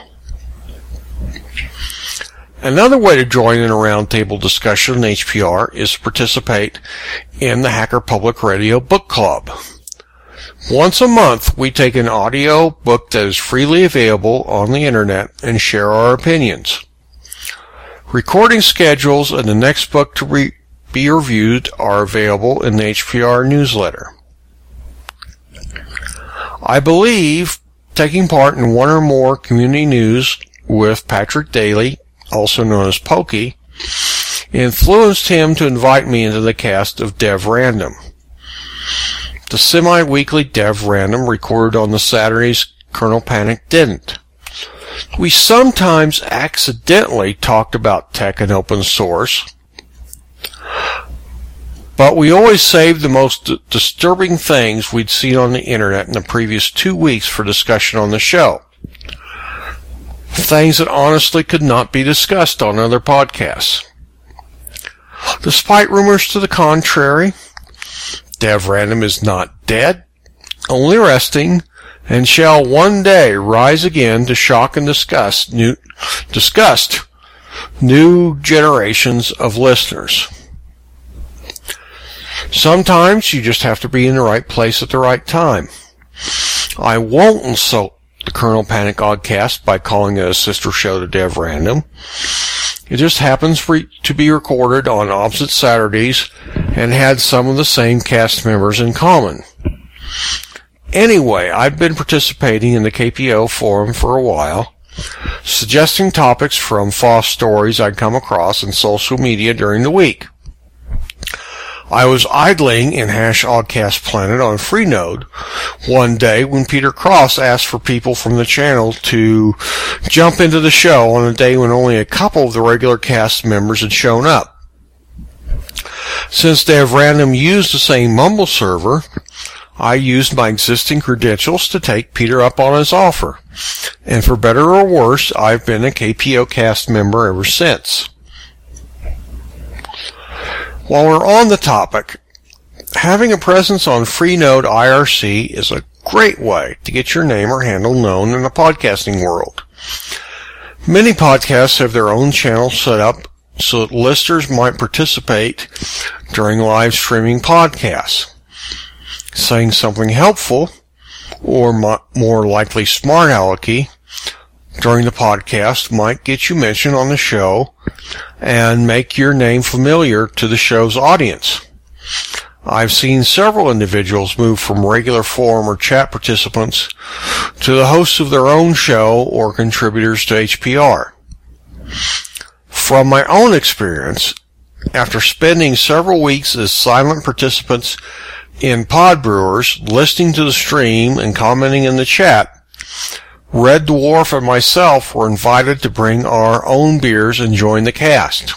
Another way to join in a roundtable discussion in H P R is to participate in the Hacker Public Radio Book Club. Once a month, we take an audio book that is freely available on the internet and share our opinions. Recording schedules and the next book to re- be reviewed are available in the H P R newsletter. I believe taking part in one or more community news with Patrick Daly, also known as Pokey, influenced him to invite me into the cast of Dev Random. The semi-weekly Dev Random recorded on the Saturdays Colonel Panic didn't. We sometimes accidentally talked about tech and open source, but we always saved the most d- disturbing things we'd seen on the internet in the previous two weeks for discussion on the show. Things that honestly could not be discussed on other podcasts. Despite rumors to the contrary, Dev Random is not dead, only resting, and shall one day rise again to shock and disgust new, disgust new generations of listeners. Sometimes you just have to be in the right place at the right time. I won't insult the Colonel Panic Oddcast by calling it a sister show to Dev Random. It just happens for, to be recorded on opposite Saturdays and had some of the same cast members in common. Anyway, I've been participating in the K P O forum for a while, suggesting topics from F O S stories I'd come across in social media during the week. I was idling in Hash Oddcast Planet on Freenode one day when Peter Cross asked for people from the channel to jump into the show on a day when only a couple of the regular cast members had shown up. Since Dev Random used the same Mumble server, I used my existing credentials to take Peter up on his offer, and for better or worse, I've been a K P O cast member ever since. While we're on the topic, having a presence on Freenode I R C is a great way to get your name or handle known in the podcasting world. Many podcasts have their own channel set up so that listeners might participate during live streaming podcasts. Saying something helpful, or more likely smart alecky, during the podcast might get you mentioned on the show and make your name familiar to the show's audience. I've seen several individuals move from regular forum or chat participants to the hosts of their own show or contributors to H P R. From my own experience, after spending several weeks as silent participants in Pod Brewers, listening to the stream and commenting in the chat, Red Dwarf and myself were invited to bring our own beers and join the cast.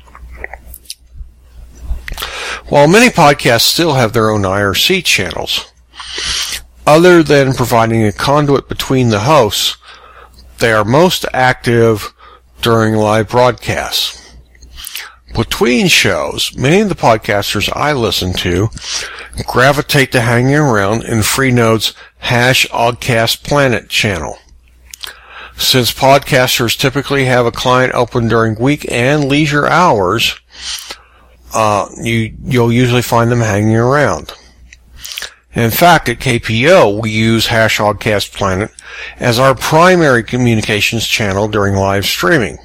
While many podcasts still have their own I R C channels, other than providing a conduit between the hosts, they are most active during live broadcasts. Between shows, many of the podcasters I listen to gravitate to hanging around in Freenode's Hash Oddcast Planet channel. Since podcasters typically have a client open during week and leisure hours, uh, you, you'll usually find them hanging around. In fact, at K P O, we use Hash Oddcast Planet as our primary communications channel during live streaming.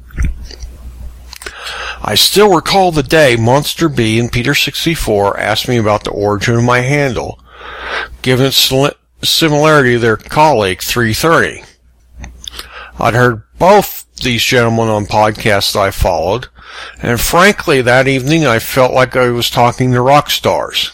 I still recall the day Monster B and Peter sixty-four asked me about the origin of my handle, given its similarity to their colleague three thirty. I'd heard both these gentlemen on podcasts I followed, and frankly, that evening I felt like I was talking to rock stars.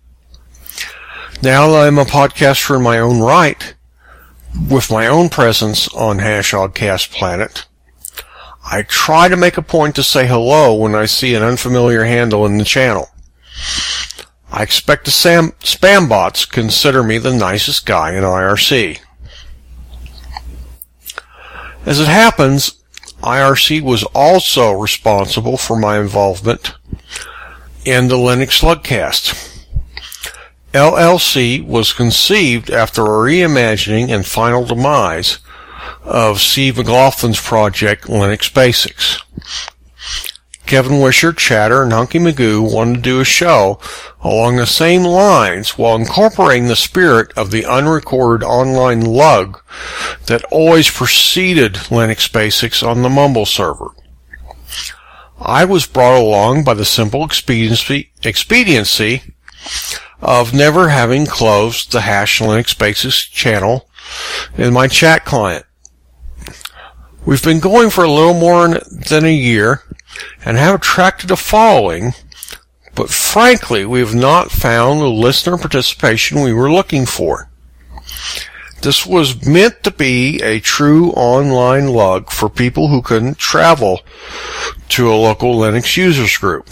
Now that I'm a podcaster in my own right, with my own presence on Hashogcast Planet, I try to make a point to say hello when I see an unfamiliar handle in the channel. I expect the sam- spam bots consider me the nicest guy in I R C. As it happens, I R C was also responsible for my involvement in the Linux Slugcast. L L C was conceived after a reimagining and final demise of Steve McLaughlin's project Linux Basics. Kevin Wisher, Chatter, and Hunky Magoo wanted to do a show along the same lines while incorporating the spirit of the unrecorded online lug that always preceded Linux Basics on the Mumble server. I was brought along by the simple expediency, expediency of never having closed the Hash Linux Basics channel in my chat client. We've been going for a little more than a year and have attracted a following, but frankly, we have not found the listener participation we were looking for. This was meant to be a true online lug for people who couldn't travel to a local Linux users group.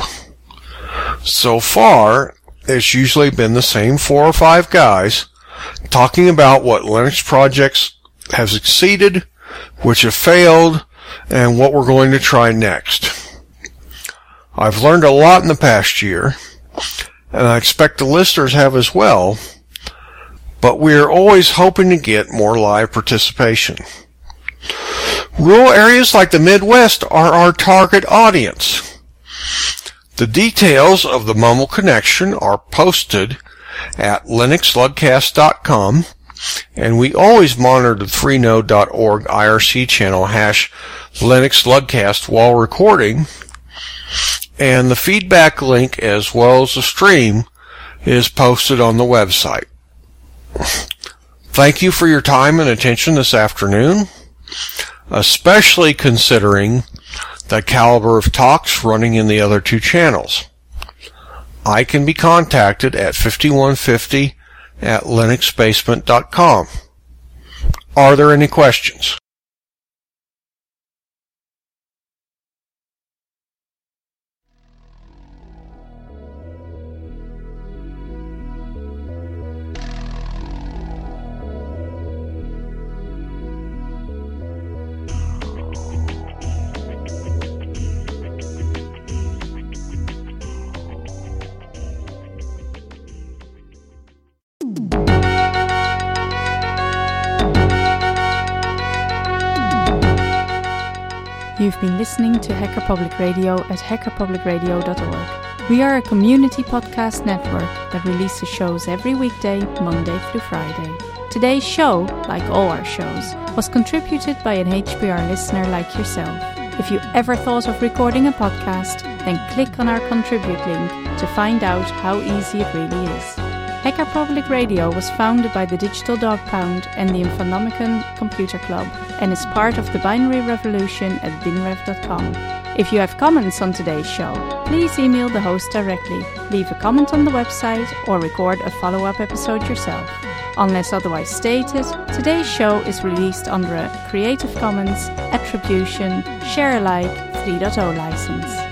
So far, it's usually been the same four or five guys talking about what Linux projects have succeeded, which have failed, and what we're going to try next. I've learned a lot in the past year, and I expect the listeners have as well, but we're always hoping to get more live participation. Rural areas like the Midwest are our target audience. The details of the Mumble connection are posted at linux slugcast dot com, and we always monitor the freenode dot org I R C channel hash Linux Slugcast while recording, and the feedback link as well as the stream is posted on the website. Thank you for your time and attention this afternoon, especially considering the caliber of talks running in the other two channels. I can be contacted at fifty-one fifty at linux basement dot com. Are there any questions? You've been listening to Hacker Public Radio at hacker public radio dot org. We are a community podcast network that releases shows every weekday, Monday through Friday. Today's show, like all our shows, was contributed by an H P R listener like yourself. If you ever thought of recording a podcast, then click on our contribute link to find out how easy it really is. Hacker Public Radio was founded by the Digital Dog Pound and the Infonomicon Computer Club and is part of the binary revolution at binrev dot com. If you have comments on today's show, please email the host directly, leave a comment on the website, or record a follow-up episode yourself. Unless otherwise stated, today's show is released under a Creative Commons Attribution Share Alike three point oh license.